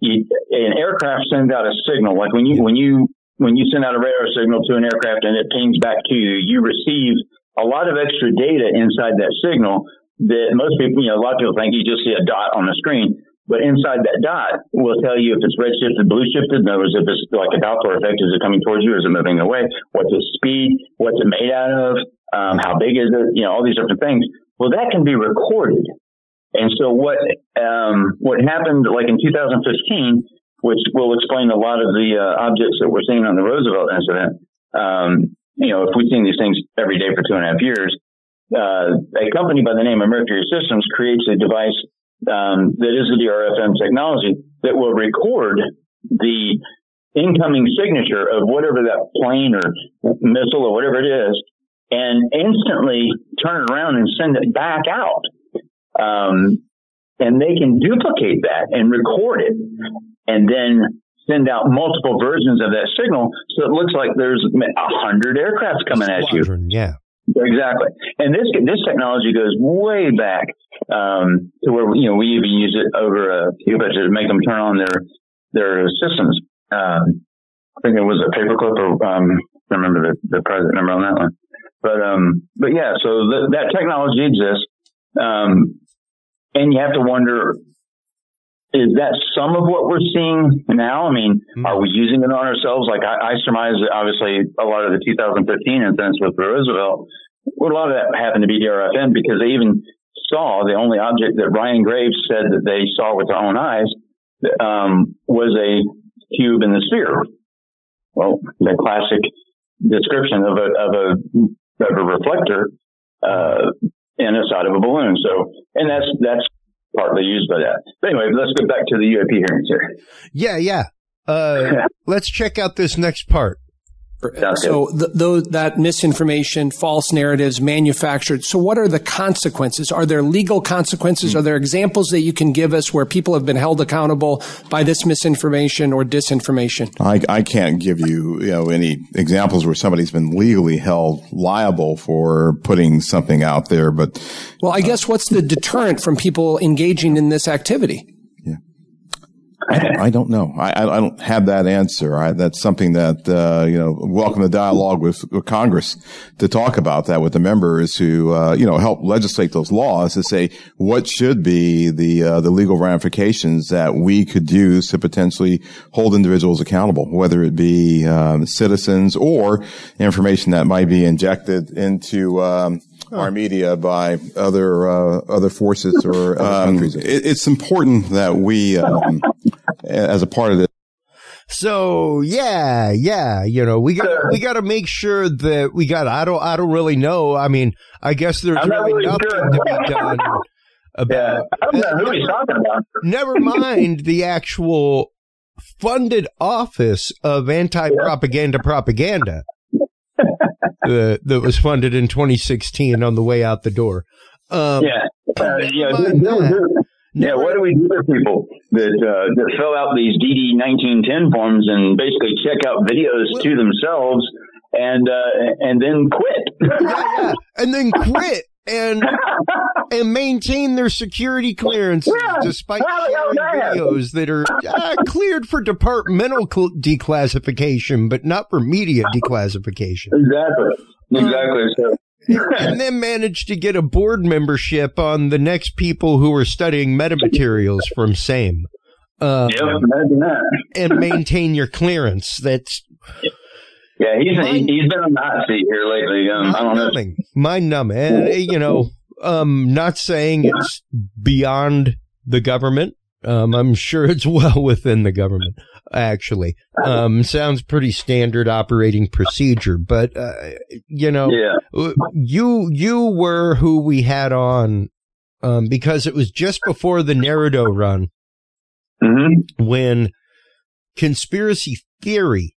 An aircraft sends out a signal, like when you when you when you send out a radar signal to an aircraft and it pings back to you, you receive a lot of extra data inside that signal that most people, you know, a lot of people think you just see a dot on the screen. But inside that dot will tell you if it's red shifted, blue shifted. In other words, if it's like a Doppler effect, is it coming towards you or is it moving away? What's its speed? What's it made out of? Um, how big is it? You know, all these different things. Well, that can be recorded. And so what, um, what happened like in two thousand fifteen, which will explain a lot of the uh, objects that we're seeing on the Roosevelt incident. Um, you know, if we've seen these things every day for two and a half years, uh, a company by the name of Mercury Systems creates a device Um, that is the D R F M technology that will record the incoming signature of whatever that plane or missile or whatever it is, and instantly turn it around and send it back out. Um, and they can duplicate that and record it, and then send out multiple versions of that signal, so it looks like there's a hundred aircrafts coming at you. Yeah. Exactly. And this this technology goes way back um, to where, you know, we even use it over a Cuba to make them turn on their their systems. Um, I think it was a paperclip or um, I don't remember the, the present number on that one. But, um, but yeah, so th- that technology exists. Um, and you have to wonder, is that some of what we're seeing now? I mean, mm-hmm. Are we using it on ourselves? Like I, I surmise that obviously a lot of the two thousand fifteen incidents with Roosevelt, well, a lot of that happened to be D R F M because they even saw the only object that Ryan Graves said that they saw with their own eyes um, was a cube in the sphere. Well, the classic description of a of a, of a reflector uh, in the side of a balloon. So, and that's that's. partly used by that. But anyway, let's go back to the U A P hearings here. Yeah, yeah. Uh, let's check out this next part. So th- those, that misinformation, false narratives, manufactured. So what are the consequences? Are there legal consequences? Mm-hmm. Are there examples that you can give us where people have been held accountable by this misinformation or disinformation? I, I can't give you, you know, any examples where somebody's been legally held liable for putting something out there. But well, I guess what's the deterrent from people engaging in this activity? I don't, I don't know. I, I don't have that answer. I, that's something that, uh, you know, welcome the dialogue with, with Congress to talk about that with the members who, uh, you know, help legislate those laws to say what should be the, uh, the legal ramifications that we could use to potentially hold individuals accountable, whether it be, um, citizens or information that might be injected into, um, our media by other uh, other forces or um, countries. It, it's important that we, um, as a part of this. So yeah, yeah, you know, we got we got to make sure that we got. I don't I don't really know. I mean, I guess there's really, really nothing sure. to be done about. Yeah, I don't know who he's talking about. Never mind the actual funded office of anti-propaganda propaganda. Uh, that was funded in twenty sixteen on the way out the door. Um, yeah, uh, yeah, do, do, do. yeah. What do we do with people that uh, that fill out these D D nineteen ten forms and basically check out videos well, to themselves and uh, and then quit? yeah, yeah, and then quit and and maintain their security clearances yeah, despite sharing videos that are uh, cleared for departmental cl- declassification, but not for media declassification. Exactly. Exactly. So. And then manage to get a board membership on the next people who are studying metamaterials from SAME. Um, yep, imagine that. And maintain your clearance. That's. Yeah, he's mind, he's been on the hot seat here lately. Um, I don't numbing, know. Mind numbing. And, you know, um, not saying it's beyond the government. Um, I'm sure it's well within the government, actually. Um, sounds pretty standard operating procedure. But, uh, you know, yeah. you you were who we had on um, because it was just before the Narado run mm-hmm. when conspiracy theory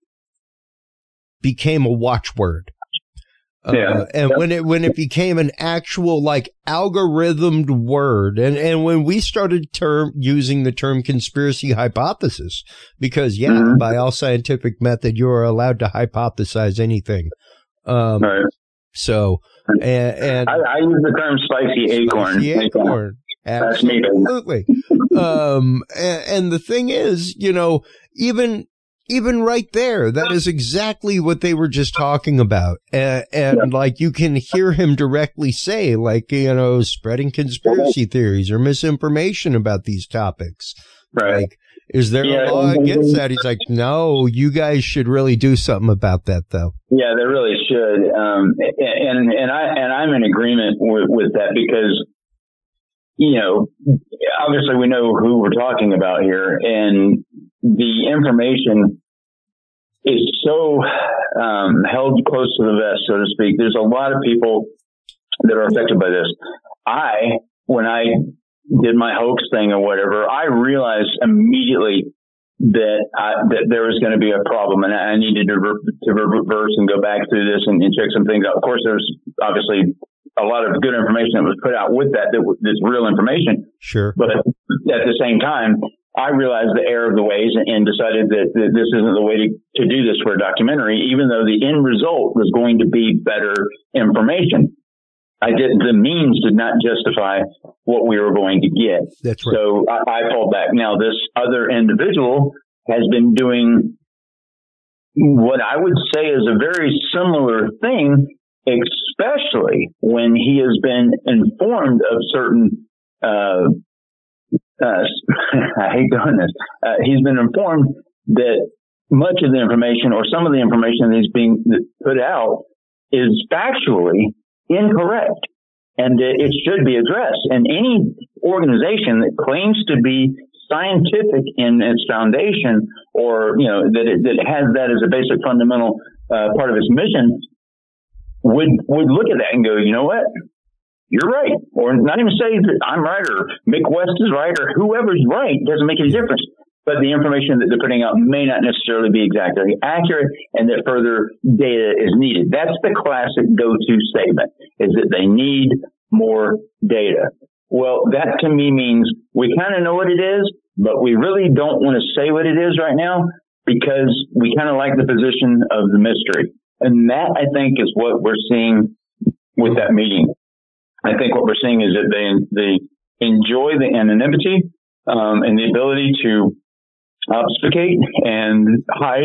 became a watchword. Uh, yeah. And when it, when it became an actual like algorithmed word and, and when we started term using the term conspiracy hypothesis, because yeah, mm-hmm. by all scientific method, you are allowed to hypothesize anything. Um, right. So, and, and I, I use the term spicy acorn. Spicy acorn. That's me. Absolutely. um, and, and the thing is, you know, even, even right there, that is exactly what they were just talking about. And, and yeah. like, you can hear him directly say, like, you know, spreading conspiracy theories or misinformation about these topics. Right. Like, is there yeah. a law against that? He's like, no, you guys should really do something about that, though. Yeah, they really should. Um, and, and I, and I'm in agreement with, with that because, you know, obviously we know who we're talking about here, and the information is so um, held close to the vest, so to speak. There's a lot of people that are affected by this. I, when I did my hoax thing or whatever, I realized immediately that I, that there was going to be a problem, and I needed to, re- to reverse and go back through this and, and check some things out. Of course, there's obviously a lot of good information that was put out with that, that that's real information. Sure. But at the same time, I realized the error of the ways and, and decided that, that this isn't the way to, to do this for a documentary, even though the end result was going to be better information. I did, the means did not justify what we were going to get. That's right. So I, I pulled back. Now, this other individual has been doing what I would say is a very similar thing, especially when he has been informed of certain, uh, uh, I hate doing this. Uh, he's been informed that much of the information or some of the information that is being put out is factually incorrect, and it should be addressed. And any organization that claims to be scientific in its foundation, or, you know, that it, that it has that as a basic fundamental uh, part of its mission, would would look at that and go, you know what, you're right, or not even say that I'm right or Mick West is right or whoever's right. Doesn't make any difference. But the information that they're putting out may not necessarily be exactly accurate, and that further data is needed. That's the classic go-to statement, is that they need more data. Well, that to me means we kind of know what it is, but we really don't want to say what it is right now because we kind of like the position of the mystery. And that, I think, is what we're seeing with that meeting. I think what we're seeing is that they, they enjoy the anonymity um, and the ability to obfuscate and hide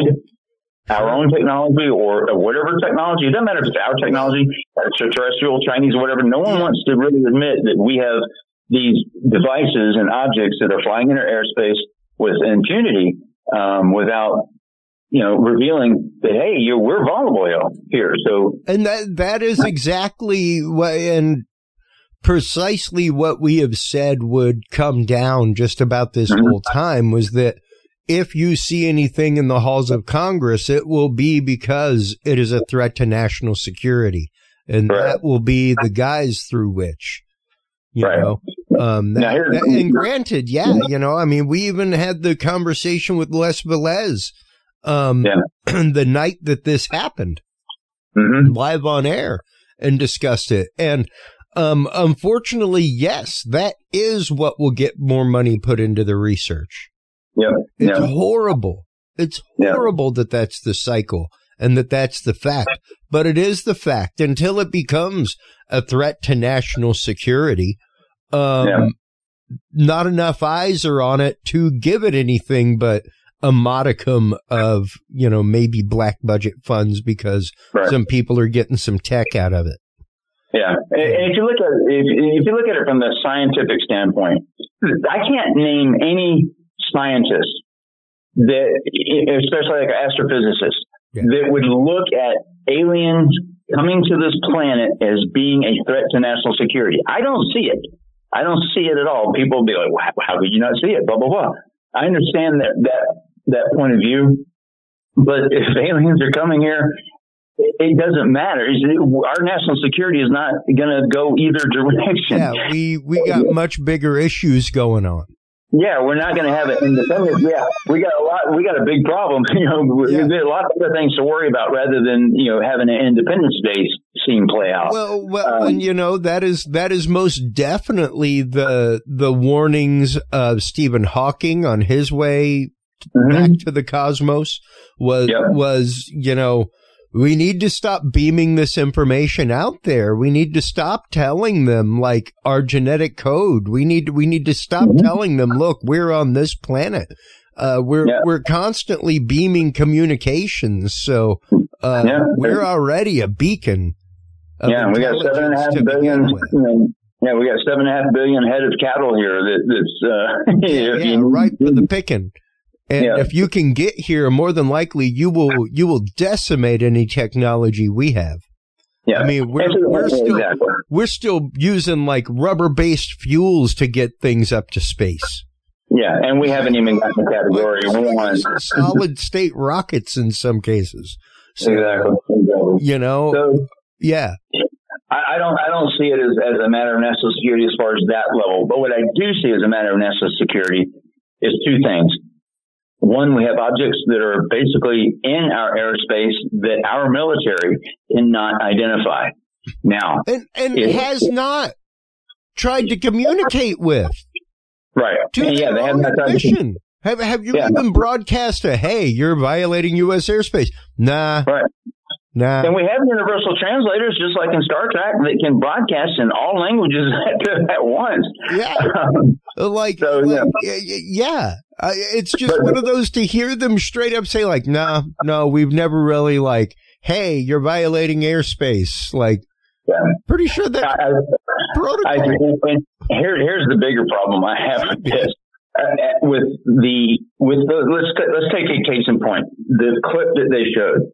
our own technology or whatever technology. It doesn't matter if it's our technology, extraterrestrial, Chinese, or whatever. No one wants to really admit that we have these devices and objects that are flying in our airspace with impunity um, without, you know, revealing that, hey, you're, we're vulnerable here. So, and that that is exactly what, and precisely what we have said would come down just about this mm-hmm. whole time, was that if you see anything in the halls of Congress, it will be because it is a threat to national security. And right. that will be the guise through which, you right. know, um, that, that, and granted, yeah, you know, I mean, we even had the conversation with Les Velez, um, yeah. the night that this happened mm-hmm. live on air, and discussed it. And, um, unfortunately, yes, that is what will get more money put into the research. Yep. It's yep. horrible. It's horrible yep. that that's the cycle and that that's the fact. But it is the fact until it becomes a threat to national security. Um, yep. Not enough eyes are on it to give it anything but a modicum of, you know, maybe black budget funds because right. some people are getting some tech out of it. Yeah. And if you look at if, if you look at it from the scientific standpoint, I can't name any scientists that, especially like astrophysicists, yeah. that would look at aliens coming to this planet as being a threat to national security. I don't see it. I don't see it at all. People will be like, well, how could you not see it? Blah, blah, blah. I understand that, that, that point of view, but if aliens are coming here, it doesn't matter. Our national security is not going to go either direction. Yeah, we, we got much bigger issues going on. Yeah, we're not going to have it independent. Yeah, we got a lot. We got a big problem. You know, yeah. there's a lot of other things to worry about rather than, you know, having an Independence Day scene play out. Well, well, um, and you know that is that is most definitely the the warnings of Stephen Hawking on his way mm-hmm. back to the cosmos was yep. was you know. We need to stop beaming this information out there. We need to stop telling them like our genetic code. We need we need to stop mm-hmm. telling them, look, we're on this planet. Uh, we're yeah. we're constantly beaming communications, so uh, yeah. we're already a beacon. Of yeah, we got seven and a half billion. Yeah, we got seven and a half billion head of cattle here. That, that's uh, yeah, yeah right for the picking. And yeah. if you can get here, more than likely you will you will decimate any technology we have. Yeah, I mean we're we're still exactly. we're still using like rubber based fuels to get things up to space. Yeah, and we haven't even got the category. We want solid state rockets in some cases. So, exactly. exactly. You know, so, yeah. I, I don't. I don't see it as, as a matter of national security as far as that level. But what I do see as a matter of national security is two things. One, we have objects that are basically in our airspace that our military cannot identify. Now, and and it has not tried to communicate with. Right. To yeah, they have not mission. Have Have you yeah. even broadcast a hey, you're violating U S airspace? Nah. Right. Nah. And we have universal translators, just like in Star Trek, that can broadcast in all languages at, at once. Yeah. Um, like, so, like yeah. yeah. Uh, it's just one of those to hear them straight up say, like, nah, no, we've never really, like, hey, you're violating airspace. Like, yeah. pretty sure that's I, protocol. I, and here, here's the bigger problem I have with this. Uh, with the, with the, let's, let's take a case in point. The clip that they showed.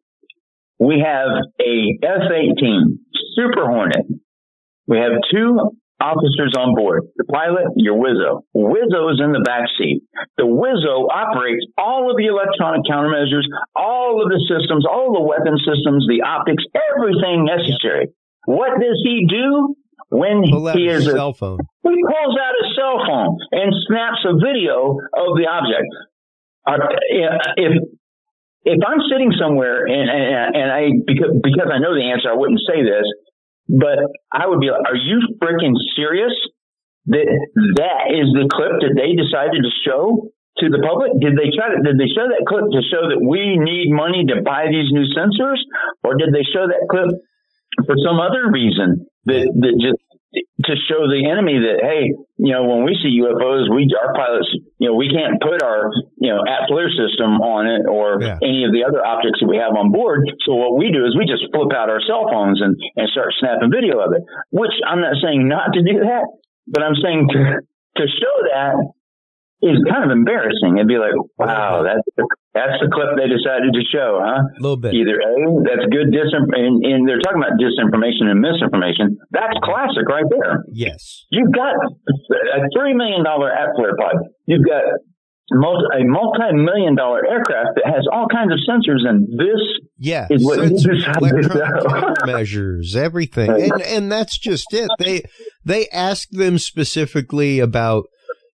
We have a F eighteen Super Hornet. We have two officers on board. The pilot, your Wizzo. Wizzo's in the back seat. The Wizzo operates all of the electronic countermeasures, all of the systems, all the weapon systems, the optics, everything necessary. What does he do when he is a cell phone? He pulls out his cell phone and snaps a video of the object. Uh, if If I'm sitting somewhere and, and, and I, because, because I know the answer, I wouldn't say this, but I would be like, are you freaking serious that that is the clip that they decided to show to the public? Did they try to, did they show that clip to show that we need money to buy these new sensors? Or did they show that clip for some other reason that, that just, to show the enemy that, hey, you know, when we see U F Os, we, our pilots, you know, we can't put our, you know, ATFLIR system on it or yeah. any of the other objects that we have on board. So what we do is we just flip out our cell phones and, and start snapping video of it, which I'm not saying not to do that, but I'm saying to, to show that is kind of embarrassing. It'd be like, wow, that's the, that's the clip they decided to show, huh? A little bit. Either A, that's good disinformation, and, and they're talking about disinformation and misinformation. That's classic right there. Yes. You've got a three million dollars ATFLIR pod. You've got multi, a multi-million dollar aircraft that has all kinds of sensors, and this yeah, is what sensors, electronic measures, everything. And, and that's just it. They, they ask them specifically about,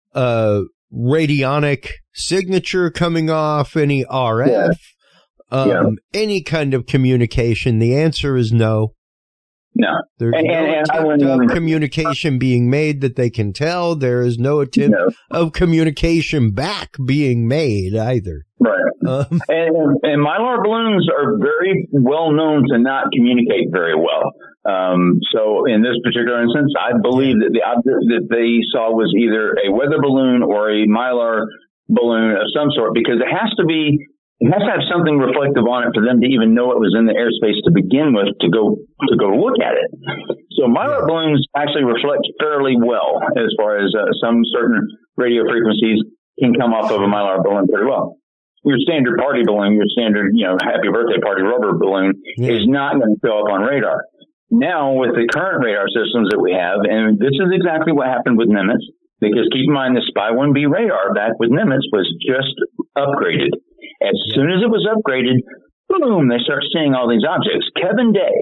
uh, radionic signature coming off, any R F, yeah. Um, yeah. any kind of communication. The answer is no. No. There's and, no and, and attempt of even... communication being made that they can tell. There is no attempt no. of communication back being made either. Right. Um, and, and Mylar balloons are very well known to not communicate very well. Um, so in this particular instance, I believe that the object that they saw was either a weather balloon or a Mylar balloon of some sort, because it has to be, it has to have something reflective on it for them to even know it was in the airspace to begin with to go, to go look at it. So Mylar balloons actually reflect fairly well as far as uh, some certain radio frequencies can come off of a Mylar balloon pretty well. Your standard party balloon, your standard, you know, happy birthday party rubber balloon yeah. is not going to show up on radar. Now, with the current radar systems that we have, and this is exactly what happened with Nimitz, because keep in mind the Spy one B radar back with Nimitz was just upgraded. As yeah. soon as it was upgraded, boom, they start seeing all these objects. Kevin Day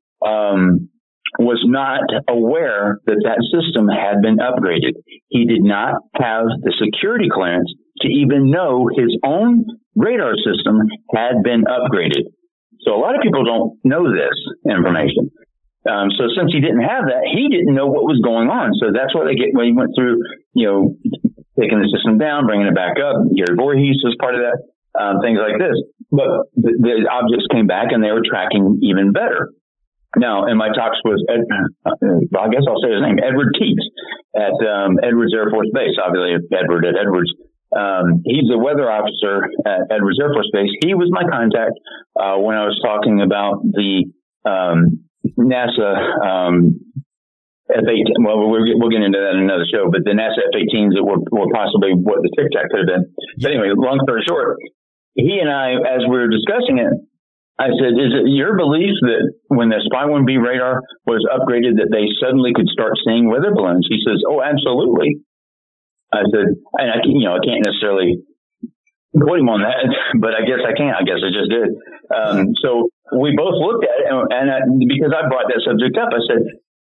um, was not aware that that system had been upgraded. He did not have the security clearance to even know his own radar system had been upgraded. So a lot of people don't know this information. Um, so since he didn't have that, he didn't know what was going on. So that's why they get, when he went through, you know, taking the system down, bringing it back up. Gary Voorhees was part of that, um, things like this. But the, the objects came back and they were tracking even better. Now, in my talks with, Ed, uh, I guess I'll say his name, Edward Teets at um, Edwards Air Force Base, obviously Edward at Edwards. Um, he's a weather officer at Edwards Air Force Base. He was my contact uh, when I was talking about the um, NASA um, F eighteen. Well, we'll get, we'll get into that in another show, but the NASA F eighteens that were, were possibly what the Tic Tac could have been. But anyway, long story short, he and I, as we were discussing it, I said, is it your belief that when the Spy one B radar was upgraded that they suddenly could start seeing weather balloons? He says, oh, absolutely. I said, and I, you know, I can't necessarily quote him on that, but I guess I can. I guess I just did. Um, so we both looked at it, and, and I, because I brought that subject up, I said,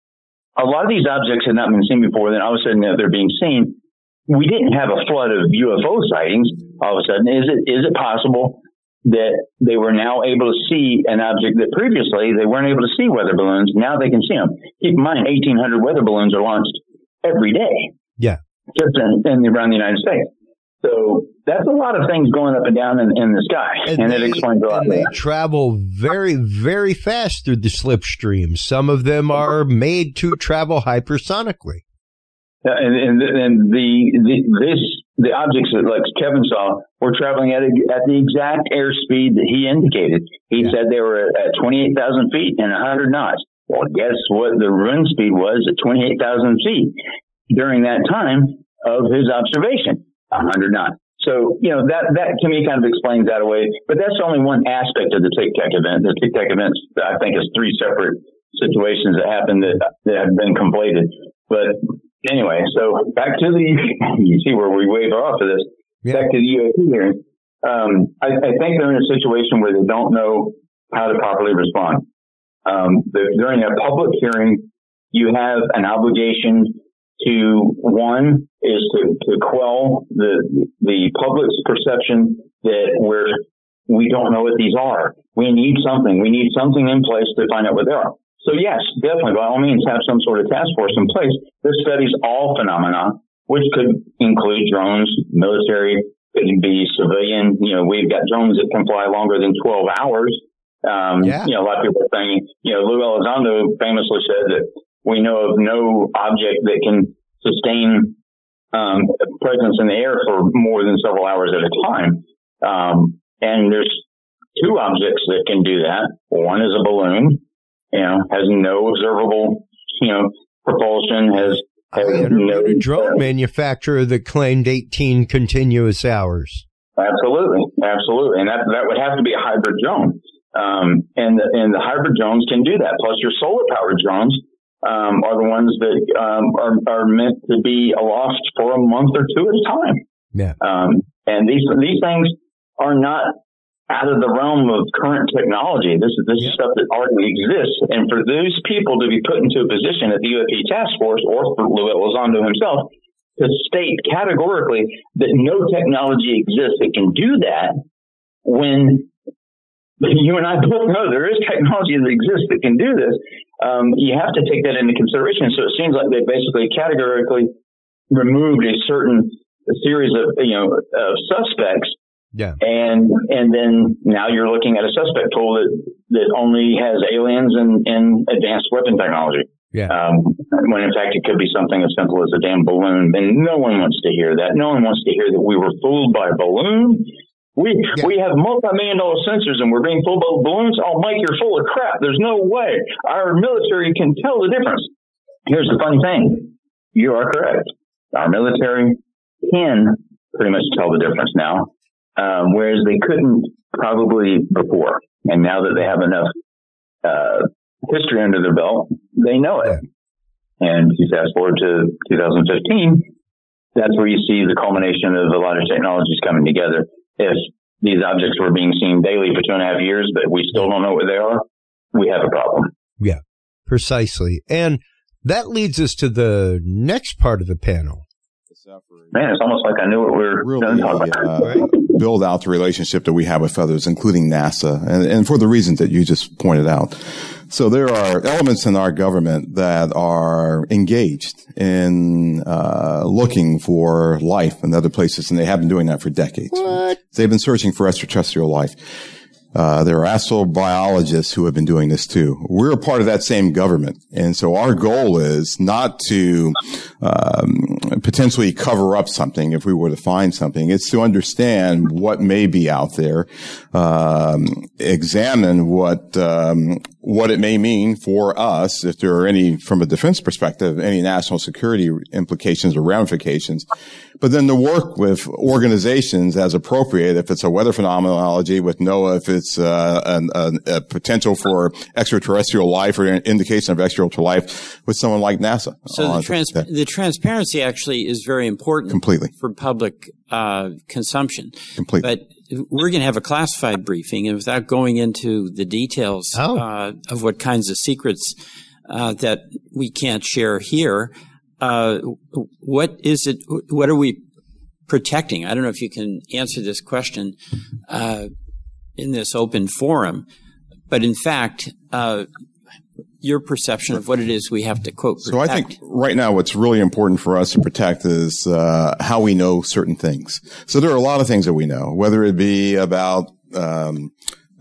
a lot of these objects had not been seen before. Then all of a sudden they're being seen. We didn't have a flood of U F O sightings. All of a sudden, is it is it possible that they were now able to see an object that previously they weren't able to see weather balloons? Now they can see them. Keep in mind, eighteen hundred weather balloons are launched every day. Yeah. Just in, in around the United States. So that's a lot of things going up and down in, in the sky. And, and they, it explains a lot. And they travel very, very fast through the slipstream. Some of them are made to travel hypersonically. Uh, and, and, and the, the, this, the objects that like Kevin saw were traveling at, a, at the exact airspeed that he indicated. He yeah. said they were at twenty-eight thousand feet and one hundred knots. Well, guess what the run speed was at twenty-eight thousand feet during that time of his observation, one hundred knots. So, you know, that, that to me kind of explains that away. But that's only one aspect of the Tic Tac event. The Tic Tac events, I think, is three separate situations that happened that, that have been conflated. But anyway, so back to the, you see where we wave off of this, yeah. back to the U A P hearing. Um, I, I think they're in a situation where they don't know how to properly respond. Um, the, during a public hearing, you have an obligation to, one, is to, to quell the the public's perception that we're, we don't know what these are. We need something. We need something in place to find out what they are. So yes, definitely, by all means, have some sort of task force in place that studies all phenomena, which could include drones, military, could be civilian. You know, we've got drones that can fly longer than twelve hours. Um, yeah. You know, a lot of people are saying, you know, Lou Elizondo famously said that we know of no object that can sustain um, presence in the air for more than several hours at a time. Um, and there's two objects that can do that. One is a balloon, you know, has no observable, you know, propulsion, has, has I no a drone uh, manufacturer that claimed eighteen continuous hours. Absolutely, absolutely, and that that would have to be a hybrid drone. Um, and the, and the hybrid drones can do that. Plus, your solar powered drones um, are the ones that um, are are meant to be aloft for a month or two at a time. Yeah. Um, and these these things are not out of the realm of current technology. This is this yeah. is stuff that already exists. And for those people to be put into a position at the U A P task force, or for Lou Elizondo himself, to state categorically that no technology exists that can do that, when you and I both know there is technology that exists that can do this, um, you have to take that into consideration. So it seems like they basically categorically removed a certain a series of, you know, of suspects. Yeah. And, and then now you're looking at a suspect pool that, that only has aliens and, and advanced weapon technology. Yeah. Um, when in fact it could be something as simple as a damn balloon. And no one wants to hear that. No one wants to hear that we were fooled by a balloon. We yeah. we have multi-million dollar sensors and we're being fooled by balloons. Oh, Mike, you're full of crap. There's no way. Our military can tell the difference. Here's the funny thing. You are correct. Our military can pretty much tell the difference now, um, whereas they couldn't probably before. And now that they have enough uh, history under their belt, they know it. And if you fast forward to two thousand fifteen, that's where you see the culmination of a lot of technologies coming together. If these objects were being seen daily for two and a half years, but we still don't know what they are, we have a problem. Yeah, precisely. And that leads us to the next part of the panel. Man, it's almost like I knew what we were really, going to talk about. Uh, right? Build out the relationship that we have with others, including NASA, and, and for the reasons that you just pointed out. So there are elements in our government that are engaged in uh looking for life in other places, and they have been doing that for decades. What? They've been searching for extraterrestrial life. Uh, there are astrobiologists who have been doing this too. We're a part of that same government. And so our goal is not to um, potentially cover up something if we were to find something. It's to understand what may be out there, um, examine what um, what it may mean for us, if there are any, from a defense perspective, any national security implications or ramifications, but then to work with organizations as appropriate, if it's a weather phenomenology with NOAA, if it's uh, an, an, a potential for extraterrestrial life or an indication of extraterrestrial life with someone like NASA. So the, trans- the transparency actually is very important Completely. for public uh, consumption. Completely. But we're going to have a classified briefing, and without going into the details oh. uh, of what kinds of secrets uh, that we can't share here, uh, what is it? What are we protecting? I don't know if you can answer this question uh, in this open forum, but in fact, uh, your perception of what it is we have to quote protect. So I think right now what's really important for us to protect is uh, how we know certain things. So there are a lot of things that we know, whether it be about um,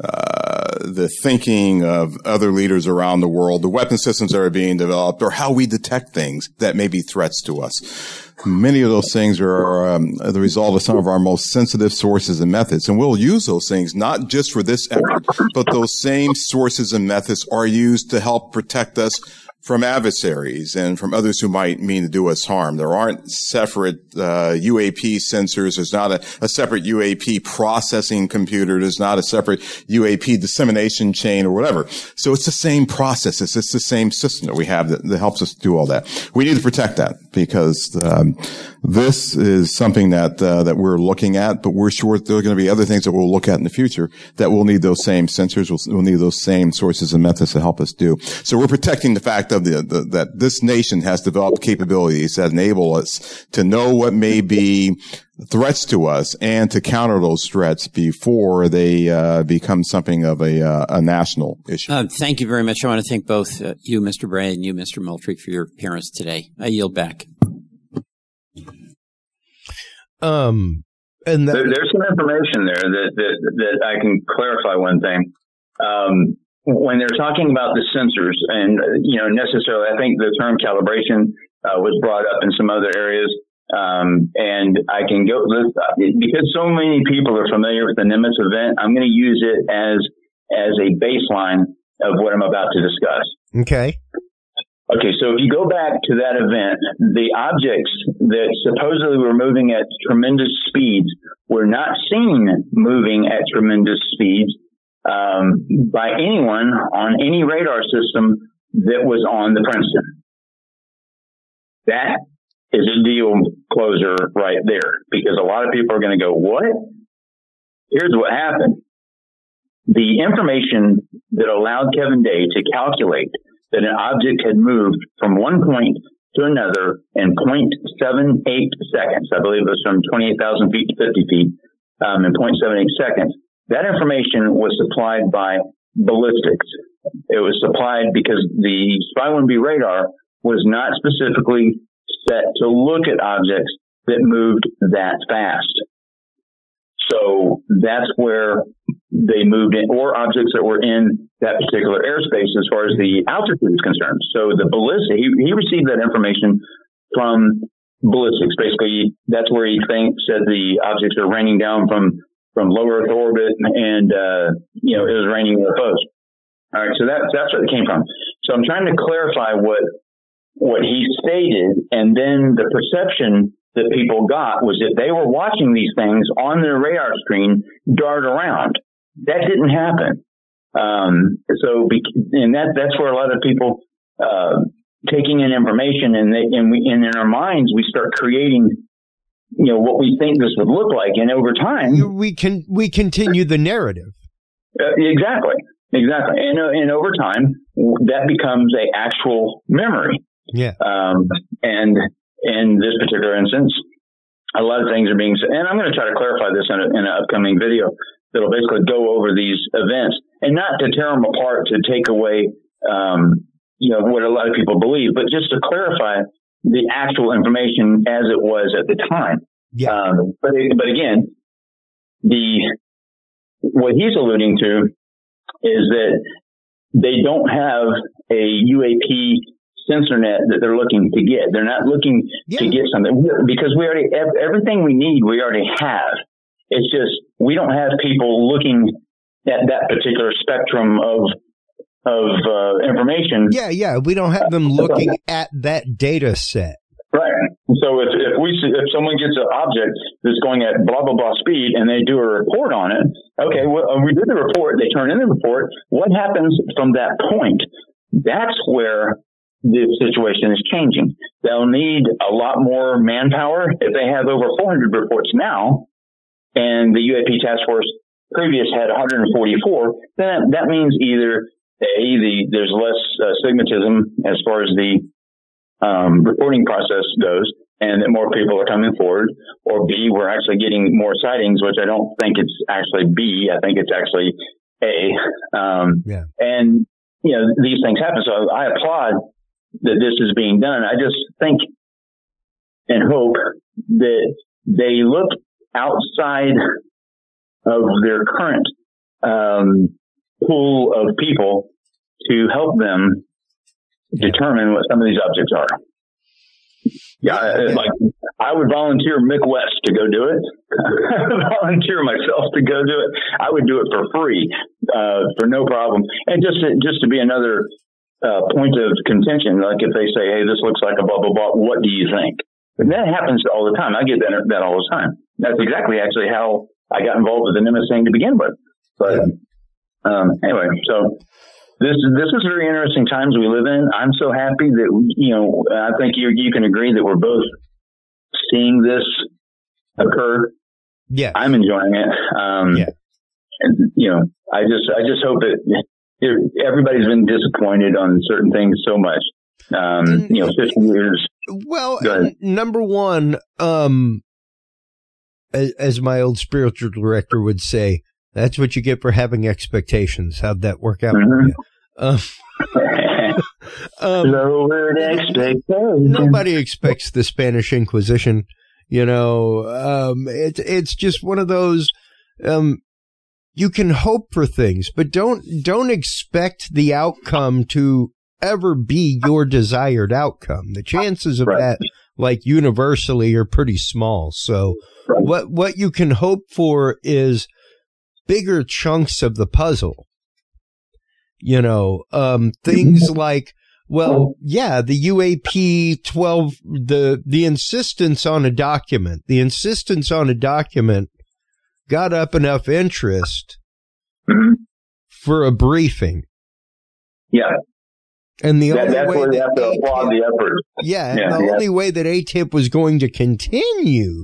uh, the thinking of other leaders around the world, the weapon systems that are being developed, or how we detect things that may be threats to us. Many of those things are um, the result of some of our most sensitive sources and methods. And we'll use those things not just for this effort, but those same sources and methods are used to help protect us from adversaries and from others who might mean to do us harm. There aren't separate uh, U A P sensors. There's not a, a separate U A P processing computer. There's not a separate U A P dissemination chain or whatever. So it's the same process. It's, it's the same system that we have that, that helps us do all that. We need to protect that because um, this is something that uh, that we're looking at, but we're sure there are going to be other things that we'll look at in the future that will need those same sensors. We'll, we'll need those same sources and methods to help us do. So we're protecting the fact of the, the that this nation has developed capabilities that enable us to know what may be threats to us and to counter those threats before they uh, become something of a, uh, a national issue. Uh, thank you very much. I want to thank both uh, you, Mister Bray, and you, Mister Moultrie, for your appearance today. I yield back. Um, and that- there, there's some information there that, that that I can clarify one thing. Um, when they're talking about the sensors, and you know, necessarily, I think the term calibration uh, was brought up in some other areas. Um, and I can go because so many people are familiar with the Nimitz event. I'm going to use it as as a baseline of what I'm about to discuss. Okay. Okay, so if you go back to that event, the objects that supposedly were moving at tremendous speeds were not seen moving at tremendous speeds um, by anyone on any radar system that was on the Princeton. That is a deal closer right there, because a lot of people are going to go, what? Here's what happened. The information that allowed Kevin Day to calculate that an object had moved from one point to another in zero point seven eight seconds. I believe it was from twenty-eight thousand feet to fifty feet um, in zero point seven eight seconds. That information was supplied by ballistics. It was supplied because the Spy one B radar was not specifically set to look at objects that moved that fast. So that's where they moved in, or objects that were in that particular airspace as far as the altitude is concerned. So the ballistic, he, he received that information from ballistics. Basically, that's where he think, said the objects are raining down from, from low Earth orbit, and, uh, you know, it was raining U F Os. All right, so that, that's where it came from. So I'm trying to clarify what what he stated, and then the perception that people got was that they were watching these things on their radar screen dart around. That didn't happen. Um, so, and that, that's where a lot of people, uh, taking in information, and they, and we, and in our minds, we start creating, you know, what we think this would look like. And over time, we can, we continue the narrative. Uh, exactly. Exactly. And, uh, and over time, that becomes a actual memory. Yeah. Um, and in this particular instance, a lot of things are being said, and I'm going to try to clarify this in, a, in an upcoming video that'll basically go over these events, and not to tear them apart to take away, um, you know, what a lot of people believe, but just to clarify the actual information as it was at the time. Yeah. Um, but, but again, the, what he's alluding to is that they don't have a U A P sensor net that they're looking to get. They're not looking yeah. to get something because we already everything we need. We already have. It's just we don't have people looking at that particular spectrum of of uh, information. Yeah, yeah. We don't have them looking at that data set. Right. So if if we if someone gets an object that's going at blah blah blah speed and they do a report on it, okay, well, we did the report. They turn in the report. What happens from that point? That's where the situation is changing. They'll need a lot more manpower. If they have over four hundred reports now, and the U A P task force previous had one hundred forty-four, then that means either A, the there's less uh, stigmatism as far as the um, reporting process goes, and that more people are coming forward, or B, we're actually getting more sightings, which I don't think it's actually B. I think it's actually A. Um, yeah. And, you know, these things happen. So I applaud that this is being done. I just think and hope that they look outside of their current um, pool of people to help them determine what some of these objects are. Yeah, yeah. Like I would volunteer Mick West to go do it. Volunteer myself to go do it. I would do it for free, uh, for no problem. And just to, just to be another uh, point of contention, like if they say, "Hey, this looks like a blah blah blah," what do you think? And that happens all the time. I get that that all the time. That's exactly actually how I got involved with the Nimitz thing to begin with. But um, anyway, so. This this is very interesting times we live in. I'm so happy that, you know, I think you you can agree that we're both seeing this occur. Yeah. I'm enjoying it. Um, yeah. And, you know, I just I just hope that it, everybody's been disappointed on certain things so much. Um, and, you know, fifty years. Well, number one, um, as, as my old spiritual director would say, that's what you get for having expectations. How'd that work out mm-hmm. for you? Um, um, Lowered expectations. Nobody expects the Spanish Inquisition. You know, um, it's it's just one of those. Um, you can hope for things, but don't don't expect the outcome to ever be your desired outcome. The chances of right. that, like universally, are pretty small. So, right. what what you can hope for is bigger chunks of the puzzle, you know, um, things like, well, yeah, the U A P twelve, the, the insistence on a document, the insistence on a document got up enough interest mm-hmm. for a briefing. Yeah. And the that, only that's way where you have to A T I P, applaud the effort. Yeah. And yeah, the yeah. only way that A T I P was going to continue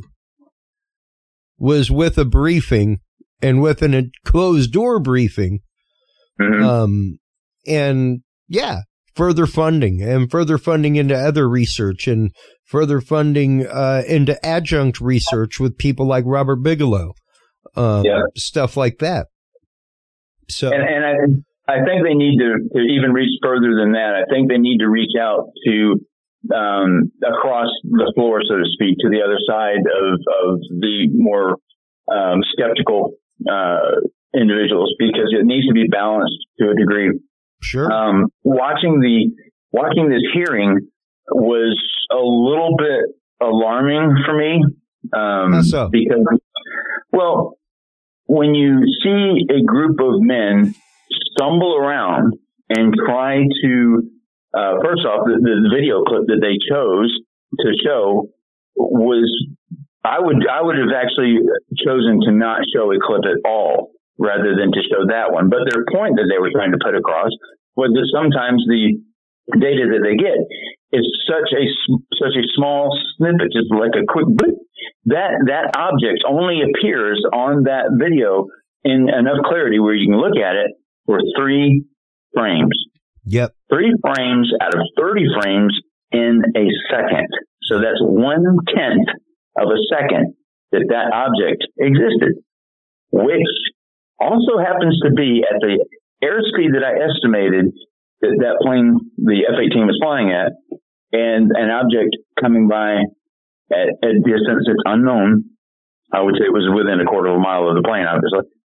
was with a briefing. And with an, a closed door briefing, mm-hmm. um, and yeah, further funding and further funding into other research and further funding uh, into adjunct research with people like Robert Bigelow, um, yeah. stuff like that. So, and, and I, I think they need to, to even reach further than that. I think they need to reach out to um, across the floor, so to speak, to the other side of of the more um, skeptical. Uh, individuals, because it needs to be balanced to a degree. Sure. Um, watching the watching this hearing was a little bit alarming for me. Um, How so? Because, well, when you see a group of men stumble around and try to, uh, first off, the, the video clip that they chose to show was. I would I would have actually chosen to not show a clip at all rather than to show that one. But their point that they were trying to put across was that sometimes the data that they get is such a such a small snippet, just like a quick blip. That that object only appears on that video in enough clarity where you can look at it for three frames. Yep, three frames out of thirty frames in a second. So that's one tenth of a second that that object existed, which also happens to be at the airspeed that I estimated that that plane, the F eighteen, was flying at, and an object coming by at a distance that's unknown. I would say it was within a quarter of a mile of the plane, obviously.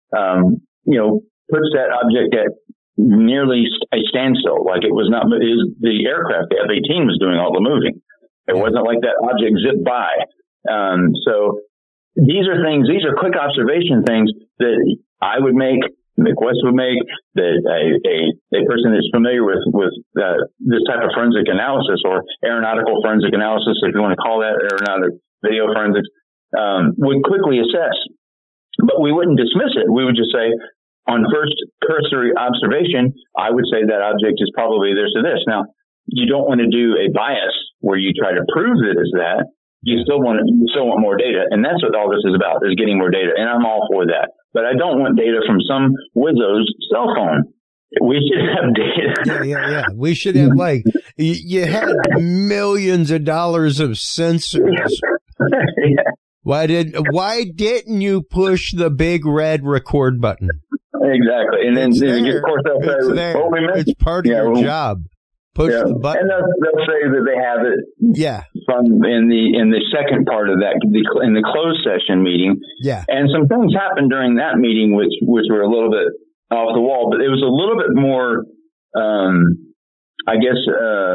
um, you know, puts that object at nearly a standstill. Like it was not, it was the aircraft, the F eighteen was doing all the moving. It wasn't like that object zipped by. Um, so these are things, these are quick observation things that I would make, McWest would make, that a, a, a person that's familiar with, with uh, this type of forensic analysis or aeronautical forensic analysis, if you want to call that aeronautic video forensics, um, would quickly assess. But we wouldn't dismiss it. We would just say, on first cursory observation, I would say that object is probably this or this. Now, you don't want to do a bias where you try to prove that it's that. You still want to, you still want more data, and that's what all this is about: is getting more data. And I'm all for that. But I don't want data from some wizzo's cell phone. We should have data. Yeah, yeah, yeah. We should have like you, you had millions of dollars of sensors. Yeah. Why did why didn't you push the big red record button? Exactly, and then It's then there. of course they'll It's say, there. "Well, we missed." It's part of Yeah, your well, job. Push Yeah. the button. And they'll, they'll say that they have it. Yeah. From in the in the second part of that, the, in the closed session meeting. Yeah. And some things happened during that meeting, which which were a little bit off the wall, but it was a little bit more, um, I guess, uh,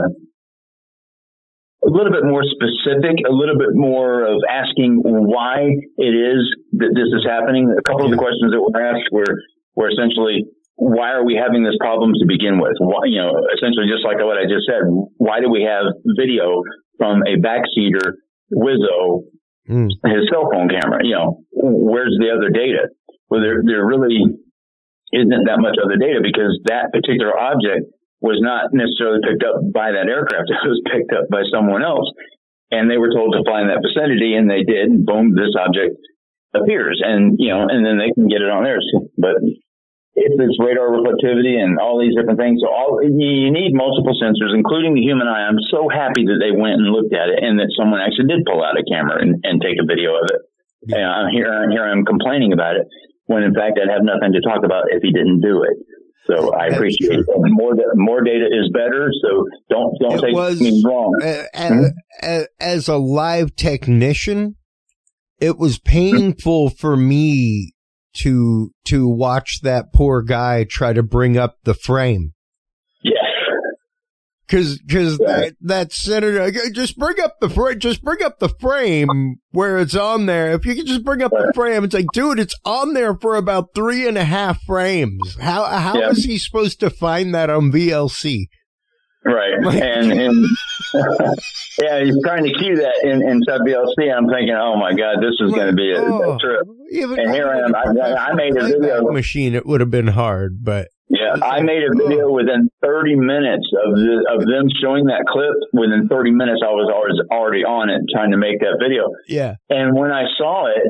a little bit more specific, a little bit more of asking why it is that this is happening. A couple of the questions that were asked were were essentially, why are we having this problem to begin with? Why, you know, essentially just like what I just said, why do we have video from a backseater Wizzo, mm. his cell phone camera? You know, where's the other data? Well, there, there really isn't that much other data because that particular object was not necessarily picked up by that aircraft. It was picked up by someone else. And they were told to fly in that vicinity, and they did. And boom, this object appears. And, you know, and then they can get it on theirs. But if it's radar reflectivity and all these different things, so all you need multiple sensors, including the human eye. I'm so happy that they went and looked at it, and that someone actually did pull out a camera and, and take a video of it. Yeah. And I'm here, here I'm complaining about it, when in fact I'd have nothing to talk about if he didn't do it. So I appreciate it. More more data is better. So don't don't it take was, me wrong. Uh, mm-hmm. As a live technician, it was painful for me to to watch that poor guy try to bring up the frame. Yes. Cause, cause yeah. that, that senator, just bring up the frame, just bring up the frame where it's on there. If you could just bring up the frame, it's like, dude, it's on there for about three and a half frames. How, how yeah. is he supposed to find that on V L C? Right. Like, and, and yeah, he's trying to cue that in, in sub V L C. I'm thinking, oh my God, this is going to be a, oh, a trip. Even and here I am. I, I made a video. Machine, it would have been hard, but. Yeah, I made a video within thirty minutes of the, of them showing that clip. Within thirty minutes, I was always already on it trying to make that video. Yeah. And when I saw it,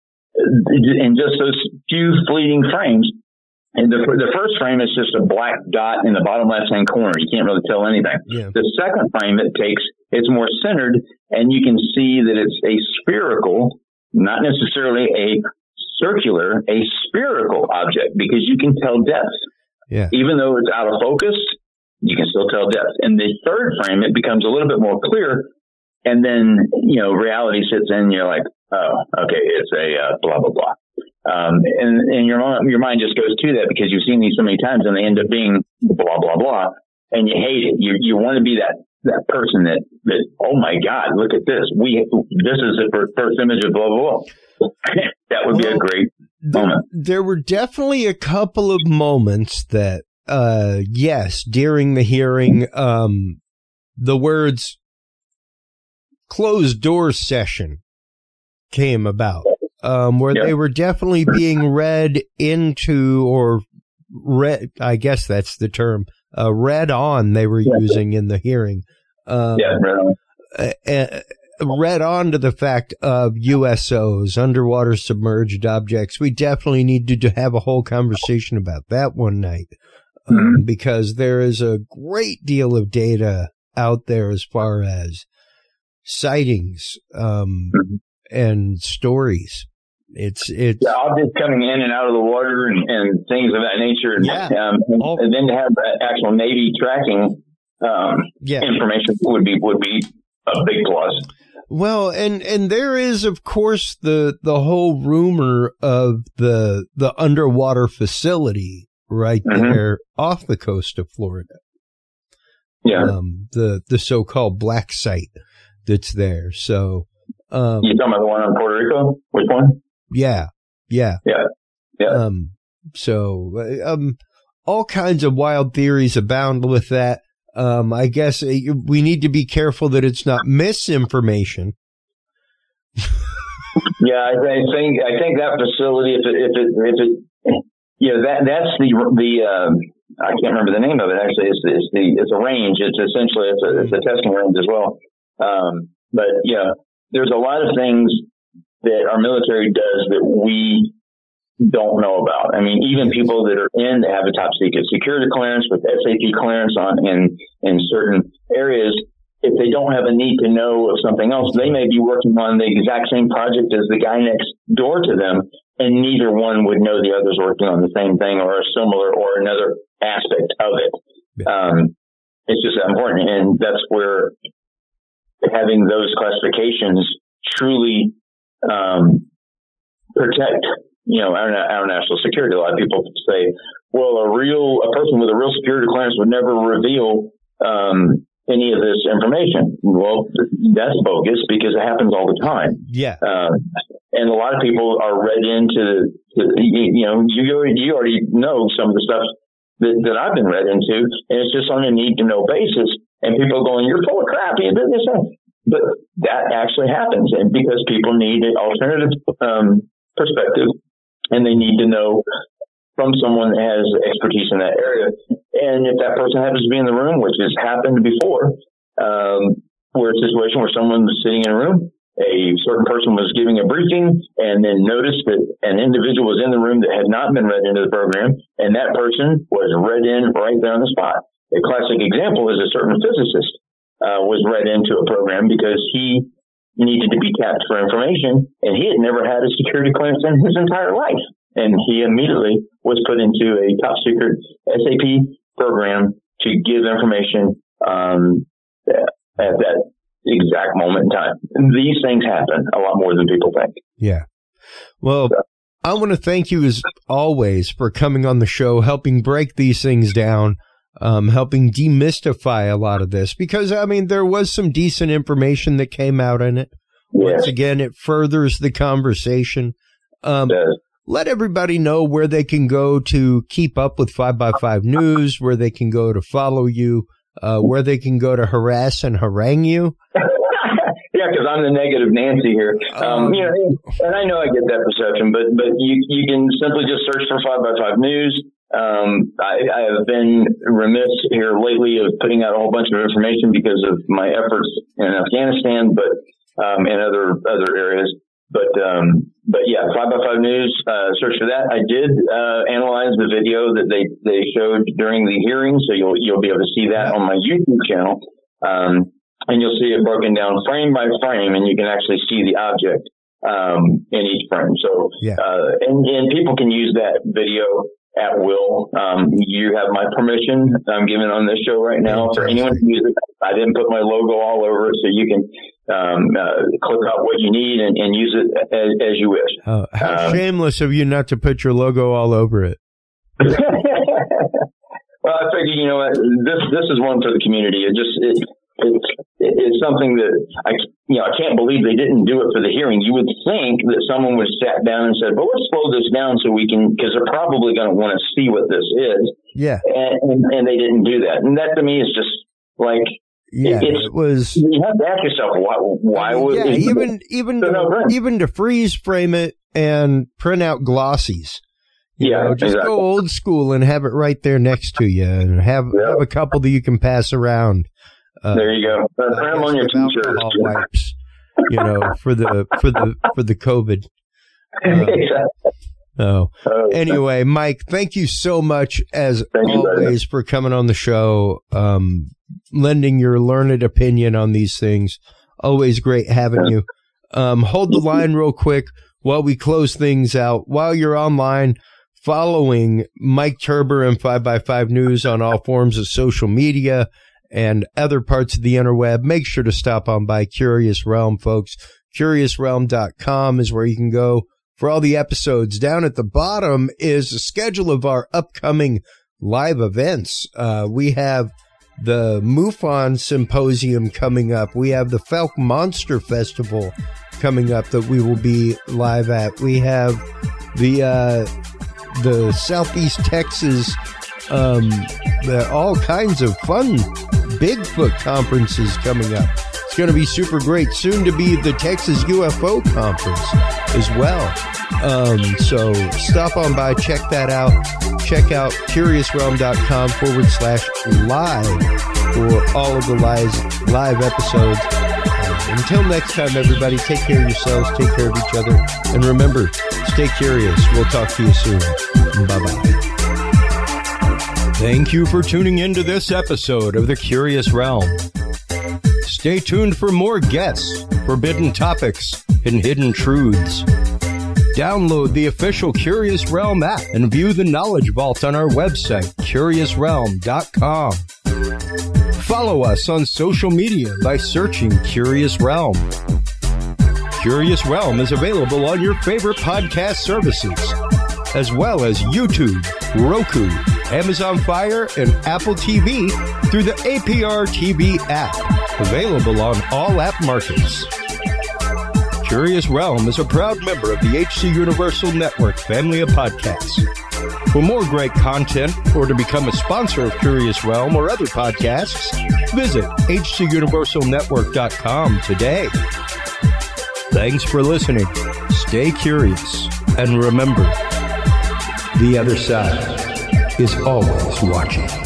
in just those few fleeting frames, and the, the first frame is just a black dot in the bottom left-hand corner. You can't really tell anything. Yeah. The second frame it takes, it's more centered, and you can see that it's a spherical, not necessarily a circular, a spherical object, because you can tell depth. Yeah. Even though it's out of focus, you can still tell depth. In the third frame, it becomes a little bit more clear. And then, you know, reality sits in. You're like, oh, okay, it's a uh, blah, blah, blah. Um, and, and your, your mind just goes to that because you've seen these so many times and they end up being blah, blah, blah. And you hate it. You, you want to be that, that person that, that, oh my God, look at this. We, this is the first image of blah, blah, blah. That would be a great moment. There, there were definitely a couple of moments that, uh, yes, during the hearing, um, the words closed door session came about, um, where yep. they were definitely being read into or read, I guess that's the term, uh, read on they were yeah. using in the hearing. Um, yeah, read on. Uh, uh, read on to the fact of U S Os, underwater submerged objects. We definitely need to, to have a whole conversation about that one night, um, mm-hmm. because there is a great deal of data out there as far as sightings um, mm-hmm. and stories. It's it's yeah, objects coming in and out of the water and, and things of that nature, and, yeah. um, and, oh. and then to have actual Navy tracking um, yeah. information would be would be a big plus. Well, and, and there is, of course, the, the whole rumor of the, the underwater facility right mm-hmm. there off the coast of Florida. Yeah. Um, the, the so-called black site that's there. So, um, you talking about the one in Puerto Rico? Which one? Yeah. Yeah. Yeah. Yeah. Um, so, um, all kinds of wild theories abound with that. Um, I guess uh, we need to be careful that it's not misinformation. Yeah, I, I think I think that facility, if it, if it, if it, you know, that that's the the um, I can't remember the name of it. Actually, it's, it's the it's a range. It's essentially it's a, it's a testing range as well. Um, but yeah, there's a lot of things that our military does that we don't know about. I mean, even people that are in that have a top secret security clearance with S A P clearance on in in certain areas, if they don't have a need to know of something else, they may be working on the exact same project as the guy next door to them, and neither one would know the other's working on the same thing or a similar or another aspect of it. Um, it's just important, and that's where having those classifications truly um, protect. You know, our, our national security. A lot of people say, well, a real, a person with a real security clearance would never reveal, um, any of this information. Well, that's bogus because it happens all the time. Yeah. Uh, and a lot of people are read into, to, you know, you already, you already know some of the stuff that, that I've been read into, and it's just on a need to know basis. And people are going, you're full of crap. You did this. But that actually happens. And because people need an alternative, um, perspective, and they need to know from someone that has expertise in that area. And if that person happens to be in the room, which has happened before, um, where a situation where someone was sitting in a room, a certain person was giving a briefing and then noticed that an individual was in the room that had not been read into the program, and that person was read in right there on the spot. A classic example is a certain physicist uh, was read into a program because he needed to be tapped for information, and he had never had a security clearance in his entire life. And he immediately was put into a top secret S A P program to give information um, at that exact moment in time. And these things happen a lot more than people think. Yeah. Well, so. I want to thank you as always for coming on the show, helping break these things down. Um, helping demystify a lot of this, because, I mean, there was some decent information that came out in it. Yes. Once again, it furthers the conversation. Um, yes. Let everybody know where they can go to keep up with five by five News, where they can go to follow you, uh, where they can go to harass and harangue you. Yeah, because I'm the negative Nancy here. Um, you know, and I know I get that perception, but but you you can simply just search for five by five News. Um, I, I have been remiss here lately of putting out a whole bunch of information because of my efforts in Afghanistan, but um, and other other areas. But um, but yeah, five by five News. Uh, search for that. I did uh, analyze the video that they, they showed during the hearing, so you'll you'll be able to see that on my YouTube channel, um, and you'll see it broken down frame by frame, and you can actually see the object um, in each frame. So yeah. uh, and and people can use that video at will. Um, you have my permission I'm giving on this show right now for anyone to use it. I didn't put my logo all over it, so you can um, uh, click out what you need and, and use it as, as you wish. Oh, how um, shameless of you not to put your logo all over it. Well, I figured, you know what, this this is one for the community. It just it, it's it's something that I you know I can't believe they didn't do it for the hearing. You would think that someone would sat down and said, "Well, let's slow this down so we can," because they're probably going to want to see what this is. Yeah, and, and and they didn't do that, and that to me is just like yeah, it, it was. You have to ask yourself why why would yeah even even to, no even to freeze frame it and print out glossies. You yeah, know, just exactly. go old school and have it right there next to you, and have yep. have a couple that you can pass around. Uh, there you go. Uh, print them on your t-shirts. Wipes, you know, for the for the for the COVID. Uh, oh, oh, anyway, Mike, thank you so much as thank always you, for coming on the show, um, lending your learned opinion on these things. Always great having yeah. you. Um, hold the line real quick while we close things out. While you're online, following Mike Turber and five by five News on all forms of social media, and other parts of the interweb, make sure to stop on by Curious Realm, folks. Curious Realm dot com is where you can go for all the episodes. Down at the bottom is a schedule of our upcoming live events. Uh, we have the MUFON Symposium coming up. We have the Falk Monster Festival coming up that we will be live at. We have the uh, the Southeast Texas, um, the, all kinds of fun Bigfoot conferences coming up. It's going to be super great. Soon to be the Texas U F O Conference as well. Um, so stop on by, check that out. Check out Curious Realm dot com forward slash live for all of the live, live episodes. Uh, until next time, everybody, take care of yourselves, take care of each other, and remember, stay curious. We'll talk to you soon. Bye-bye. Thank you for tuning in to this episode of The Curious Realm. Stay tuned for more guests, forbidden topics, and hidden truths. Download the official Curious Realm app and view the Knowledge Vault on our website, Curious Realm dot com. Follow us on social media by searching Curious Realm. Curious Realm is available on your favorite podcast services, as well as YouTube, Roku, Amazon Fire, and Apple T V through the A P R T V app, available on all app markets. Curious Realm is a proud member of the H C Universal Network family of podcasts. For more great content or to become a sponsor of Curious Realm or other podcasts, visit H C Universal Network dot com today. Thanks for listening. Stay curious. And remember, the other side is always watching.